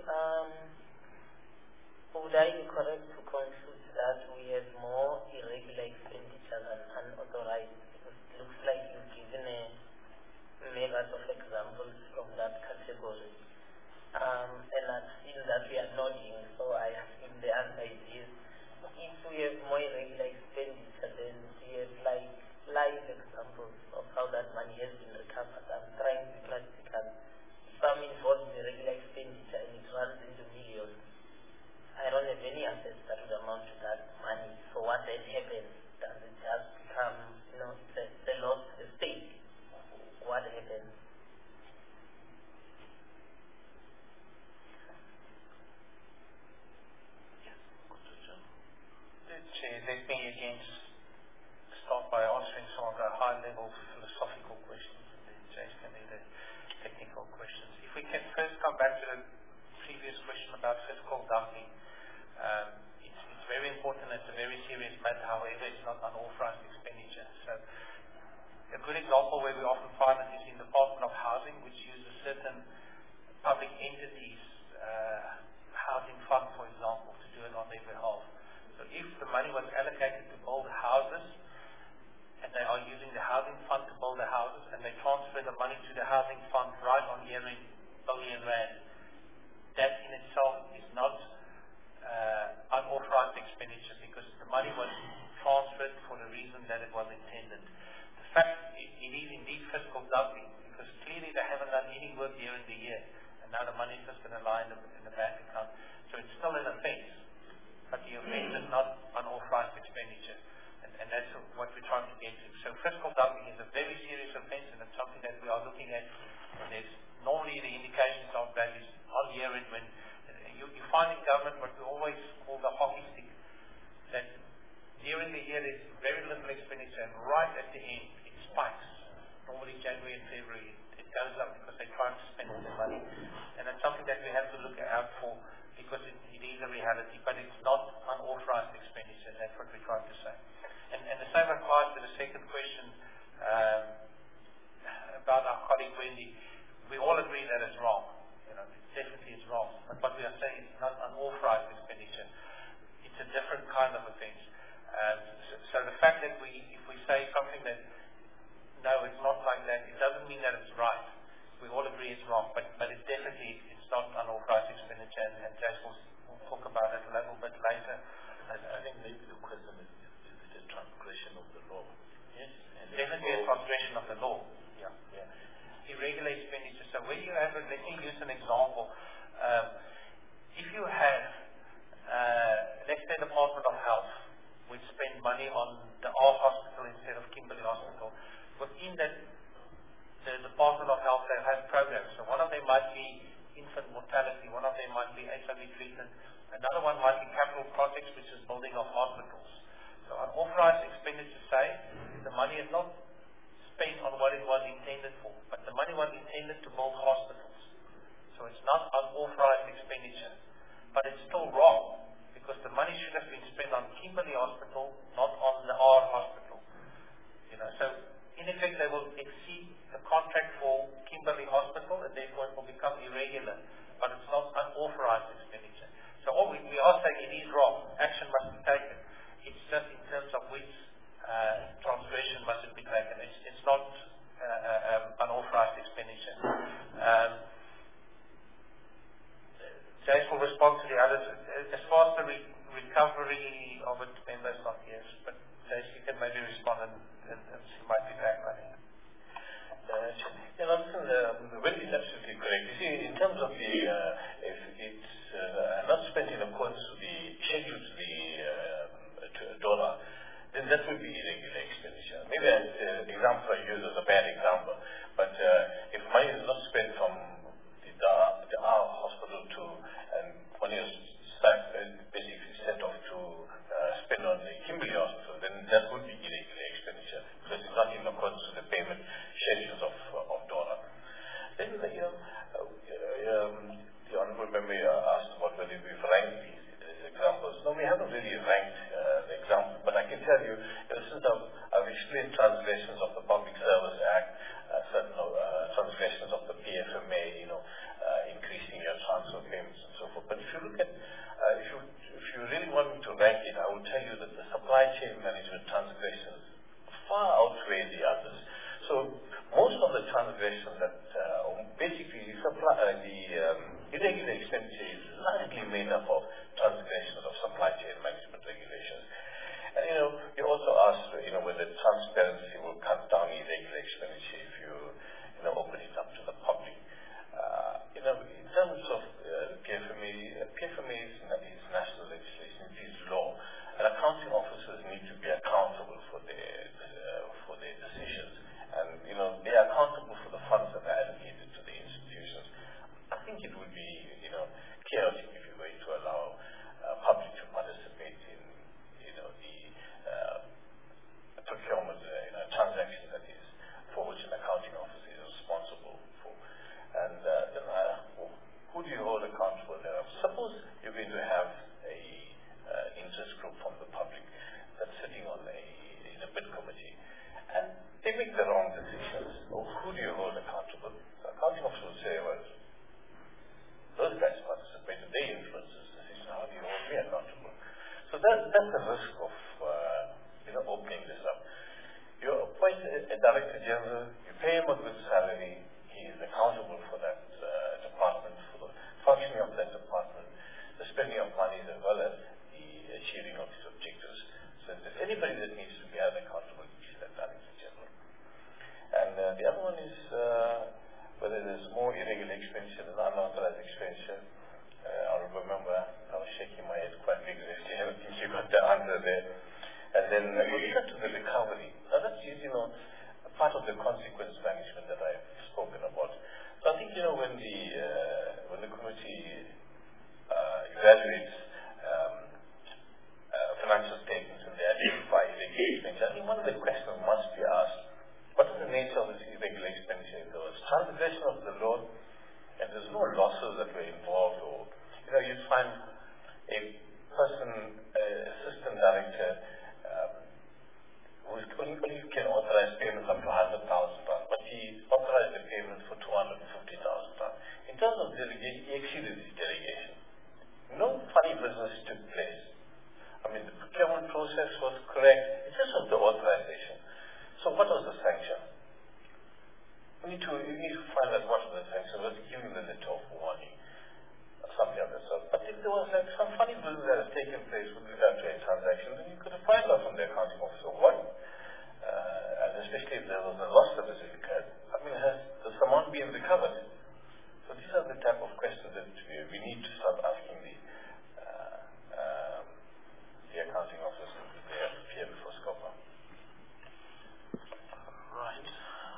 Would I be correct to conclude that we have more irregular expenditure than unauthorized? Because it looks like you've given a myriad of examples from that category. and I've seen that we are nodding, so I assume the answer is yes. If we have more irregular expenditure, then we have like live examples of how that money has been recovered. I'm trying to be practical. Some involved in irregular expenditure and it runs into millions. I don't have any assets that would amount to that money. So what then happens? Does it just become, the loss to the state? What happens? Chair, let me again start by answering some of the high-level philosophical questions, and then Jace can do the technical questions. If we can first come back to the previous question about fiscal dumping. It's very important, it's a very serious matter, however, it's not unauthorized expenditure. So, a good example where we often find it is in the Department of Housing, which uses certain public entities, housing fund, for example, to do it on their behalf. So if the money was allocated to build houses, and they are using the housing fund to build the houses, and they transfer the money to the housing fund right on year-end, billion rand, that in itself is not unauthorized expenditure because the money was transferred for the reason that it was intended. The fact it is indeed fiscal dumping because clearly they haven't done any work during the year, and now the money is just going to lie in the bank account. So it's still an offense. But the offense is not unauthorized expenditure. And that's what we're trying to get to. So fiscal dumping is a very serious offense, and it's something that we are looking at. And there's normally the indications of that is on year-end when you find in government what we always call the hockey stick, that during the year there's very little expenditure, and right at the end it spikes. Normally January and February it goes up because they're trying to spend all their money. And it's something that we have to look out for because it is a reality, but it's not unauthorized expenditure. That's what we're trying to say. And the same applies to the second question about our colleague Wendy. We all agree that it's wrong. It definitely is wrong. But what we are saying is not unauthorized expenditure. It's a different kind of offense. So the fact that if we say something that no, it's not like that, it doesn't mean that it's right. We all agree it's wrong, but it definitely it's not unauthorized expenditure, and Jace will talk about it a little bit later. I think maybe the question is it a transgression of the law? Yes, definitely a transgression of the law. Yeah. Irregular expenditure. So when you have let me use an example. If you have, let's say, the Department of Health, which spend money on the R Hospital instead of Kimberley Hospital, within that, the Department of Health, they have programs. So one of them might be infant mortality, one of them might be HIV treatment, another one might be capital projects, which is building of hospitals. So unauthorized expenditure say the money is not spent on what it was intended for, but the money was intended to build hospitals. So it's not unauthorized expenditure, but it's still wrong because the money should have been spent on Kimberley Hospital, not on the R Hospital. So in effect they will exceed the contract for Kimberley Hospital, and therefore it will become irregular, but it's not unauthorized expenditure. So all we are saying it is wrong. Action must be taken. It's just in terms of which transgression must it be taken. It's not unauthorized expenditure. Jace will respond to the others. As far as the recovery of it, members not yes, but Jace, you can maybe respond and she might be back by then. Wendy is absolutely correct. You see, in terms of the, if it's not spent in accordance with the schedule to the dollar, then that would be irregular expenditure. Maybe the example I use is a bad example, but if money is not spent from the R hospital to, and money is basically sent off to spend on the Kimberley Hospital, then that would be irregular expenditure because it's not in accordance with the payment schedules of dollar. Then, the honorable member asked about whether we've ranked these examples. No, we haven't really ranked the examples, but I can tell you, since I've explained transgressions of the Public Service Act, So that's the risk of opening this up. You appoint a director general, you pay him a good salary, he is accountable for that department, for the functioning of that department, the spending of money as well as the achieving of his objectives. So if there's anybody that needs to be held accountable, it's that director general. And the other one is whether there's more irregular expenditure than unauthorized expenditure. I remember I was shaking my head quite vigorously. I think you got the answer there. And then with regard to the recovery, now that's part of the consequence management that I've spoken about. So I think when the committee evaluates financial statements and they identify irregular expenditure, I think one of the questions must be asked: what is the nature of this irregular expenditure? If there was transgression of the law and there's no losses that were involved, or you'd find a person, assistant director, who only can authorize payments up to 100,000 pounds, but he authorized the payment for 250,000 pounds. In terms of delegation, he exceeded his delegation. No funny business took place. I mean, the procurement process was correct. It's just of the authorization. So what was the sanction? We need to find out what was the sanction. Was giving the letter of warning, something of that sort. But if there was some funny business that has taken place with regard to a transaction, then you could have found out from the accounting officer what, and especially if there was a loss that was incurred. I mean, has the amount been recovered? So these are the type of questions that we need to start asking the accounting officer if they have to appear before SCOPA. Right.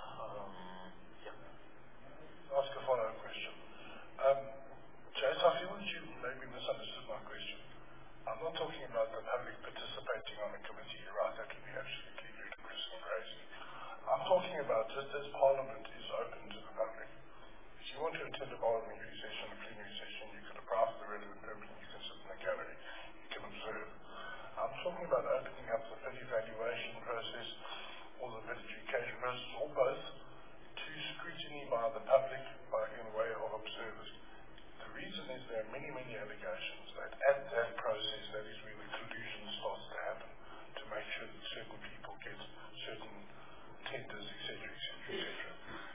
Ask a follow-up question. Jace, I feel that you maybe misunderstood my question. I'm not talking about the public participating on the committee. You're right, that would be absolutely ludicrous and crazy. I'm talking about just as Parliament is open to the public. If you want to attend a parliamentary session, a plenary session, you can apply for the relevant permit, you can sit in the gallery, you can observe. I'm talking about opening up the bid evaluation process or the bid adjudication process, or both, to scrutiny by the public in the way of observers. The reason is there are many, many allegations that at that process, that is where the collusion starts to happen to make sure that certain people get certain tenders, etc., etc., etc.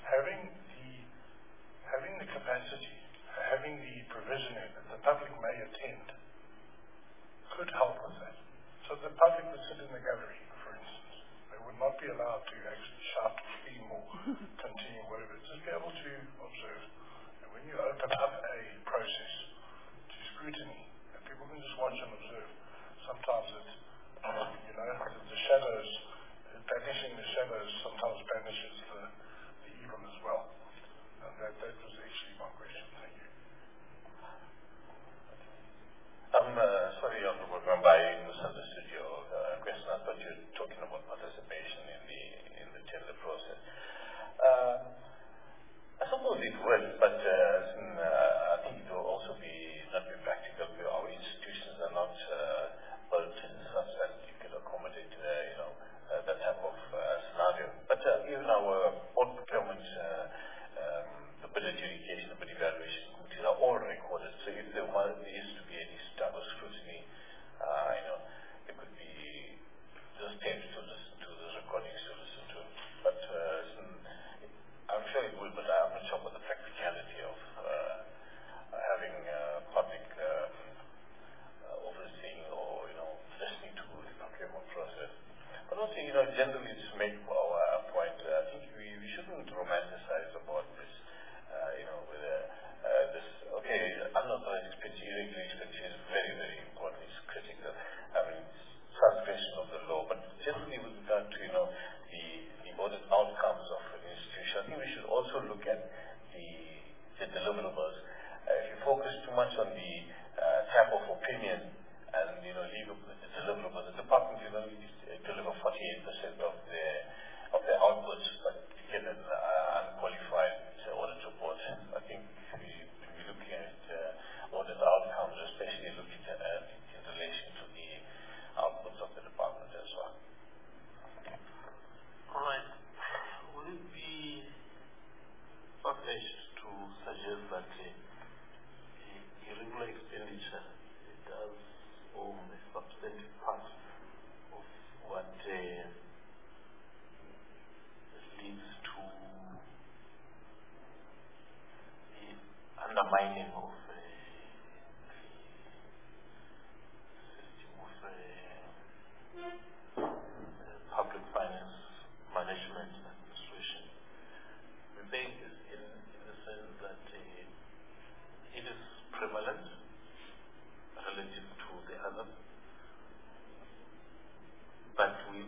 Having the capacity, having the provision in that the public may attend, could help with that. So the public would sit in the gallery, for instance. They would not be allowed to actually shout or scream or continue whatever. Just be able to observe. And when you open up a process to scrutiny, and people can just watch and observe, sometimes it's, the shadows, banishing the shadows sometimes banishes the evil as well. And that was actually my question. Thank you. I'm sorry, Honourable Member, I misunderstood your question. I thought you were talking about participation in the tender process. I suppose it would, but I think it will also not be practical. Our institutions are not built in such that you can accommodate, that type of scenario. But even our own procurement, the bid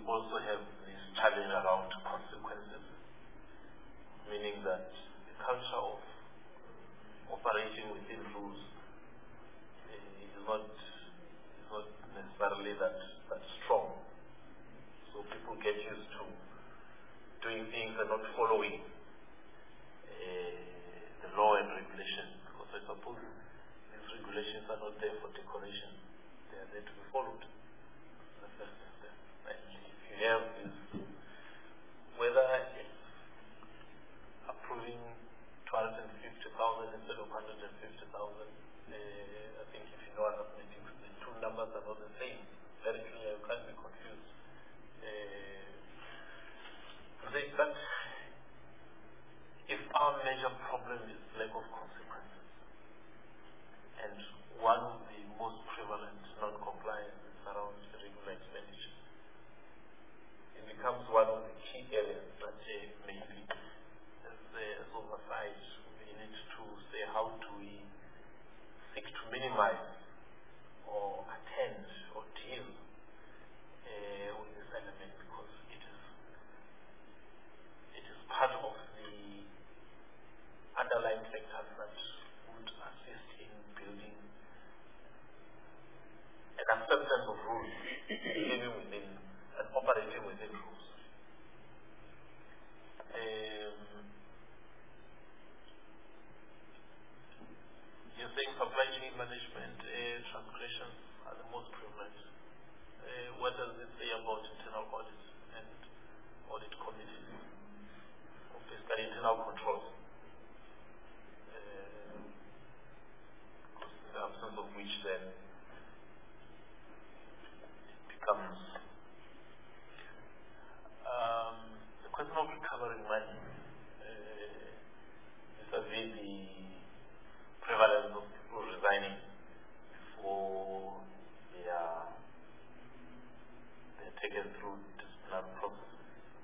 also have this challenge around consequences, meaning that the culture of operating within rules is not necessarily that strong. So people get used to doing things and not following the law and regulations. Because I suppose these regulations are not there for decoration; they are there to be followed. The first step. And if you have this, whether it's approving 250,000 instead of 150,000, I think if you know arithmetic, the two numbers are not the same. Very clear, you can't be confused. But if our major problem is lack of consequences, and one of the most prevalent non-compliance is around regular expenditure, it becomes one of the key areas that maybe as oversight we need to say how do we seek to minimize or attend or deal with this element, because it is part of the underlying factors that would assist in building an acceptance of rules, living within and operating within rules. You're saying supply chain management transgressions are the most prevalent. What does it say about internal audits and audit committees? Or basically internal controls? In the absence of which then it becomes the question of recovering money vis-a-vis the prevalence of people resigning before they're taken through disciplinary process,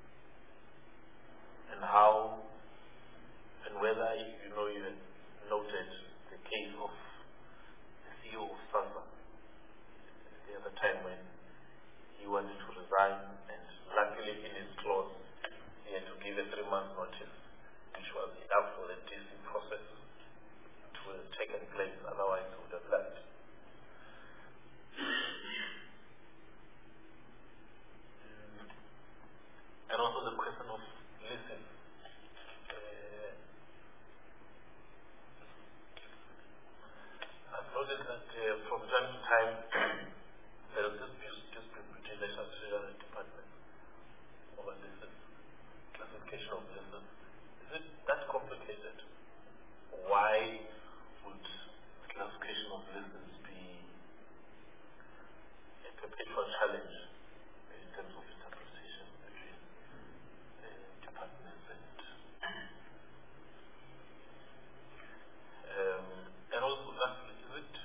and how and whether you had noted the case of the CEO of SASA the other time when he wanted to resign, and luckily in his clause he had to give a 3-month notice, which was enough for the DC process to have taken place, otherwise he would have left. And also the question of leasing. I've noticed that from time to time there is this dispute between the National Department over leases, classification of leases. Is it that complicated? Why would classification of leases be a perpetual challenge in terms of interpretation between departments and also lastly, is it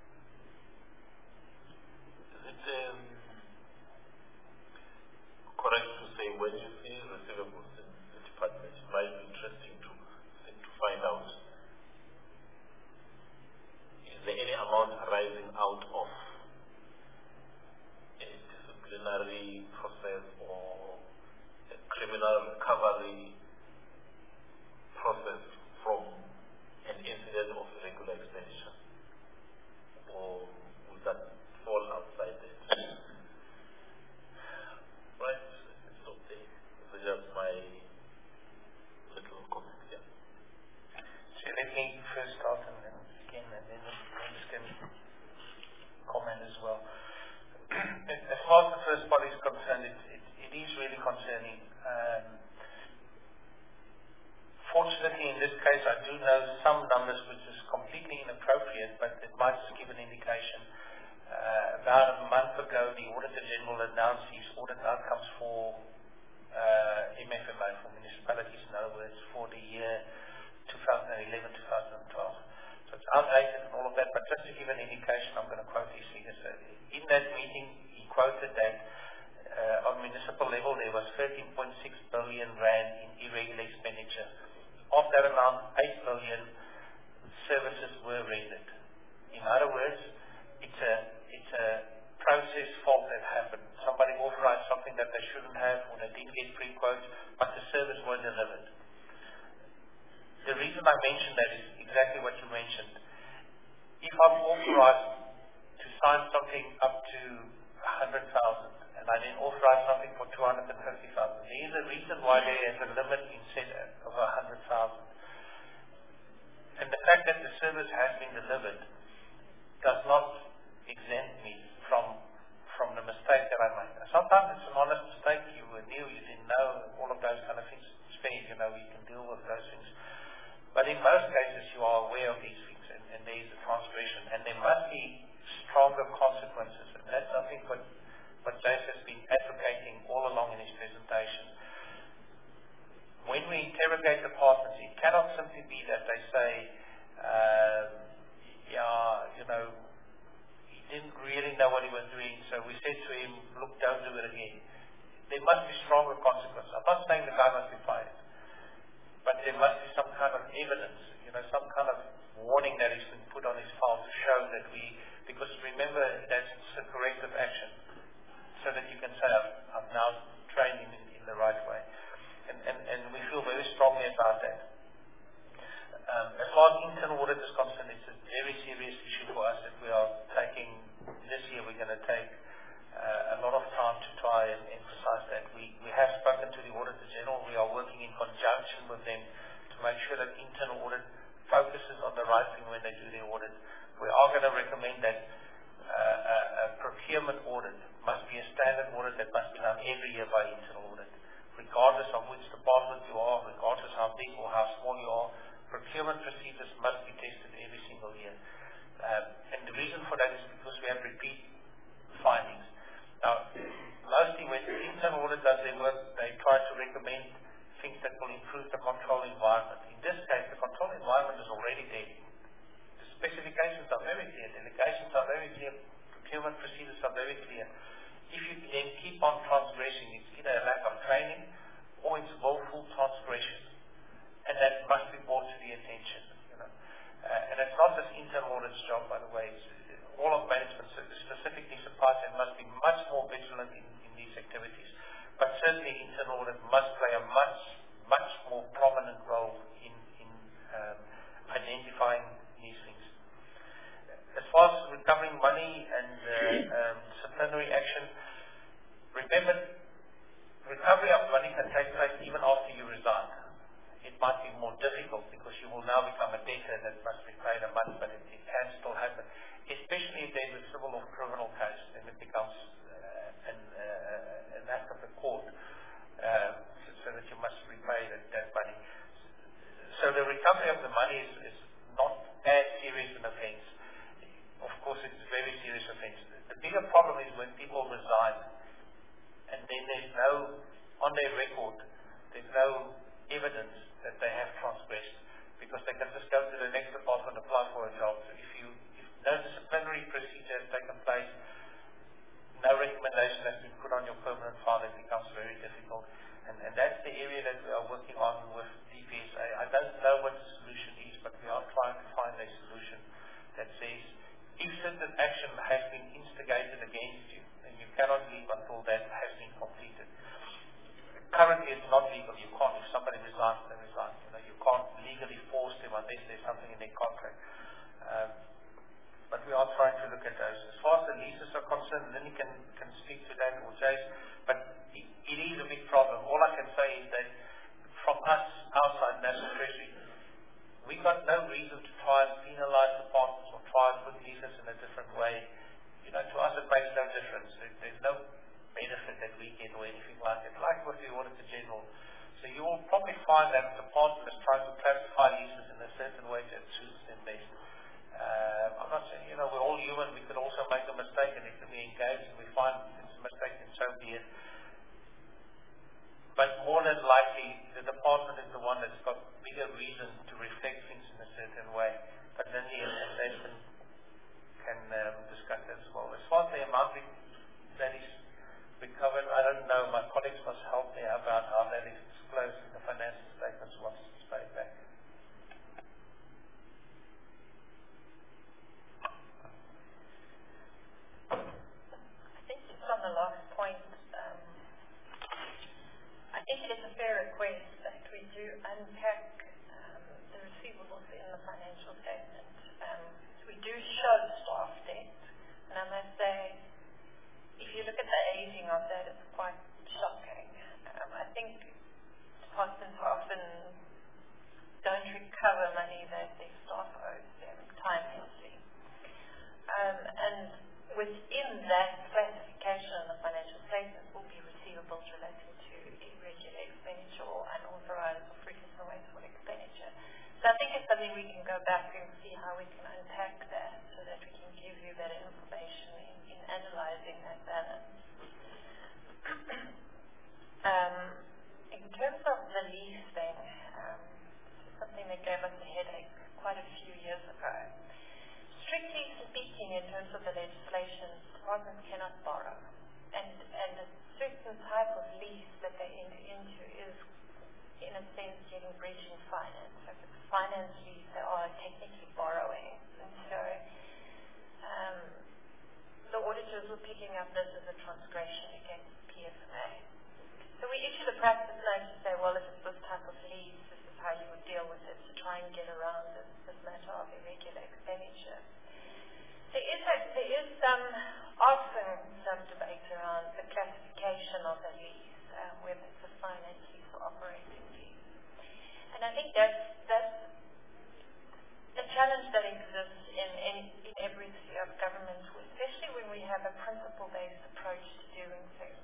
correct to say when you see receivables in the department, it might be interesting to find out, is there any amount arising out of a disciplinary process or a criminal recovery process from an incident of irregular expenditure, or would that fall outside it? Right? It's okay. This is just my little comment here. So let me first start and then James can comment as well. As far as the first part is concerned, it is really concerning. Fortunately, in this case, I do know some numbers which is completely inappropriate, but it might just give an indication. About a month ago, the Auditor General announced his audit outcomes for MFMA, for municipalities, in other words, for the year 2011-2012. So it's outdated and all of that, but just to give an indication, I'm going to quote these figures. In that meeting, he quoted that on municipal level, there was 13.6 billion rand in irregular expenditure. Of that amount, 8 billion services were rendered. In other words, it's a process fault that happened. Somebody authorized something that they shouldn't have, or they didn't get pre-quotes, but the service was delivered. The reason I mention that is exactly what you mentioned. If I'm authorized to sign something up to 100,000 and I then authorize something for 250,000, there is a reason why there is a limit in set of 100,000. And the fact that the service has been delivered does not exempt me from the mistake that I made. Sometimes it's an honest mistake. You knew, you didn't know, all of those kind of things. It's fair, you can deal with those things. But in most cases, you are aware of these things, and there is a transgression, and there must be stronger consequences. And that's something what Jace has been advocating all along in his presentation. When we interrogate the partners, it cannot simply be that they say, he didn't really know what he was doing, so we said to him, look, don't do it again. There must be stronger consequences. I'm not saying the guy must be fired, but there must be some kind of evidence, some kind of warning that has been put on his file to show that because remember, that's a corrective action, so that you can say, I've now trained him in the right way. And we feel very strongly about that. As far as internal audit is concerned, it's a very serious issue for us that we are taking. This year we're going to take a lot of time to try and emphasize that. We have spoken to the Auditor General. We are working in conjunction with them to make sure that internal audit focuses on the right thing when they do their audit. We are going to recommend that a procurement audit must be a standard audit that must be done every year by internal audit. Regardless of which department you are, regardless how big or how small you are, procurement procedures must be tested every single year. And the reason for that is because we have repeat findings. Now, mostly when the internal audit does their work, they try to recommend things that will improve the control environment. In this case, the control environment is already there. The specifications are very clear, delegations are very clear, procurement procedures are very clear. If you then keep on transgressing, it's either a lack of training or it's willful transgression. And that must be brought to the attention. And it's not just internal audit's job, by the way. It's all of management, specifically supply chain, must be much more vigilant in these activities. But certainly internal audit must play a much more prominent role in identifying these things. As far as recovering money and disciplinary action, remember, recovery of money can take place even after you resign. It might be more difficult because you will now become a debtor that must be paid a month, but it can still happen, especially if there's a civil or criminal case, then it becomes an act of the court, so that you must repay that money. So the recovery of the money is not as serious an offence. Of course, it's a very serious offence. The bigger problem is when people resign and then there's no, on their record, there's no evidence that they have transgressed, because they can just go to the next department and apply for a job. So if no disciplinary procedure has taken place, no recommendation has been put on your permanent file, it becomes very difficult. And that's the area that we are working on with DPSA. I don't know what the solution is, but we are trying to find a solution that says, if certain action has been instigated against you, then you cannot leave until that has been completed. Currently, it's not legal. You can't. If somebody resigns, they resign. You can't legally force them unless there's something in their contract. But we are trying to look at those. As far as the leases are concerned, Lynn can speak to that, or Jace, but it is a big problem. All I can say is that from us outside National Treasury, we got no reason to try and penalize the partners or try and put leases in a different way. To us it makes no difference. There's no benefit that we get or anything like that, like with the Auditor General. So you will probably find that the partners try to classify leases in a certain way that suits them best. I'm not saying, we're all human, we could also make a mistake, and if we engage and we find it's a mistake, then so be it. But more than likely, the department is the one that's got bigger reason to reflect things in a certain way. But then the administration can discuss that as well. As far as the amount that is recovered, I don't know. My colleagues must help me about how that is disclosed in the financial statements once it's paid back. I think just on the last point, within that classification in the financial statements will be receivables relating to irregular expenditure or unauthorized or fruitless and wasteful expenditure. So I think it's something we can go back and see how we can unpack that so that we can give you better information in analyzing that balance. In terms of the lease thing, this is something that gave us a headache quite a few years ago. Strictly speaking, in terms of the legislation, departments cannot borrow. And a certain type of lease that they enter into is, in a sense, getting bridging finance. So if it's a finance lease, they are technically borrowing. And so the auditors were picking up this as a transgression against PFMA. So we issued a practice note to say, well, if it's this type of lease, this is how you would deal with it to try and get around this matter of irregular expenditure. There is often some debate around the classification of a lease, whether it's a finance lease or operating lease. And I think that's a challenge that exists in every sphere of government, especially when we have a principle-based approach to doing things.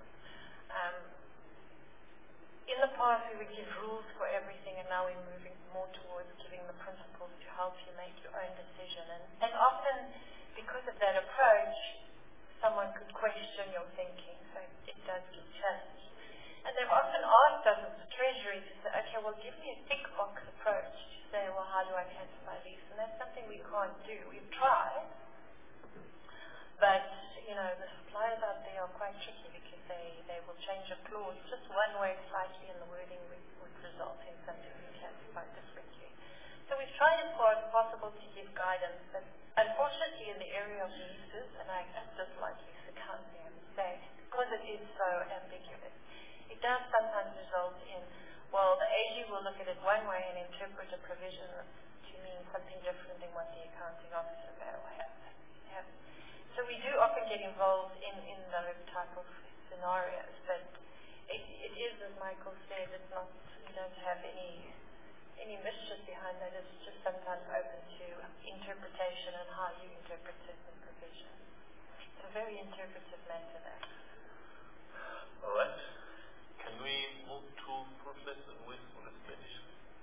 In the past, we would give rules for everything, and now we're moving more towards giving the principles to help you make your own decision. And often, because of that approach, someone could question your thinking, so it does get challenged. And they've often asked us as the Treasury to say, okay, well, give me a tick box approach to say, well, how do I classify these? And that's something we can't do. We've tried, but, the suppliers out there are quite tricky because they will change a clause just one way slightly, and the wording would result in something we classify differently. So we've tried as far as possible to give guidance, but unfortunately in the area of leases, and I dislike lease accounting, I would say, because it is so ambiguous, it does sometimes result in, well, the AG will look at it one way and interpret a provision to mean something different than what the accounting officer may have. So we do often get involved in those type of scenarios, but it is, as Michael said, it's not, you don't have any mischief behind that. It's just sometimes open to interpretation and how you interpret certain provisions. It's a very interpretive matter there. All right. Can we move to fruitless and wasteful expenditure?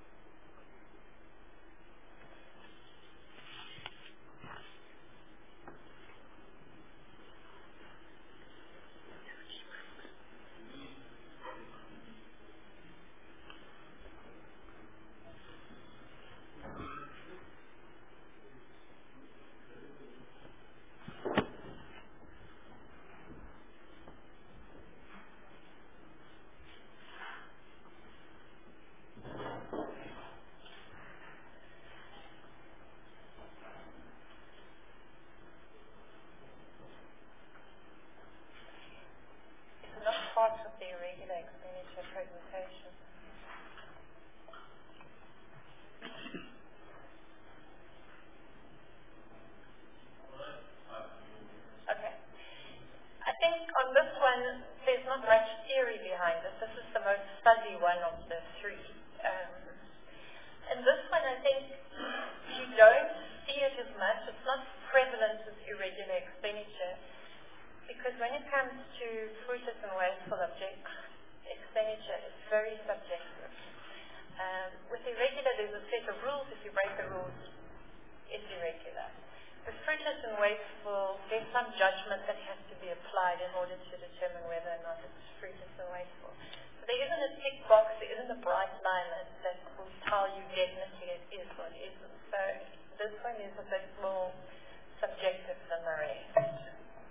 Part of the irregular expenditure presentation. Okay. I think on this one, there's not much theory behind this. This is the most fuzzy one of the three. And this one, I think, you don't see it as much. It's not prevalent as irregular expenditure. Because when it comes to fruitless and wasteful expenditure, it's very subjective. With irregular, there's a set of rules. If you break the rules, it's irregular. With fruitless and wasteful, there's some judgment that has to be applied in order to determine whether or not it's fruitless and wasteful. So there isn't a tick box, there isn't a bright line that will tell you definitely it is or it isn't. So this one is a bit more subjective than the rest.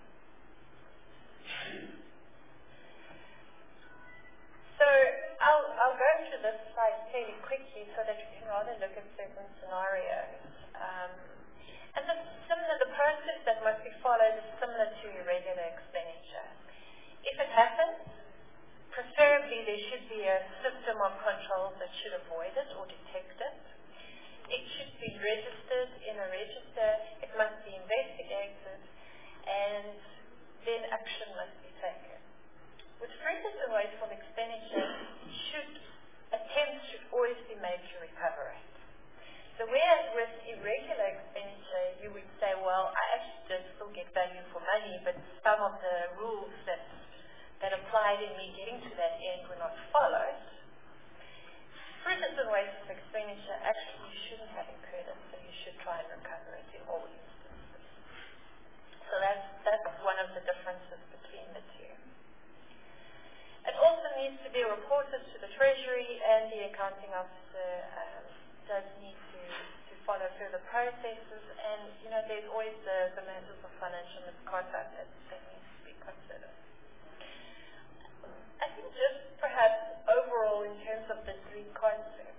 So I'll go through this slide fairly quickly so that we can rather look at certain scenarios. And the process that must be followed is similar to irregular expenditure. If it happens, preferably there should be a system of controls that should avoid it or detect it. It should be registered in a register. It must be investigated, and then action must be taken. With fruitless and wasteful expenditure, attempts should always be made to recover it. So whereas with irregular expenditure, you would say, well, I actually did still get value for money, but some of the rules that applied in me getting to that end were not followed. Fruitless and wasteful expenditure, actually you shouldn't have incurred it, so you should try and recover it in all instances. So that's one of the differences between the two. It also needs to be reported to the Treasury, and the accounting officer does need to follow further processes, and there's always the matters of financial misconduct that needs to be considered. I think just perhaps overall in terms of the three concepts,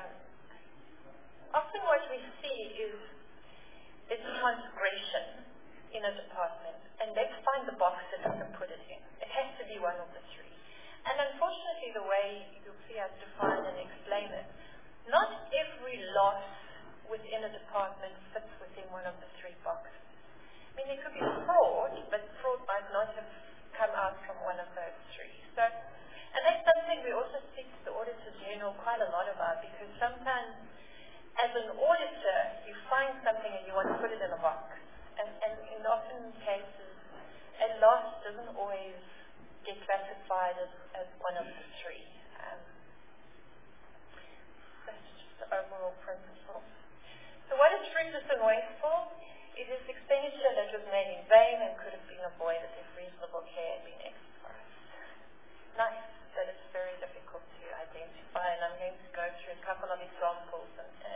often what we see is transgression in a department, and let's find the box that we can put it in. It has to be one of the three. And unfortunately, the way you'll see us define and explain it, not every loss within a department fits within one of the three boxes. I mean, there could be fraud, but fraud might not have come out from one of those three. So, and that's something we also speak to the Auditor General quite a lot about, because sometimes as an auditor, you find something and you want to put it in a box. And in often cases, a loss doesn't always get classified as one of the three. That's just the overall principle. So what is fruitless and wasteful? It is expenditure that was made in vain and could have been avoided if reasonable care had been exercised. Nice, but it's very difficult to identify, and I'm going to go through a couple of examples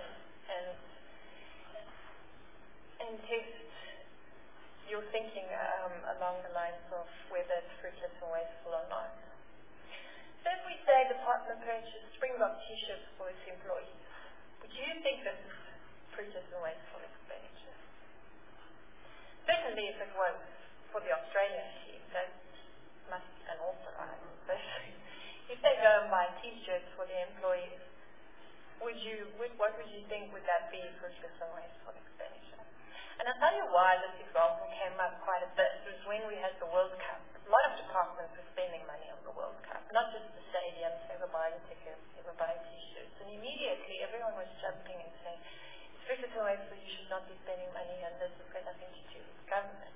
and test your thinking along the lines of whether it's fruitless and wasteful or not. So if we say the department purchased Springbok t-shirts for its employees, would you think this is fruitless and wasteful expenditure? Certainly if it was for the Australian team, that must be unauthorized. But if they go and buy t-shirts for their employees, what would you think would that be fruitless and wasteful expenditure? And I'll tell you why this example came up quite a bit. It was when we had the World Cup. A lot of departments were spending money on the World Cup, not just the stadiums. They were buying tickets, they were buying t-shirts. And immediately everyone was jumping and saying, it's fruitless and wasteful, you should not be spending money on this, it's got nothing to do with government.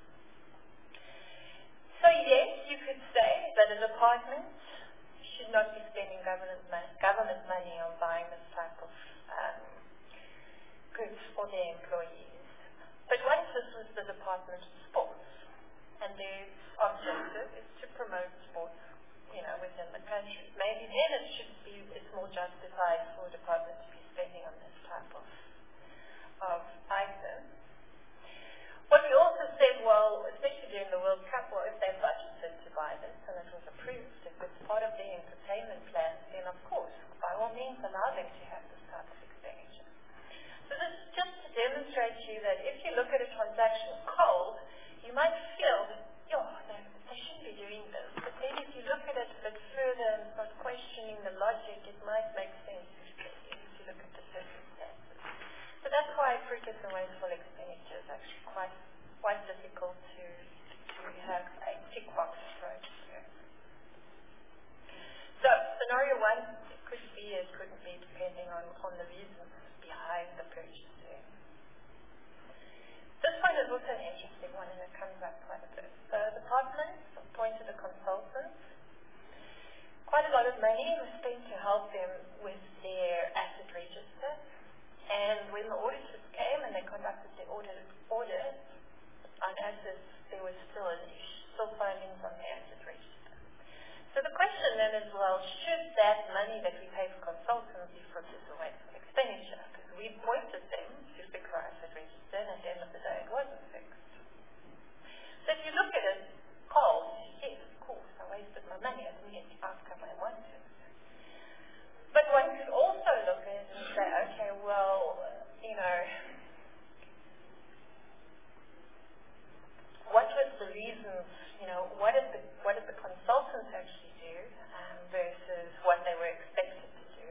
So yes, you could say that a department should not be spending government money on buying this type of goods for their employees. But what if this was the Department of Sports, and their objective is to promote sports, within the country? Maybe then it's more justified for a department to be spending on this type of item. What we also said, well, especially during the World Cup, well, if they budgeted to buy this and it was approved, if it's part of their entertainment plan, then of course, by all means, allow them to have this type of expenditure. So this is just to demonstrate to you that if you look at a transaction cold, you might feel that, they shouldn't be doing this. But then if you look at it a bit further and start questioning the logic, it might make sense if you look at the circumstances. So that's why fruitless and wasteful expenditure is actually quite difficult to have a tick box approach to. So scenario one, it could be, it couldn't be, depending on the reasons behind the purchase. This one is also an interesting one, and it comes up quite a bit. So the department appointed a consultant. Quite a lot of money was spent to help them with their asset register. And when the auditors came and they conducted their audit on assets, there was still findings on the asset register. So the question then is, well, should that money that we pay for consultants be fruitless or wasteful expenditure? Because we appointed them to fix our asset register, and at the end of the day, it wasn't fixed. So if you look at it cold, yes, of course, I wasted my money. I didn't get the outcome I wanted. But one could also look at it and say, okay, well, what was the reasons? What did the consultants actually do versus what they were expected to do,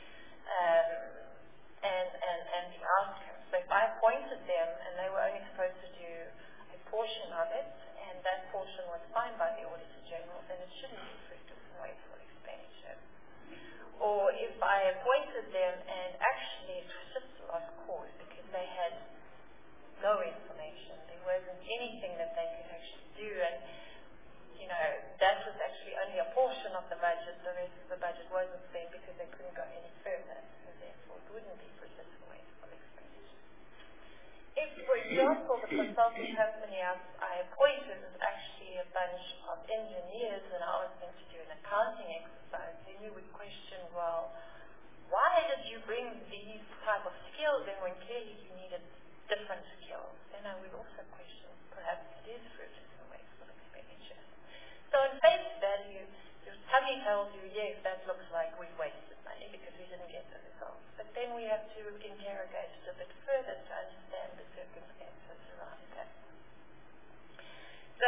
and the outcome. So if I appointed them and they were only supposed to do a portion of it, and that portion was fine by the Auditor General, then it shouldn't be fruitless and wasteful expenditure. Or if I appointed them and actually it was just the lost cause because they had no information. There wasn't anything that they could actually do, and that was actually only a portion of the budget. The rest of the budget wasn't spent because they couldn't go any further, so therefore it wouldn't be fruitless and wasteful expenditure. If, for example, the consulting company I appointed was actually a bunch of engineers and I was going to do an accounting exercise, then you would question, well, why did you bring these type of skills in when clearly you needed different skills? Then I would also question, perhaps it is fruitless and wasteful expenditure. So in face value, your tummy tells you, yes, that looks like we've wasted money because we didn't get the results. But then we have to interrogate it a bit further to understand the circumstances around that. So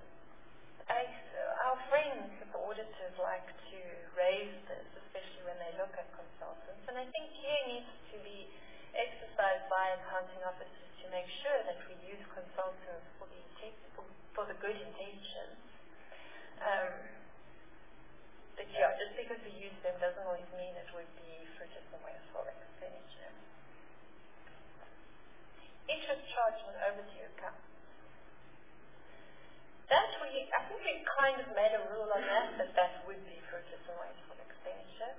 our friends, the auditors, like to raise this, especially when they look at consultants. And I think care needs to be exercised by accounting officers to make sure that we use consultants for the good intentions. But yeah, just because we use them doesn't always mean it would be fruitless and wasteful expenditure. Interest charge on overdue accounts. I think we kind of made a rule on that would be fruitless and wasteful expenditure.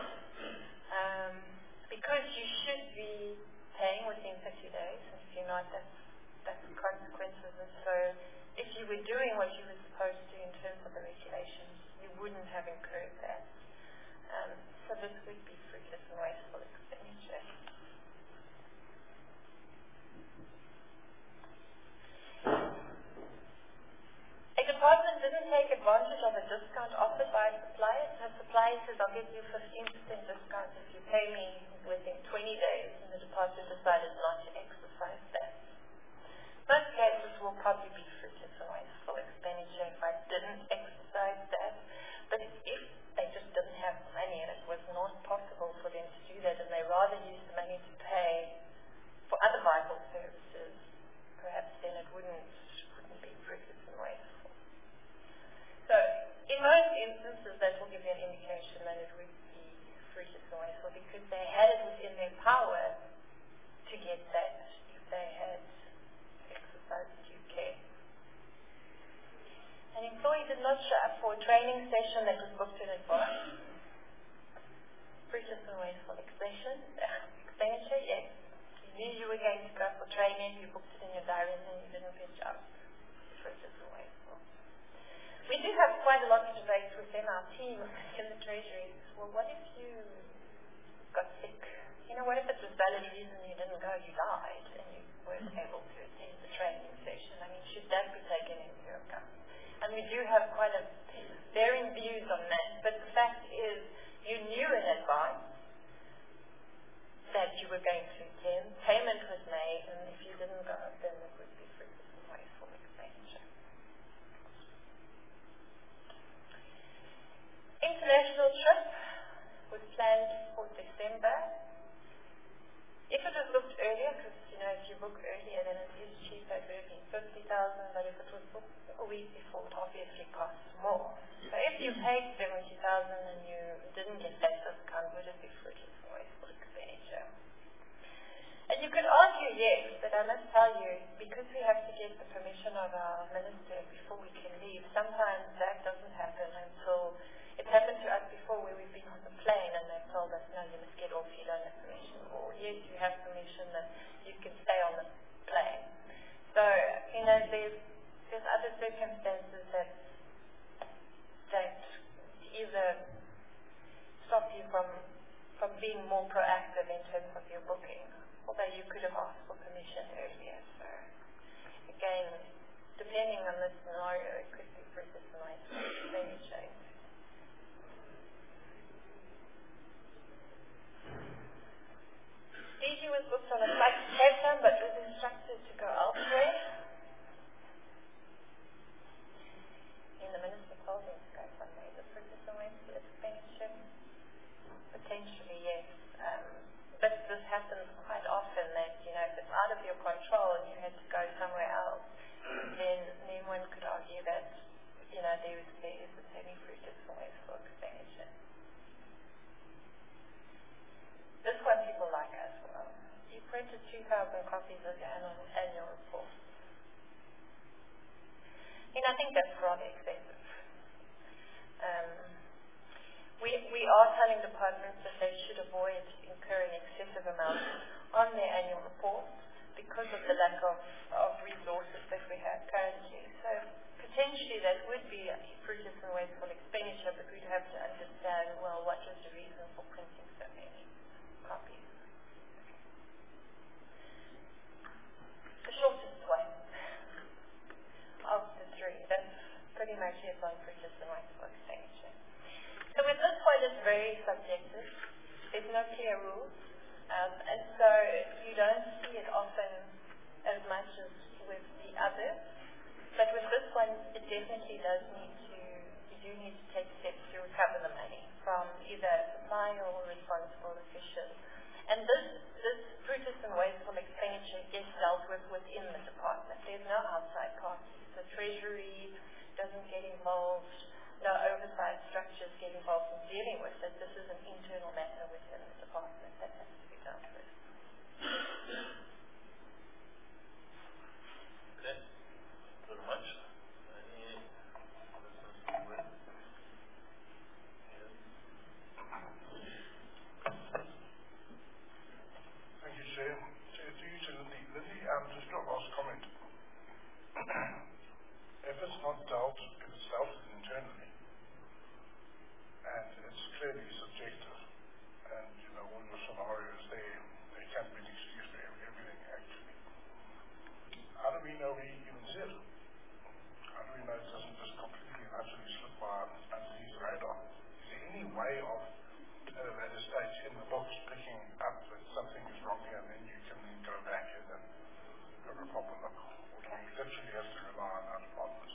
Because you should be paying within 30 days, and if you're not, that's consequences. And so if you were doing what you were supposed to in terms of the regulations, you wouldn't have incurred that. So this would be fruitless and wasteful expenditure. A department didn't take advantage of a discount offered by a supplier. So a supplier says, I'll give you 15% discount if you pay me within 20 days, and the department decided not to exercise that. Most cases will probably be fruitless and wasteful expenditure if I didn't exercise that. But if they just didn't have the money and it was not possible for them to do that, and they rather use the money to pay for other vital services, perhaps then it wouldn't be fruitless and wasteful. So in most instances, that will give you an indication that it would be fruitless and wasteful because they had it within their power to get that if they had exercised due care. An employee did not show up for a training session that was booked in advance. Fruitless and wasteful expenditure, yes. You knew you were going to go for training, you booked it in your diary, and then you didn't pitch up. Fruitless and wasteful. We do have quite a lot of debate within our team in the Treasury. Well, what if you got sick? What if it was valid reason you didn't go, you died, and you weren't able to attend the training session? Should that be taken into account? And we do have quite a varying views on that. But the fact is, you knew in advance that you were going to attend. Payment was made, and if you didn't go, then it would be fruitless and wasteful expenditure. International trip was planned for December. If it was booked earlier, because if you book earlier, then it is cheaper. It would have been 50,000, but if it was booked a week before, it obviously costs more. So if you paid 70,000 and you didn't get that discount, would it be fruitless and wasteful expenditure? And you could argue yes, but I must tell you, because we have to get the permission of our minister before we can leave, sometimes that doesn't happen until it happened to us before where we've been on the plane and they've told us, no, you must get off, you don't have permission. Or yes, you have permission that you can stay on the plane. So, there's other circumstances that either stop you from being more proactive in terms of your booking, although you could have asked for permission earlier. So, again, depending on the scenario, it could be fruitless and wasteful expenditure. DG was booked on a flight to Cape Town, but was instructed to go elsewhere. And the minister told him to go somewhere. Is it fruitless and wasteful expenditure? Potentially, yes. But this happens quite often that, if it's out of your control and you had to go somewhere else, then one could argue that, there is a semi-fruitless and wasteful expenditure. This one people like as well. You printed 2,000 copies of the annual report. And I think that's rather excessive. We are telling departments that they should avoid incurring excessive amounts on their annual reports because of the lack of resources that we have currently. So potentially that would be a fruitless and wasteful expenditure, but we'd have to understand, well, what was the reason for printing so many copies? The shortest way of the three, that's pretty much it on fruitless and wasteful expenditure. So with this one, it's very subjective. There's no clear rules. And so you don't see it often as much as with the others. But with this one, it definitely does you do need to take steps to recover the money from either a supplier or responsible official. And this fruitless and wasteful expenditure gets dealt with within the department. There's no outside parties. The Treasury doesn't get involved. No oversight structures get involved in dealing with it. This is an internal matter within the department that has to be dealt with. Okay. Very much. Any questions? Thank you, Chair. Chair, to you, to Lindy. Lindy, just your last comment. If it's not dealt, if it's dealt with internally, and it's clearly subjective, and all your scenarios there, they can be an excuse for everything actually. How do we know we even said it? How do we know it doesn't just completely and utterly slip by underneath the radar? Is there any way of, at a later stage in the books, picking up that something is wrong here, and then you can then go back in and have a proper look? Or do we literally have to rely on our departments?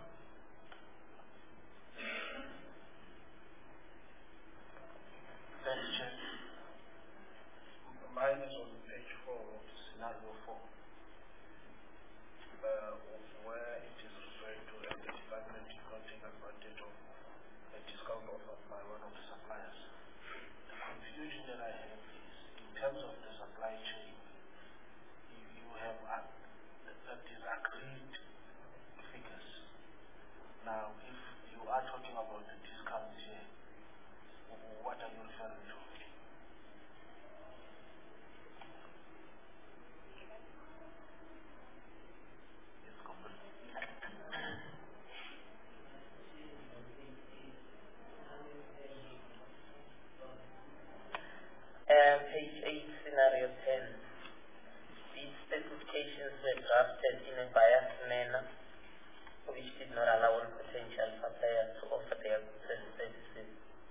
Thanks, Chair. Mine is on page 4 of scenario 4, where it is referred to as the department is not taking advantage of a discount offered by one of the suppliers. The confusion that I have is, in terms of the supply chain, you have that is agreed figures. Now, if you are talking about the discounts here, what are you referring to? Page 8, scenario 10. These specifications were drafted in a biased manner, which did not allow all potential suppliers to offer their goods and services.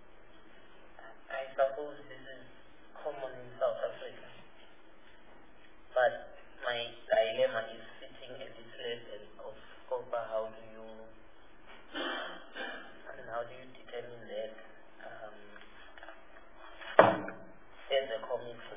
I suppose this is common in South Africa, but my dilemma is sitting at this level of scope. How do you determine that as a committee?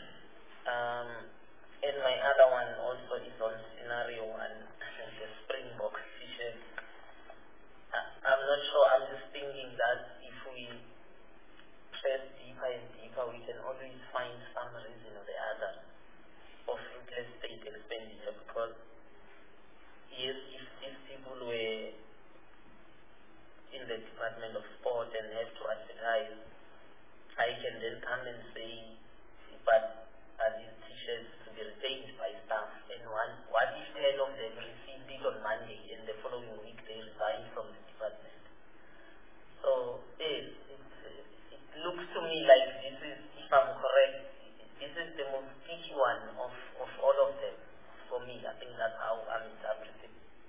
And my other one also is on scenario 1, the Springbok fishes. I'm not sure, I'm just thinking that if we press deeper and deeper, we can always find some reason or the other of fruitless state expenditure, because yes, if these people were in the Department of Sport and have to advertise, I can then come and say, but are these t-shirts to be retained by staff? And what if 10 of them received it on Monday and the following week they resigned from the department? So it looks to me like this is, if I'm correct, this is the most sticky one of all of them. For me, I think that's how I'm interpreting.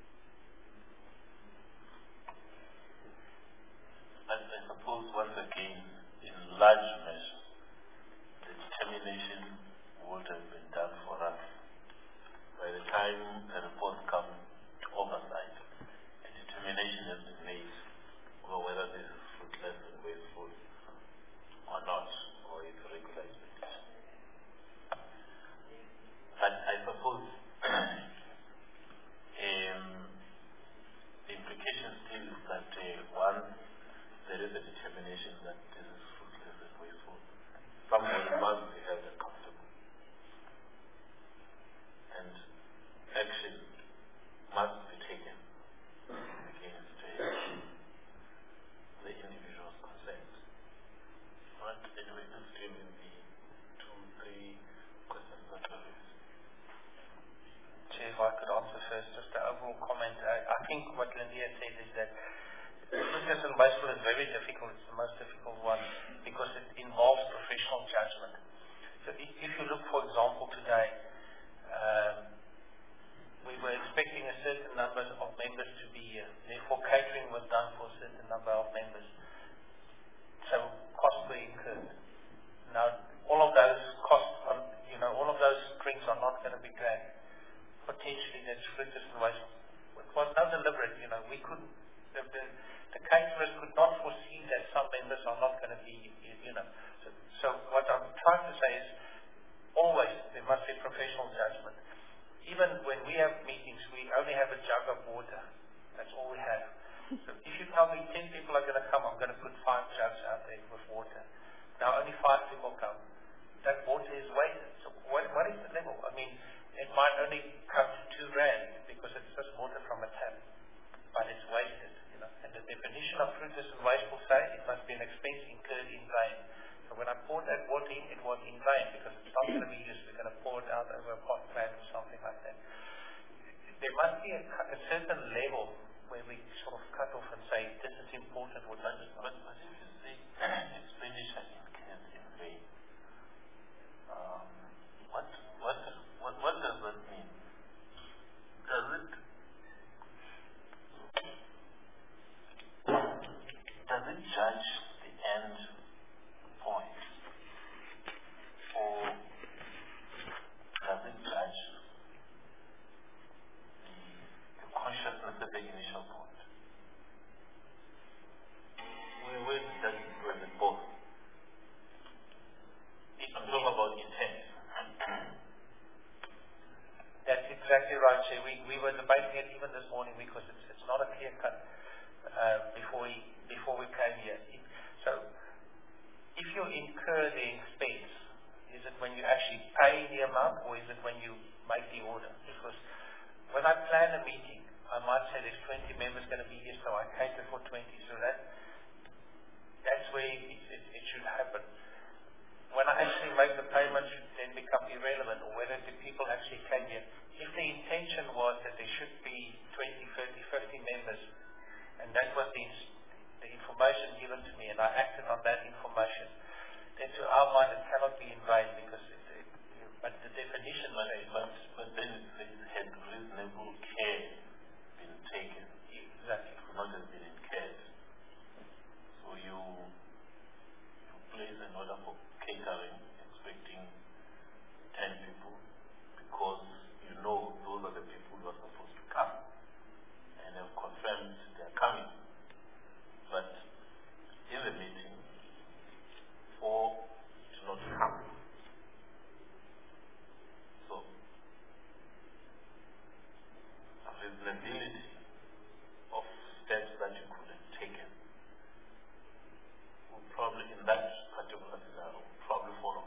I suppose once again, in large measure, the determination would have been done for us. By the time the reports come to oversight, a determination has been made over whether this is fruitless and wasteful or not, or it's regular expenditure. But I suppose the implication still is that once there is a determination that this is fruitless and wasteful, someone must be held accountable. Nadia said is that fruitless and wasteful is very difficult. It's the most difficult one because it involves professional judgment. So if you look, for example, today, we were expecting a certain number of members to be here. Therefore, catering was done for a certain number of members. So costs were incurred. Now, all of those costs, all of those drinks are not going to be dragged. Potentially, that's fruitless and wasteful. It was not deliberate. We couldn't. The caterers could not foresee that some members are not going to be. So what I'm trying to say is, always there must be professional judgment. Even when we have meetings, we only have a jug of water. That's all we have. So if you tell me 10 people are going to come, I'm going to put 5 jugs out there with water. Now only 5 people come. That water is wasted. So what is the level? I mean, it might only come to 2 rand because it's just water from a tap, but it's wasted. And the definition of fruitless and wasteful say it must be an expense incurred in vain. So when I poured that water in, it was in vain because it's not going to be used. We're going to pour it out over a pot plant or something like that. There must be a certain level where we sort of cut off and say this is important. But if you say expenditure incurred in vain, what does that mean? Does it judge the end point, or does it judge the consciousness at the initial point? Where does it both? I'm talking about intent. That's exactly right. So we were debating it even this morning because it's not a clear cut before we came here. So if you incur the expense, is it when you actually pay the amount or is it when you make the order? Because when I plan a meeting, I might say there's 20 members going to be here, so I cater for 20. So that's where it should happen. When I actually make the payment, should then become irrelevant, or whether the people actually came here. If the intention was that there should be 20, 30, 50 members, and that was the information given to me, and I acted on that information, then to our mind it cannot be in vain because but the definition but then it had reasonable care been taken. Exactly. It could not have been incurred. So you place an order for catering expecting 10 people because you know those are the people who are supposed to come and have confirmed they are coming. But in the meeting, 4 do not come. So, a reasonability of steps that you could have taken would probably, in that particular scenario, probably follow.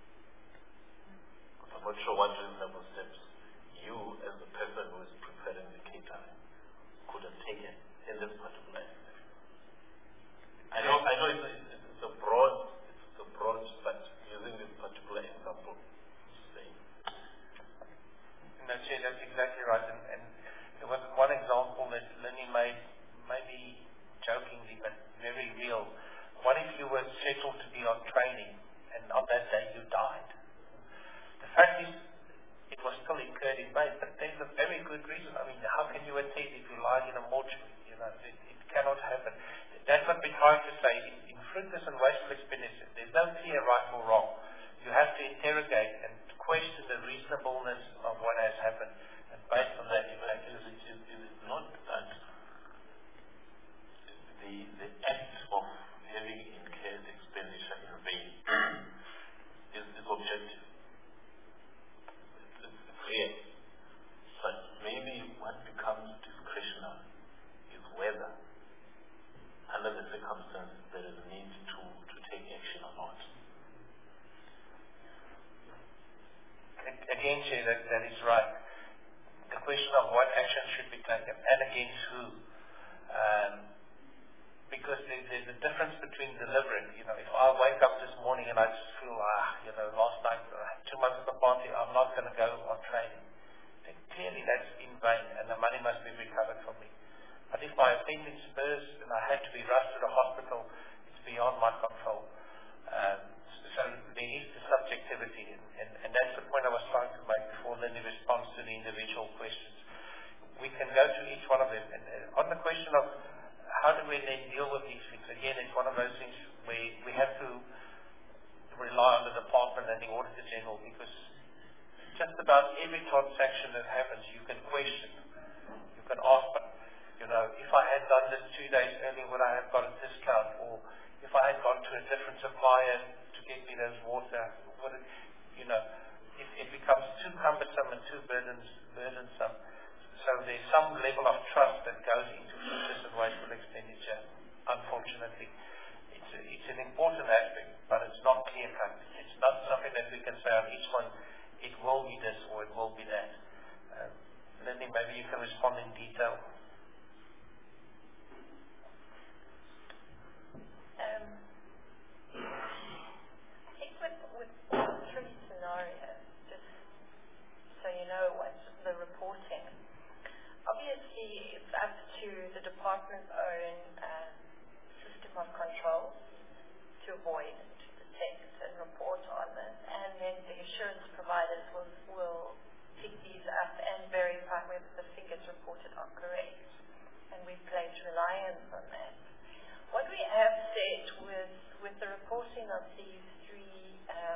But I'm not sure what reasonable steps you, as the person who is preparing the catering, could have taken in this particular instance. I know it's a broad, but using this particular example, saying. No, Chair, that's exactly right. And there was one example that Lenny made, maybe jokingly, but very real. What if you were settled to be on training and on that day you died? The fact is, it was still incurred in vain, but there's a very good reason. I mean, how can you attend if you lie in a mortuary? It cannot happen. That's what we're trying to say. In fruitless and wasteful expenditure, there's no clear right or wrong. You have to interrogate and question the reasonableness of what has happened. And based on that, is it not that the act of having incurred expenditure in vain is objective? It's clear. But maybe what becomes discretionary is whether, under the circumstances, there is a need to take action or not. Again, Chair, that is right. The question of what action should be taken and against who. Because there's a difference between delivering. If I wake up this morning and I just feel, last night I had too much of a party, I'm not going to go on training. Then clearly that's in vain and the money must be recovered from me. But if my appendix bursts and I had to be rushed to the hospital, it's beyond my control. So there is the subjectivity, and that's the point I was trying to make before Lindy responds to the individual questions. We can go to each one of them. And on the question of how do we then deal with these things, again, it's one of those things where we have to rely on the department and the Auditor General, because just about every transaction that happens, you can question. You can ask, if I had done this 2 days earlier, would I have got a discount? Or if I had gone to a different supplier to get me those water, would it, it becomes too cumbersome and too burdensome. So there's some level of trust that goes into fruitless and wasteful expenditure, unfortunately. It's an important aspect, but it's not clear-cut. It's not something that we can say on each one, it will be this or it will be that. Lindy, maybe you can respond in detail. I think with all three scenarios, just so you know what's the reporting, obviously it's up to the department's own system of control to avoid, to detect and report on this, and then the assurance providers will pick these up and verify whether the figures reported are correct, and we place reliance on that. What we have said with the reporting of these three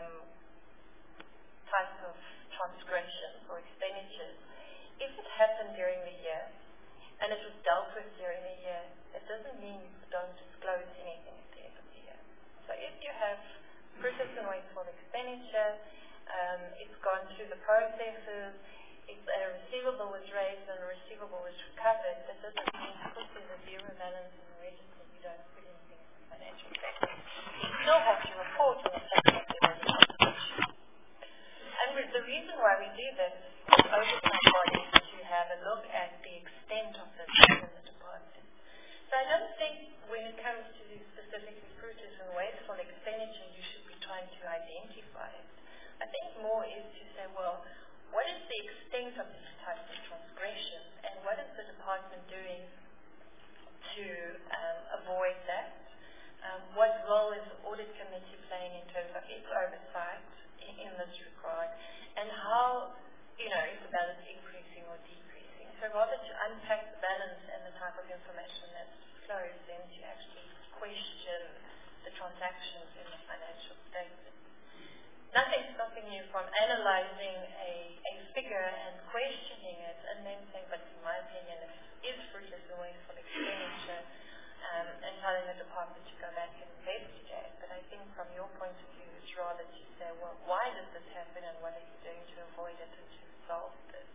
types of transgressions or expenditures, if it happened during the year and it was dealt with during the year, it doesn't mean you don't disclose anything at the end of the year. So if you have fruitless and wasteful expenditure, it's gone through the processes, if a receivable was raised and a receivable was recovered, that doesn't mean because there's a zero balance in the register, you don't put anything in the financial statement. You still have to report on the fact that there was a transgression. And the reason why we do this is oversight bodies to have a look at the extent of this in the department. So I don't think when it comes to specifically fruitless and wasteful expenditure, you should be trying to identify it. I think more is to say, well, what is the extent of these types of transgressions, and what is the department doing to avoid that? What role is the audit committee playing in terms of its oversight in this regard? And how, is the balance increasing or decreasing? So rather to unpack the balance and the type of information that's disclosed than to actually question the transactions in the financial statement. Nothing stopping you from analyzing a figure and questioning it and then saying, but in my opinion, it is fruitless and wasteful expenditure, and telling the department to go back and investigate. But I think from your point of view, it's rather to say, well, why did this happen and what are you doing to avoid it and to solve this?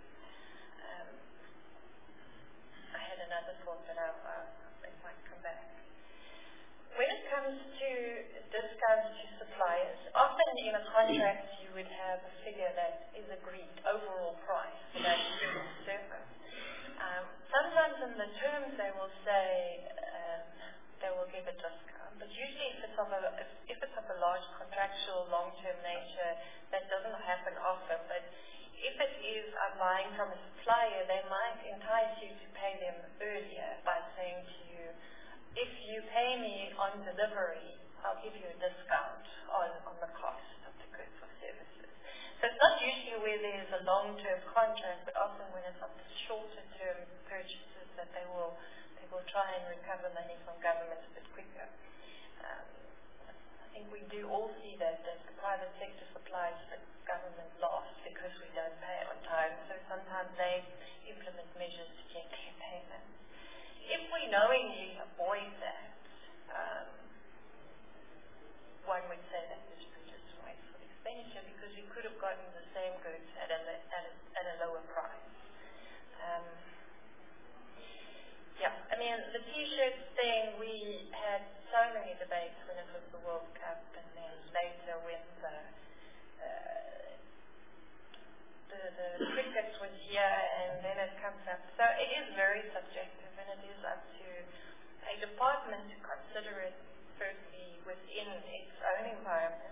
I had another thought, but it might come back. When it comes to discounts to suppliers, often in a contract you would have a figure that is agreed, overall price for that service. Sometimes in the terms they will say they will give a discount, but usually if it's of a large contractual long-term nature, that doesn't happen often. But if it is buying from a supplier, they might entice you to pay them earlier by saying to you, if you pay me on delivery, I'll give you a discount on the cost of the goods or services. So it's not usually where there's a long-term contract, but often when it's of the shorter-term purchases that they will try and recover money from government a bit quicker. I think we do all see that the private sector supplies the government last because we don't pay on time. So sometimes they implement measures to get their payments. If we knowingly avoid that, one would say that is fruitless and wasteful expenditure because we could have gotten the same goods at a lower price. The T-shirts thing, we had so many debates when it was the World Cup, and then later when the cricket was here, and then it comes up. So it is very subjective, and it is up to a department to consider it firstly within its own environment,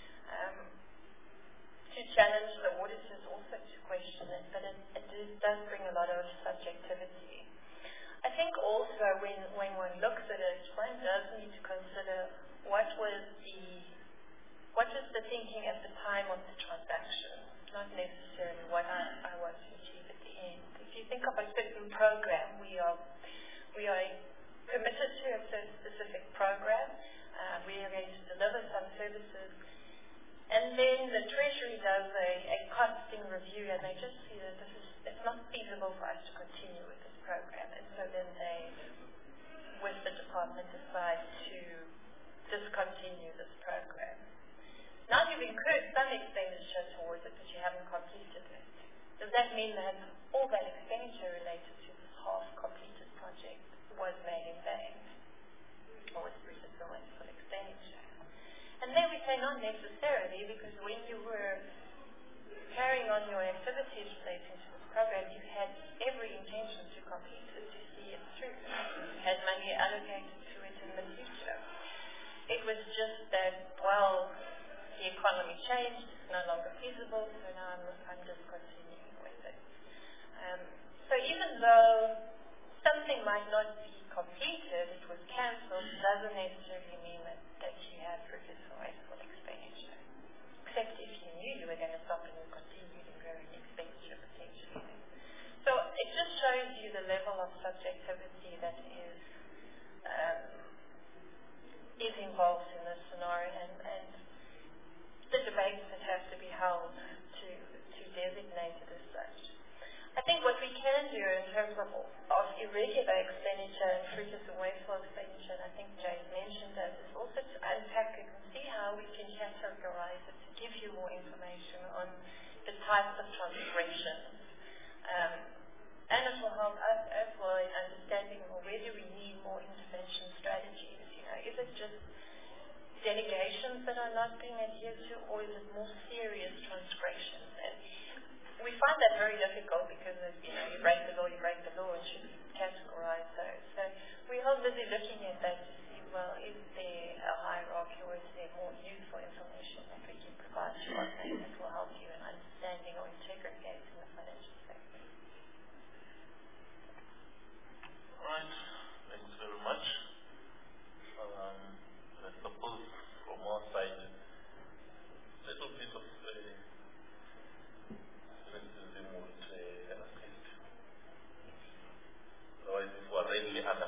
to challenge the auditors also to question it, but it does bring a lot of subjectivity. I think also when one looks at it, one does need to consider what was the thinking at the time of the transaction, not necessarily what I want to achieve at the end. If you think of a certain program, we are committed to a certain specific program. We are going to deliver some services, and then the Treasury does a costing review, and they just see that it's not feasible for us to continue with this program, and so then they, with the department, decide to discontinue this program. Now you've incurred some expenditure towards it, but you haven't completed it. Does that mean that all that expenditure related to this half-completed project was made in vain? Or was Bruce's wasteful expenditure? And there we say not necessarily, because when you were carrying on your activities relating to this program, you had every intention to complete it, to see it through. You had money allocated to it in the future. It was just that, well, the economy changed, it's no longer feasible, so now I'm discontinuing with it. So even though something might not be completed, it was cancelled, doesn't necessarily mean that you have frivolous or wasteful expenditure. Except if you knew you were going to stop and you continued incurring expenditure potentially. So it just shows you the level of subjectivity that is involved in this scenario, and the debates that have to be held to designate it as such. I think what we can do in terms of irregular expenditure and fruitless and wasteful expenditure, and I think Jay's mentioned that, is also to unpack it and see how we can categorize it to give you more information on the types of transgressions. And it will help us as well in understanding whether we need more intervention strategies. Is it just delegations that are not being adhered to, or is it more serious transgressions? And we find that very difficult because you break the law, and should we categorize those? So we are busy looking at that to see, well, is there a hierarchy, or is there more useful information that we can provide to us that will help you in understanding or integrating the financial sector? All right, thanks very much. I suppose from our side, a little bit of criticism would assist. Otherwise, if we are readily understanding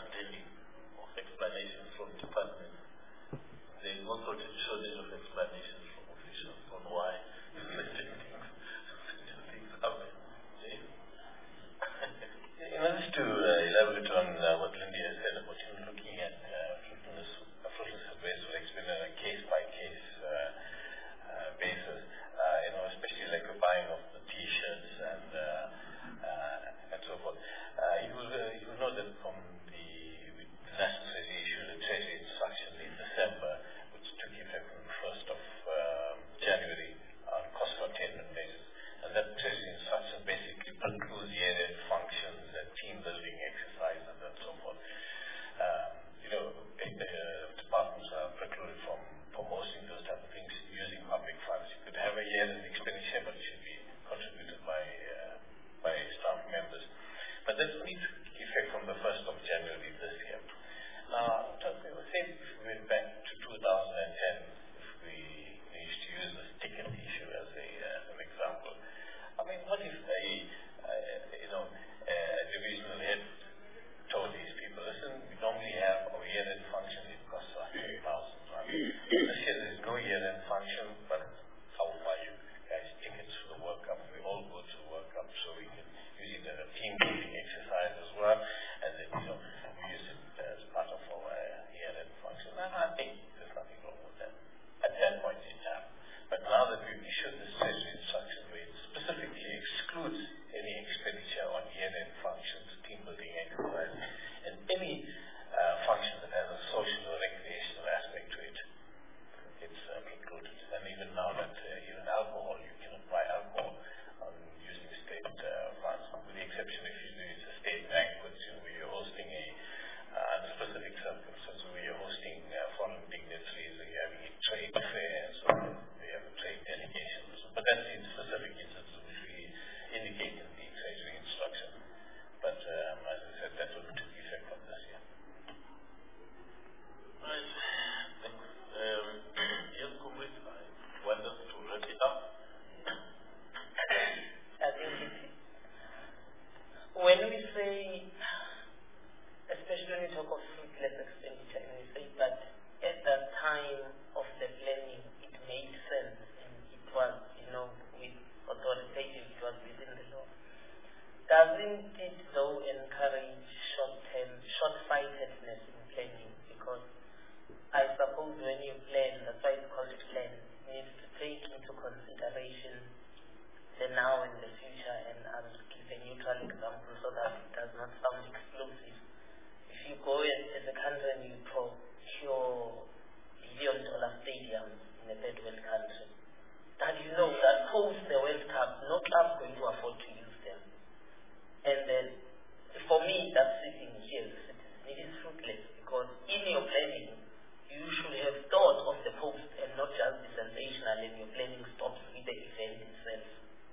when we talk of fruitless expenditure, and we say that at that time of the planning, it made sense, and it was, with authoritative, it was within the law. Doesn't it, though, encourage short-sightedness in planning? Because I suppose when you plan, that's why it's called plan, you need to take into consideration the now and the future, and I'll give a neutral example so that it does not sound explosive. If you go as a country and you procure billion-dollar stadiums in a third world country, that that post the World Cup, no club going to afford to use them. And then, for me, that's sitting here as a citizen. It is fruitless because in your planning, you should have thought of the post and not just the sensational, and your planning stops with the event itself.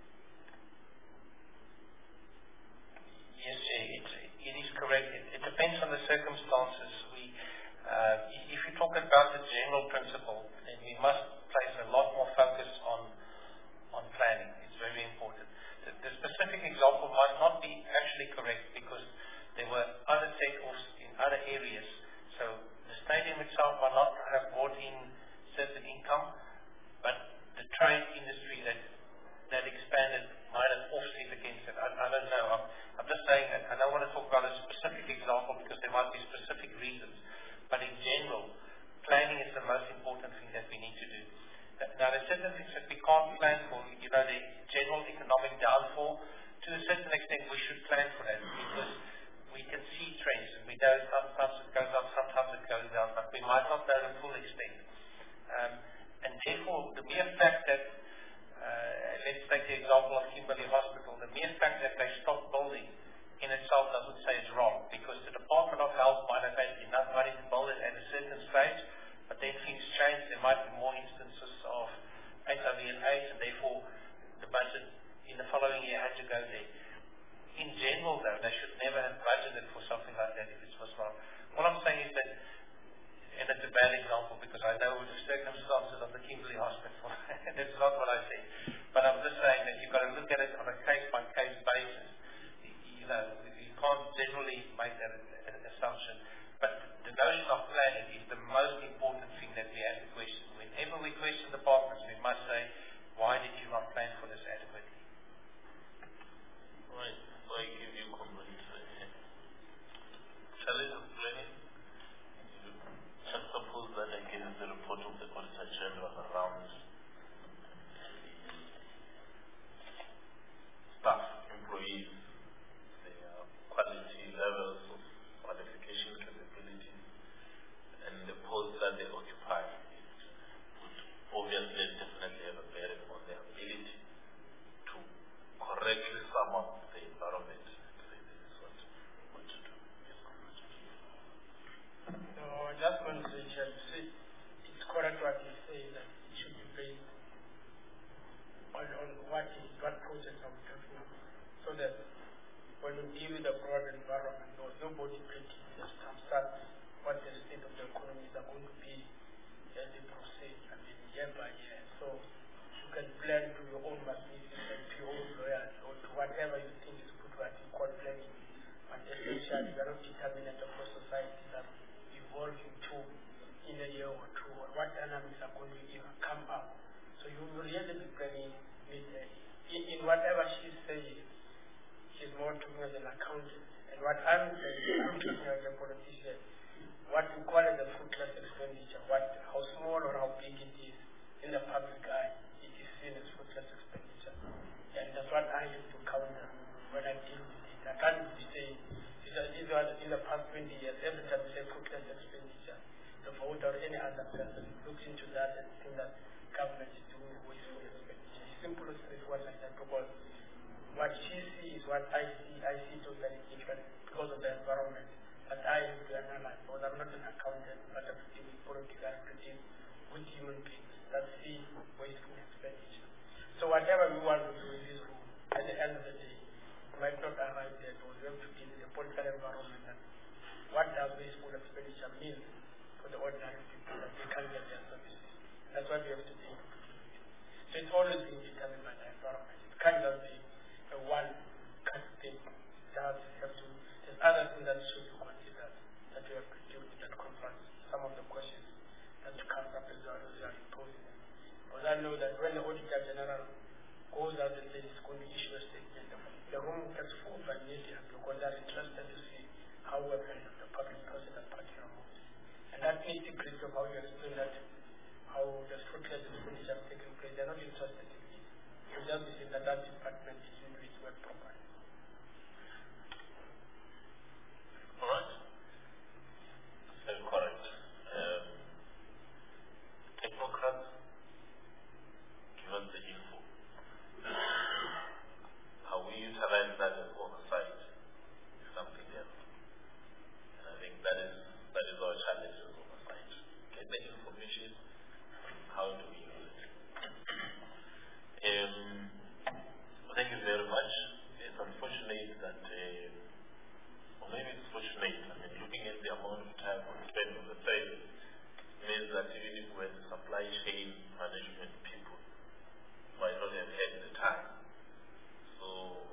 Yes, it is correct. It depends on the circumstances. If you talk about the general principle, then we must place a lot more focus on planning. It's very important. The specific example might not be actually correct because there were other take-offs in other areas. So the stadium itself might not have brought in certain income, but the trade industry that expanded might have offset against it. I don't know. I'm just saying that I don't want to talk about a specific example because there might be specific reasons. But in general, planning is the most important thing that we need to do. Now, there are certain things that we can't plan for. The general economic downfall. To a certain extent, we should plan for that because we can see trends and we know sometimes it goes up, sometimes it goes down, but we might not know the full extent. And therefore, the mere fact that, let's take the example of Kimberley Hospital, the mere fact that they stopped building in itself doesn't say it's wrong because the Department of Health might have had enough money to build it at a certain stage, but then things change. There might be more instances of HIV and AIDS, and therefore the budget in the following year had to go there. In general, though, they should never have budgeted for something like that if it was wrong. What I'm saying is that, and it's a bad example because I know the circumstances of the Kimberley Hospital, that's not what I say, but I'm just saying that you've got to look at it on a case-by-case basis. You can't generally make that assumption. But the notion of planning is the most important thing that we have to question. Whenever we question departments, we must say, why did you not plan for this adequately? Right. So I give you comments. Challenge of planning. Just suppose that I get the report of the Auditor General around staff, employees, quality levels of qualification capabilities, and the posts that they occupy. It would obviously definitely have a bearing on their ability to correctly sum up the environment and say this is what to do. Yes, no, I just want to say, it's correct what you say that it should be based on what projects are we talking about, so that when we deal with the broad environment, there was nobody predicting the circumstances, what the state of the economies are going to be as they proceed, year by year. So you can plan to your own magnificence, to your own loyalty, or to whatever you think is good, what you call planning. But essentially, you are not determinant of what society is evolving to in a year or two, or what dynamics are going to even come up. So you will really be planning in whatever she's saying. She's more talking as an accountant. And what I'm saying, I'm talking as a politician, what we call as a fruitless expenditure, how small or how big it is in the public eye, it is seen as fruitless expenditure. And that's what I have to counter when I deal with it. I can't be saying, these are in the past 20 years, every time we say fruitless expenditure, the vote or any other person looks into that and thinks that government is doing wasteful expenditure. It's simple as straightforward like that, because what she sees is what I see. I see totally different because of the environment that I have to analyze. Because I'm not an accountant, but I'm dealing with political expertise with human beings that see wasteful expenditure. So whatever we want to do in this room, at the end of the day, we might not arrive there, but we have to deal with the political environment and what does wasteful expenditure mean for the ordinary people that they can't get their services. That's what we have to do. So it's always being determined by the environment. It can't just be a one thing. There's other things that should be considered that that nitty-gritty of how you explain that, how the fruitless expenditure has taken place, they're not interested in it. They'll just be saying that that department didn't do its work properly. All right. Very correct. Technocrats give us the info. How we utilize that as oversight is something else. And I think that is our challenge as oversight. Get the information, how do we use it? Thank you very much. It's unfortunate that, or maybe it's fortunate, I mean, looking at the amount of time we spend on the trade means that even if we're the supply chain management people, might not have had the time. So,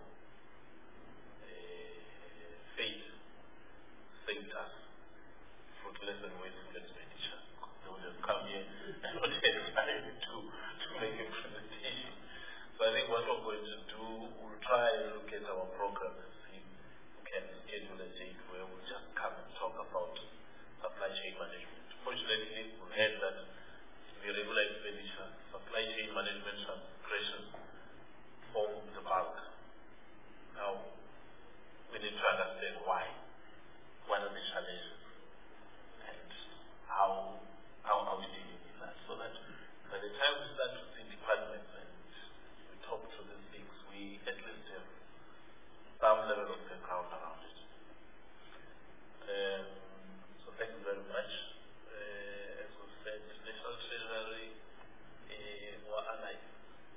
fate saved us fruitless and wasteful expenditure. They would have come here and not had time to make a presentation. So I think what we're going to do, we'll try and look at our program and see if we can schedule a date where we'll just come and talk about supply chain management. Fortunately, we've heard that the regular expenditure, supply chain management transgressions form the bulk. Now, we need to understand why. What are the challenges? And how are we dealing with that? So that by the time we start to see departments and we talk to these things, we at least have some level of background around it. So thank you very much. As we said, National Treasury were alive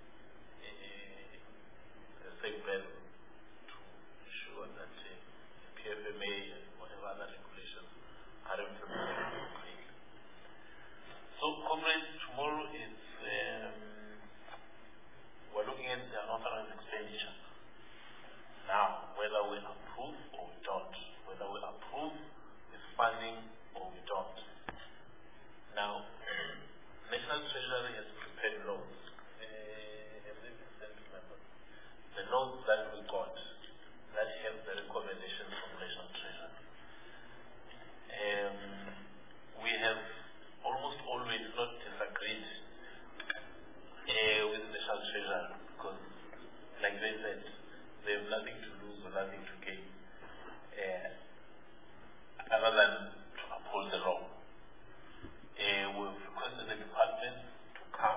the same level to ensure that the PFMA and whatever other regulations are implemented correctly. So, comrades, tomorrow is we're looking at the unauthorized expenditure. Now, whether we approve or we don't, whether we approve with funding or we don't. Now, National Treasury has prepared notes. The notes that we got that have the recommendations from National Treasury. We have almost always not disagreed with National Treasury because, like they said, they have nothing to lose or nothing to gain other than to uphold the law. We've requested the department to come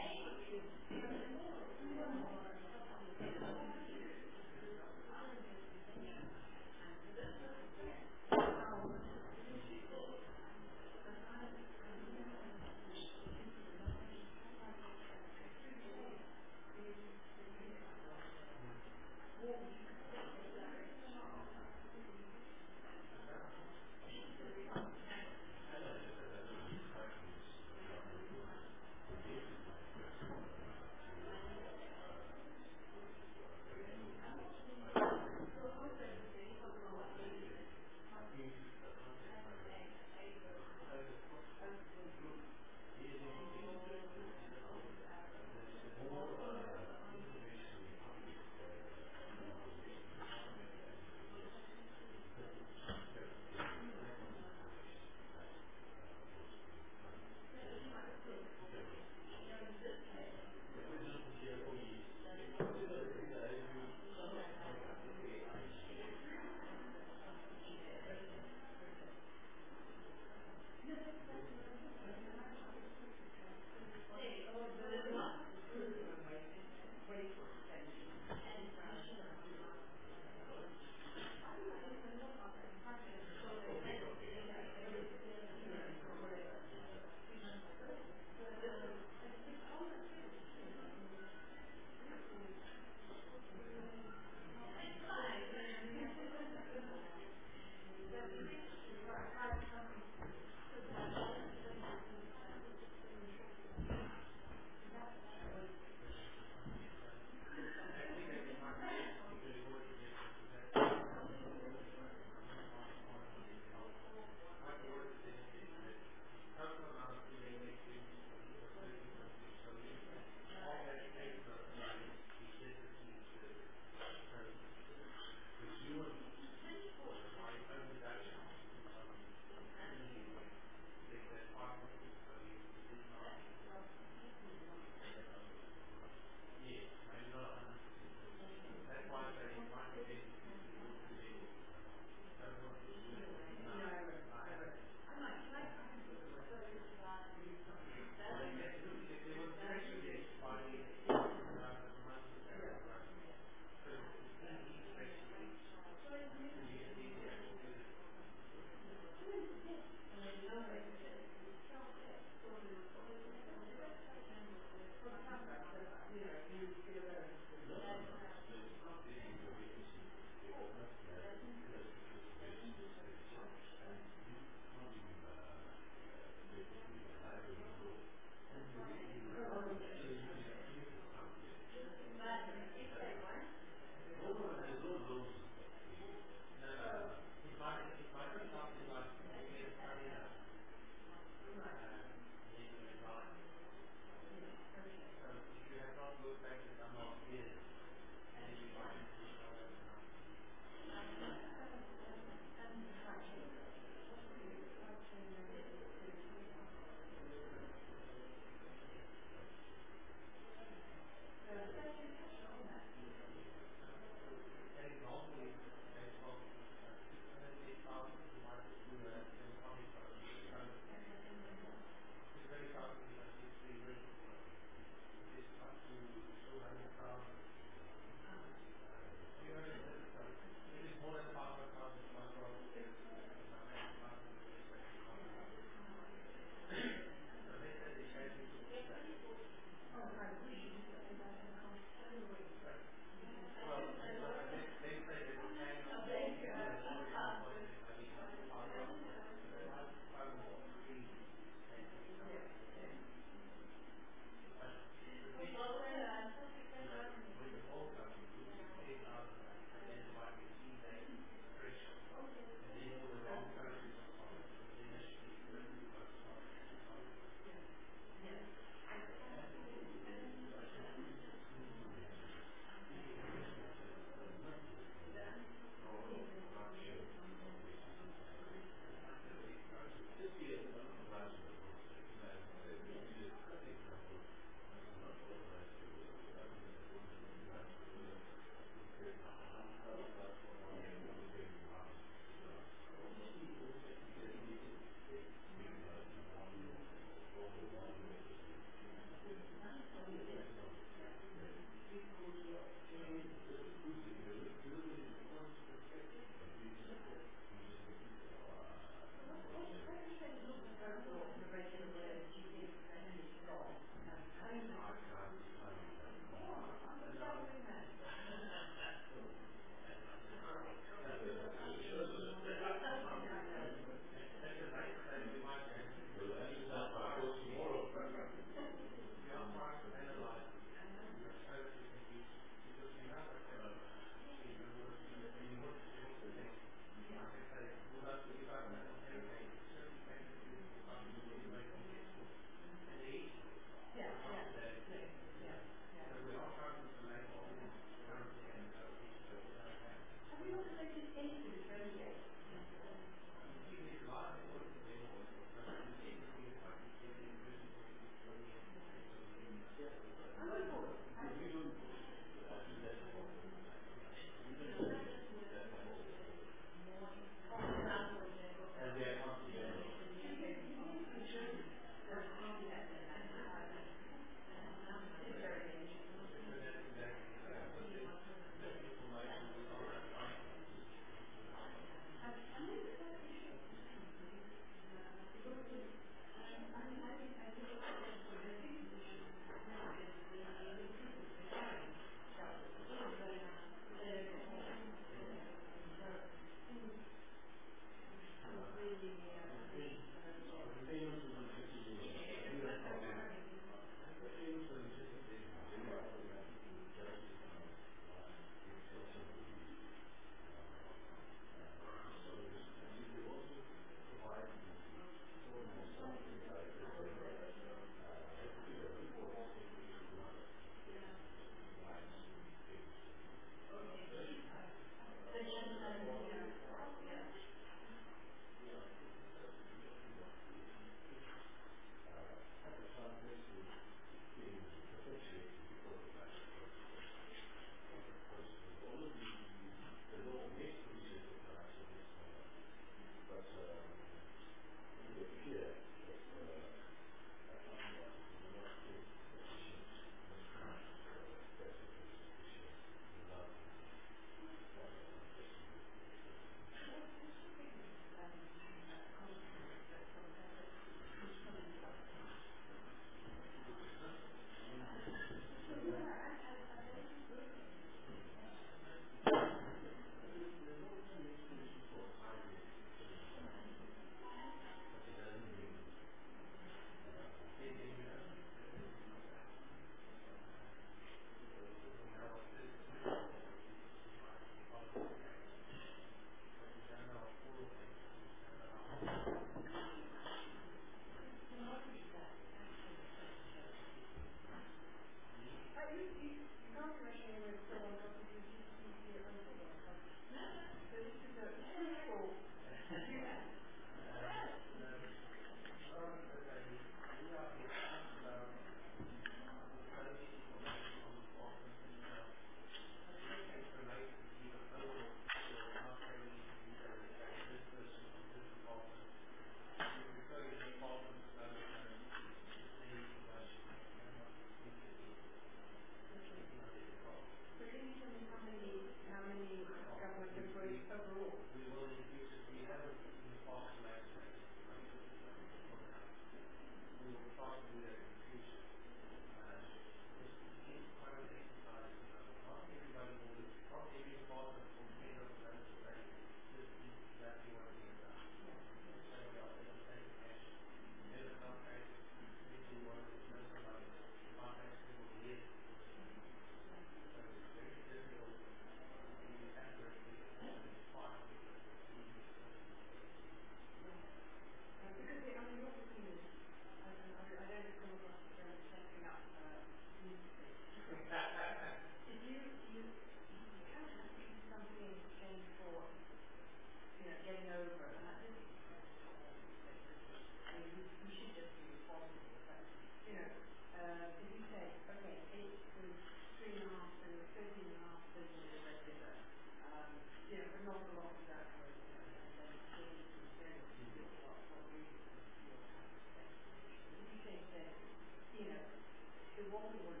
hopefully will